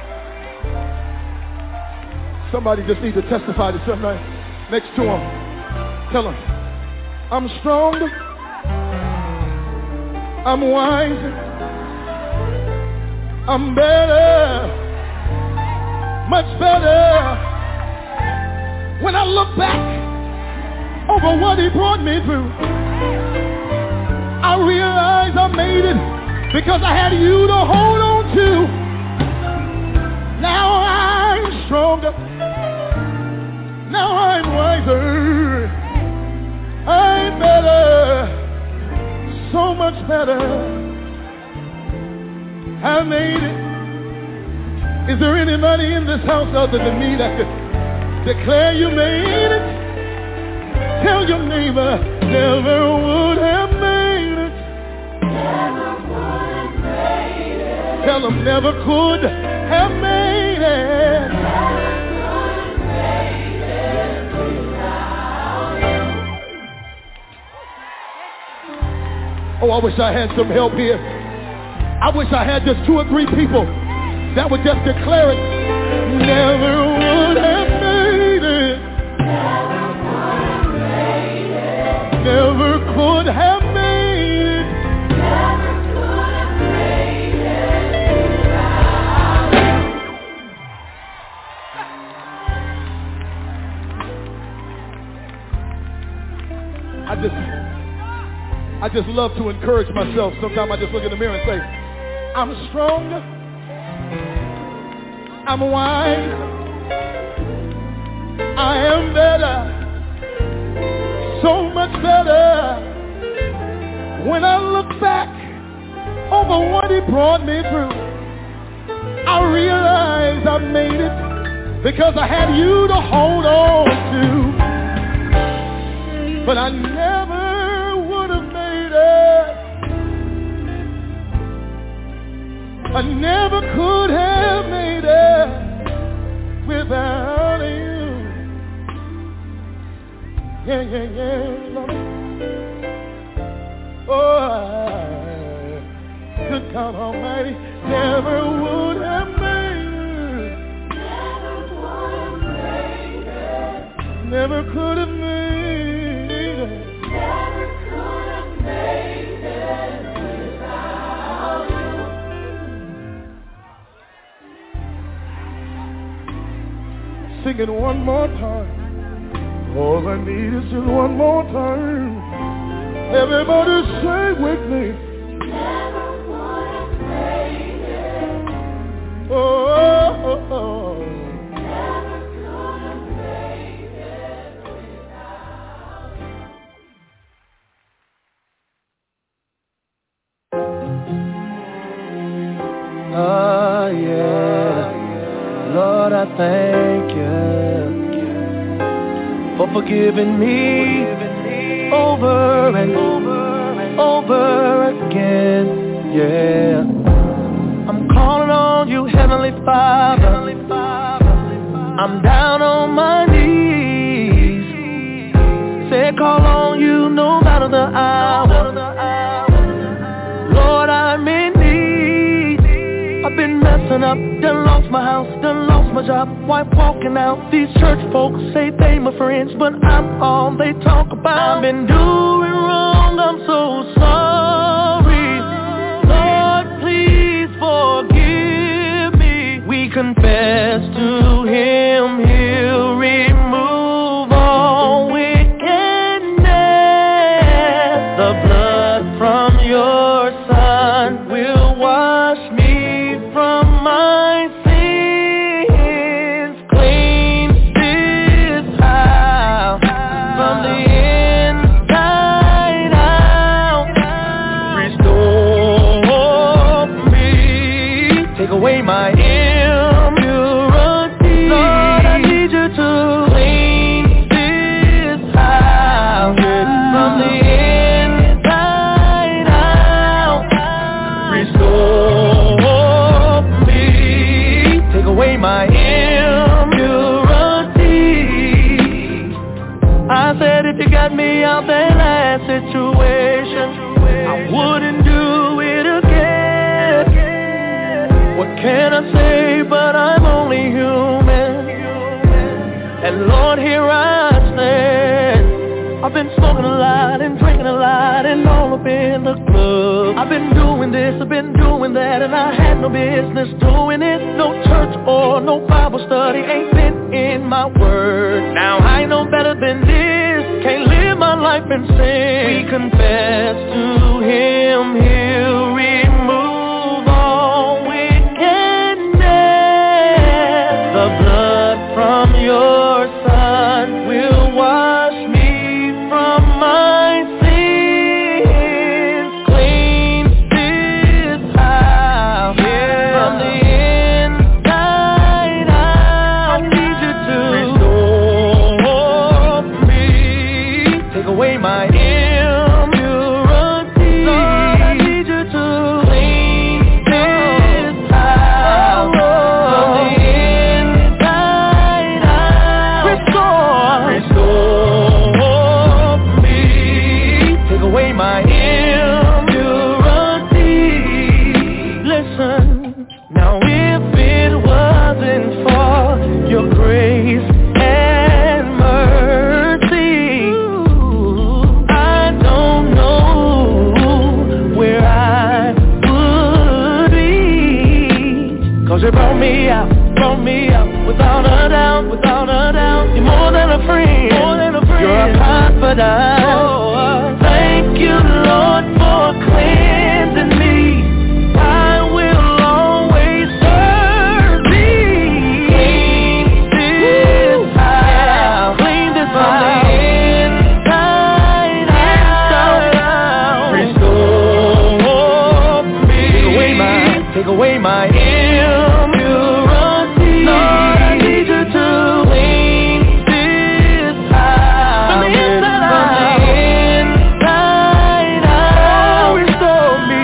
Somebody just needs to testify to somebody next to him. Tell them, I'm stronger, I'm wiser, I'm better, much better. When I look back over what he brought me through, I realize I made it because I had you to hold on to. Now I'm stronger, now I'm wiser, I'm better, so much better. I made it. Is there anybody in this house other than me that could declare you made it? Tell your neighbor, never would have made it. Never would have made it. Tell them, never could have made it. Never could have made it without you. Oh, I wish I had some help here. I wish I had just 2 or 3 people that would just declare it. Never would have made it. Never would have made it. Never could have made it. Never could have made it without you. I just love to encourage myself. Sometimes I just look in the mirror and say, I'm stronger, I'm wise, I am better, so much better. When I look back over what he brought me through, I realize I made it because I had you to hold on to. But I never would have made it. I never could have made it without you. Yeah, yeah, yeah, Lord. Oh, good God Almighty, never would have made it. Never would have made it. Never could have made it. Never could have made it without you. Sing it one more time. All I need is just one more time. Everybody say with me. Never would have made it. Oh, oh, oh. Never could have made it without you. Oh, yeah. Lord, I thank you for forgiving me over and over again, yeah. I'm calling on you, Heavenly Father. I'm down on my knees. Say call on you no matter the hour. Lord, I'm in need. I've been messing up, done lost my house, done lost my job. Wife walking out, these church folks say they my friends, but I'm all they talk about. I've been doing wrong, I'm so sorry. Lord, please forgive me. We confess to him, he'll remove all wickedness. The blood from your son will wash me from my sins. Clean this house from the inside out. Restore me. Take away my impurity. Lord, I need you to clean this house from the inside out. Restore me. Take away my impurity. I said if you got me out that last situation, I wouldn't do it again. What can I say, but I'm only human. And Lord, here I stand. I up in the club. I've been doing this, I've been doing that, and I had no business doing it. No church or no Bible study, ain't been in my word. Now I know better than this, can't live my life in sin. We confess to him, he'll remove all wickedness. The blood from your son will wash me from my sins. Clean this house from the inside out. I need you to restore me, take away my impurity. Lord, I need you to clean this house from the inside out. Restore me, take away my impurity. Listen, now if it wasn't for your grace and mercy, I don't know where I would be. 'Cause you brought me out without a doubt, without a doubt. You're more than a friend, you're a confidant. Thank you, Lord, for cleansing me. I will always serve thee. Clean this house, clean this house from the inside out. Restore me, take away my impurity. Lord, I need you to clean this house from the inside out. Restore me,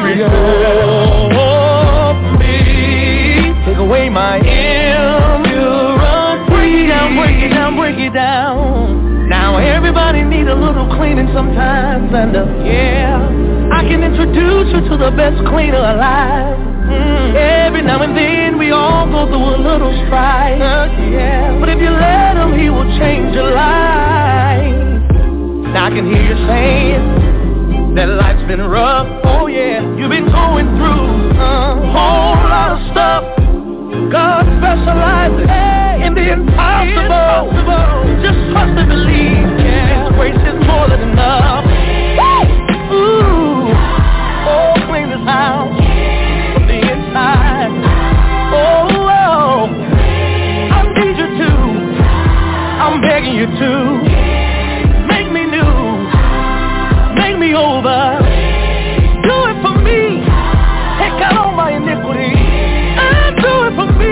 take away my impurity. Break it down. Now everybody need a little cleaning sometimes, and yeah, I can introduce you to the best cleaner alive. Every now and then we all go through a little strife, yeah. But if you let him, he will change your life. Now I can hear you saying that life's been rough. Oh yeah, you've been going through a whole lot of stuff. God specializes in the impossible. Just trust and believe. Yeah, His grace is more than enough. Ooh, oh, clean this house from the inside. Oh, I need you to. I'm begging you to make me new, make me over. Do it for me. Take out all my iniquity and do it for me.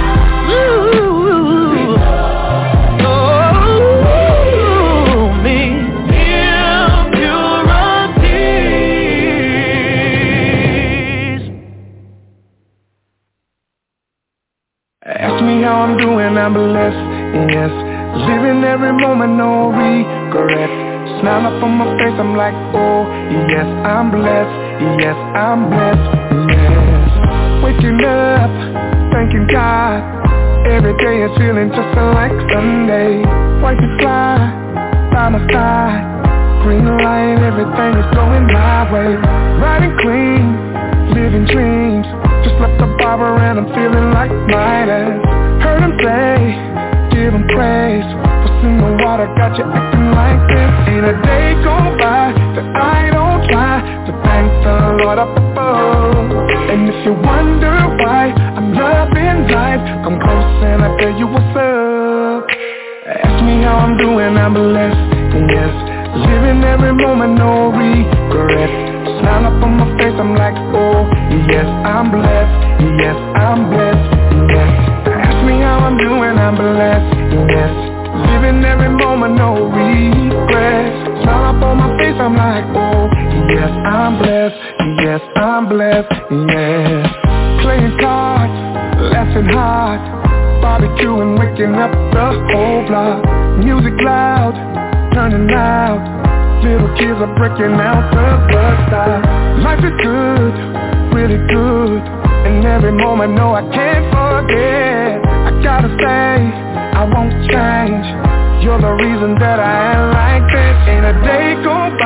Ask me how I'm doing, I'm blessed, yes. Living every moment, no regrets. Smile up on my face, I'm like, oh, yes, I'm blessed, yes, I'm blessed, yes. Waking up, thanking God. Every day is feeling just like Sunday. White and fly, by my side. Green light, everything is going my way. Riding clean, living dreams. Just left the barber and I'm feeling like Midas. Heard him say, give him praise. What's in the water got you acting like this? Ain't a day go by that I don't try to thank the Lord up above. And if you wonder why I'm loving life, come close and I'll tell you what's up. Ask me how I'm doing, I'm blessed, yes. Living every moment, no regrets. Smile up on my face, I'm like, oh, yes, I'm blessed, yes, I'm blessed, yes. Ask me how I'm doing, I'm blessed, yes. Living every moment, no regrets. Smile up on my face, I'm like, oh, yes, I'm blessed, yes, I'm blessed, yes. Playing cards, laughing hard, barbecuing, waking up the whole block. Music loud, turning out. Little kids are breaking out the bus stop. Life is good, really good. And every moment, no, I can't forget. I gotta say, I won't change. You're the reason that I am like this. Ain't a day go by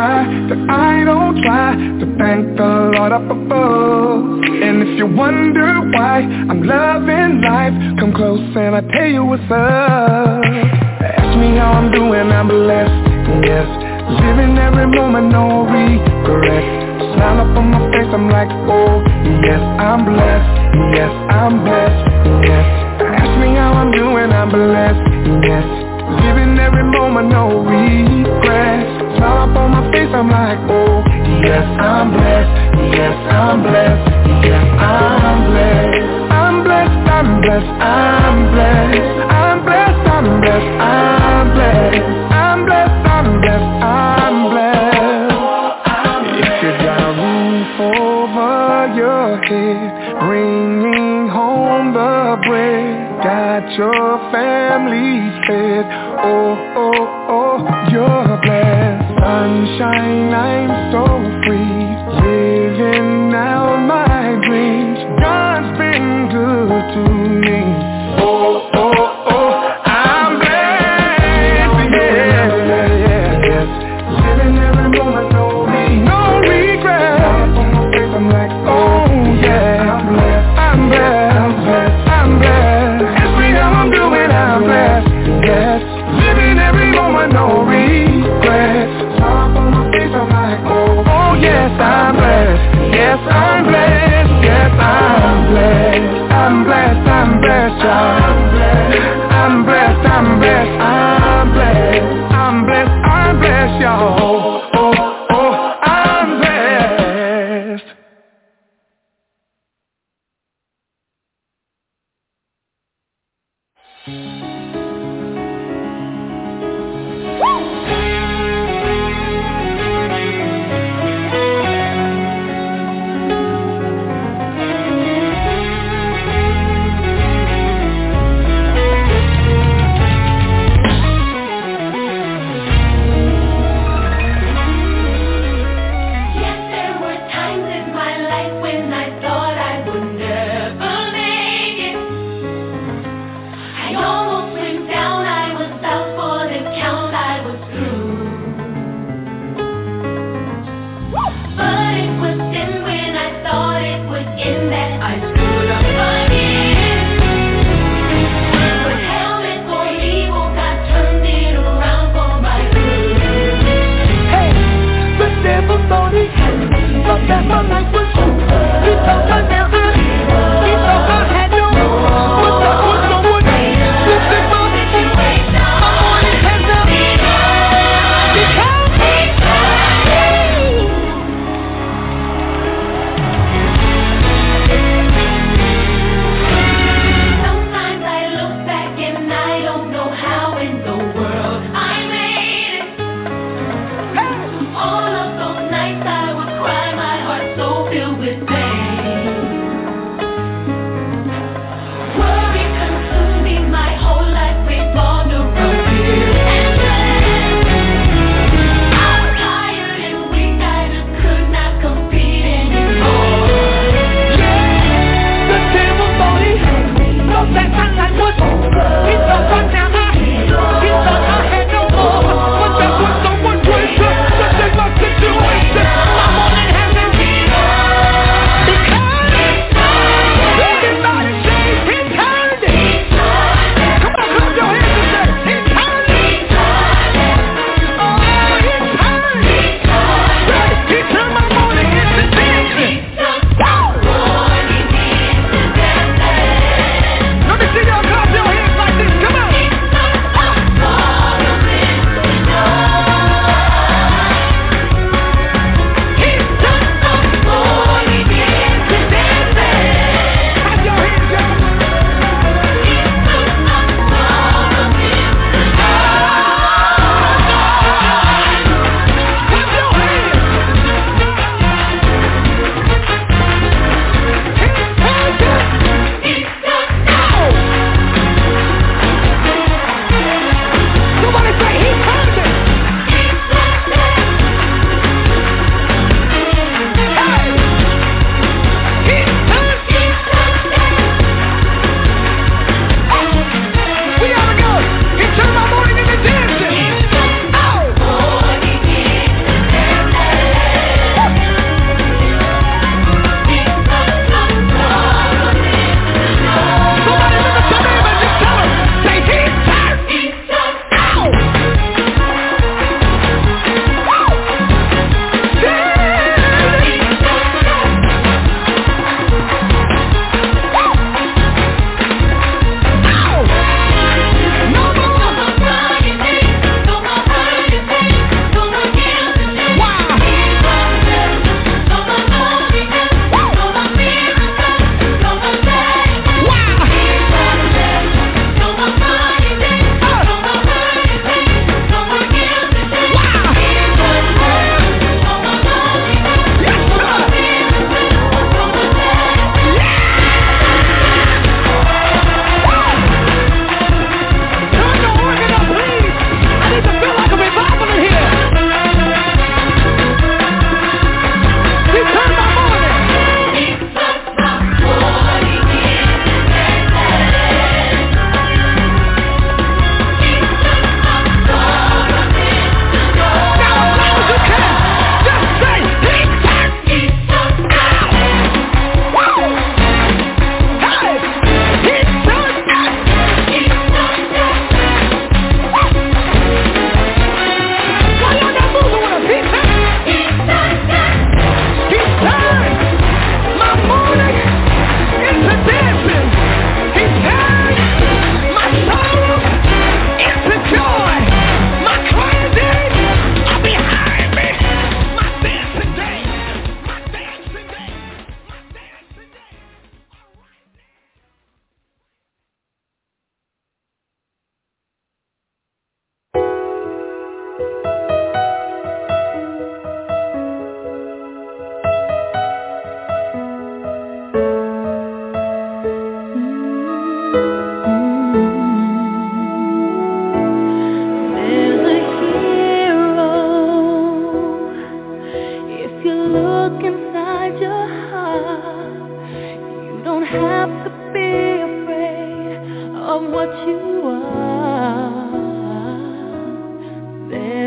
that I don't try to thank the Lord up above. And if you wonder why I'm loving life, come close and I'll tell you what's up. Ask me how I'm doing, I'm blessed, yes. Living every moment, no regrets. Smile up on my face, I'm like, oh, yes, I'm blessed, yes, I'm blessed, yes. Ask me how I'm doing, I'm blessed, yes. Living every moment, no regrets. Smile up on my face, I'm like, oh, yes, I'm blessed, yes, I'm blessed, yes, I'm blessed. I'm blessed, I'm blessed, I'm blessed. I'm blessed, I'm blessed, I'm blessed. I'm blessed, I'm blessed, I'm blessed. If you got a roof over your head, bringing home the bread, got your family fed, oh, oh, oh, you're blessed. Sunshine, I'm so free, living out my dreams. God's been good to me, oh, oh, oh, I'm blessed, yes. Living every moment, no regrets. I'm like, oh yeah, I'm blessed, I'm blessed, I'm blessed, I'm blessed. Ask me how I'm doing, I'm blessed, yes. Living every moment, no regrets. Smile on my face, I'm like, oh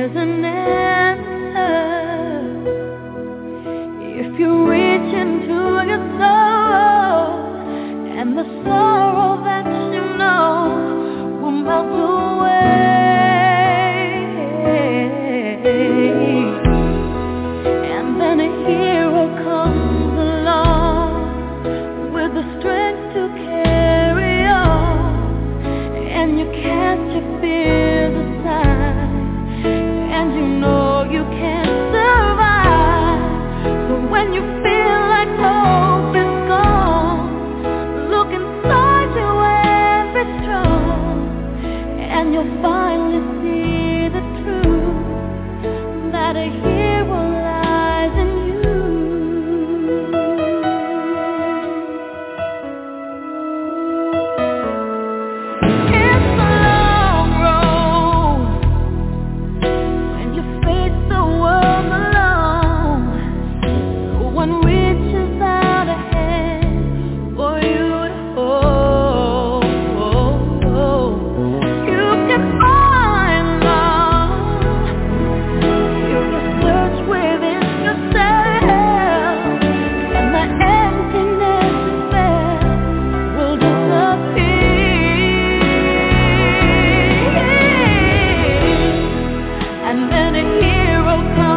is an answer. If you reach into your soul, and the sorrow that you know will melt away, and then a hero comes along with the strength to carry on, and you catch your fears aside, and you know you can't survive. So when you feel like hope is gone, look inside you and be strong, and you'll finally see the truth, that a hero lies in you. It's a long road when you face the world alone. No one reaches out a hand for you to hold. You can find love if you search within yourself, and the emptiness you felt will disappear. And then a hero comes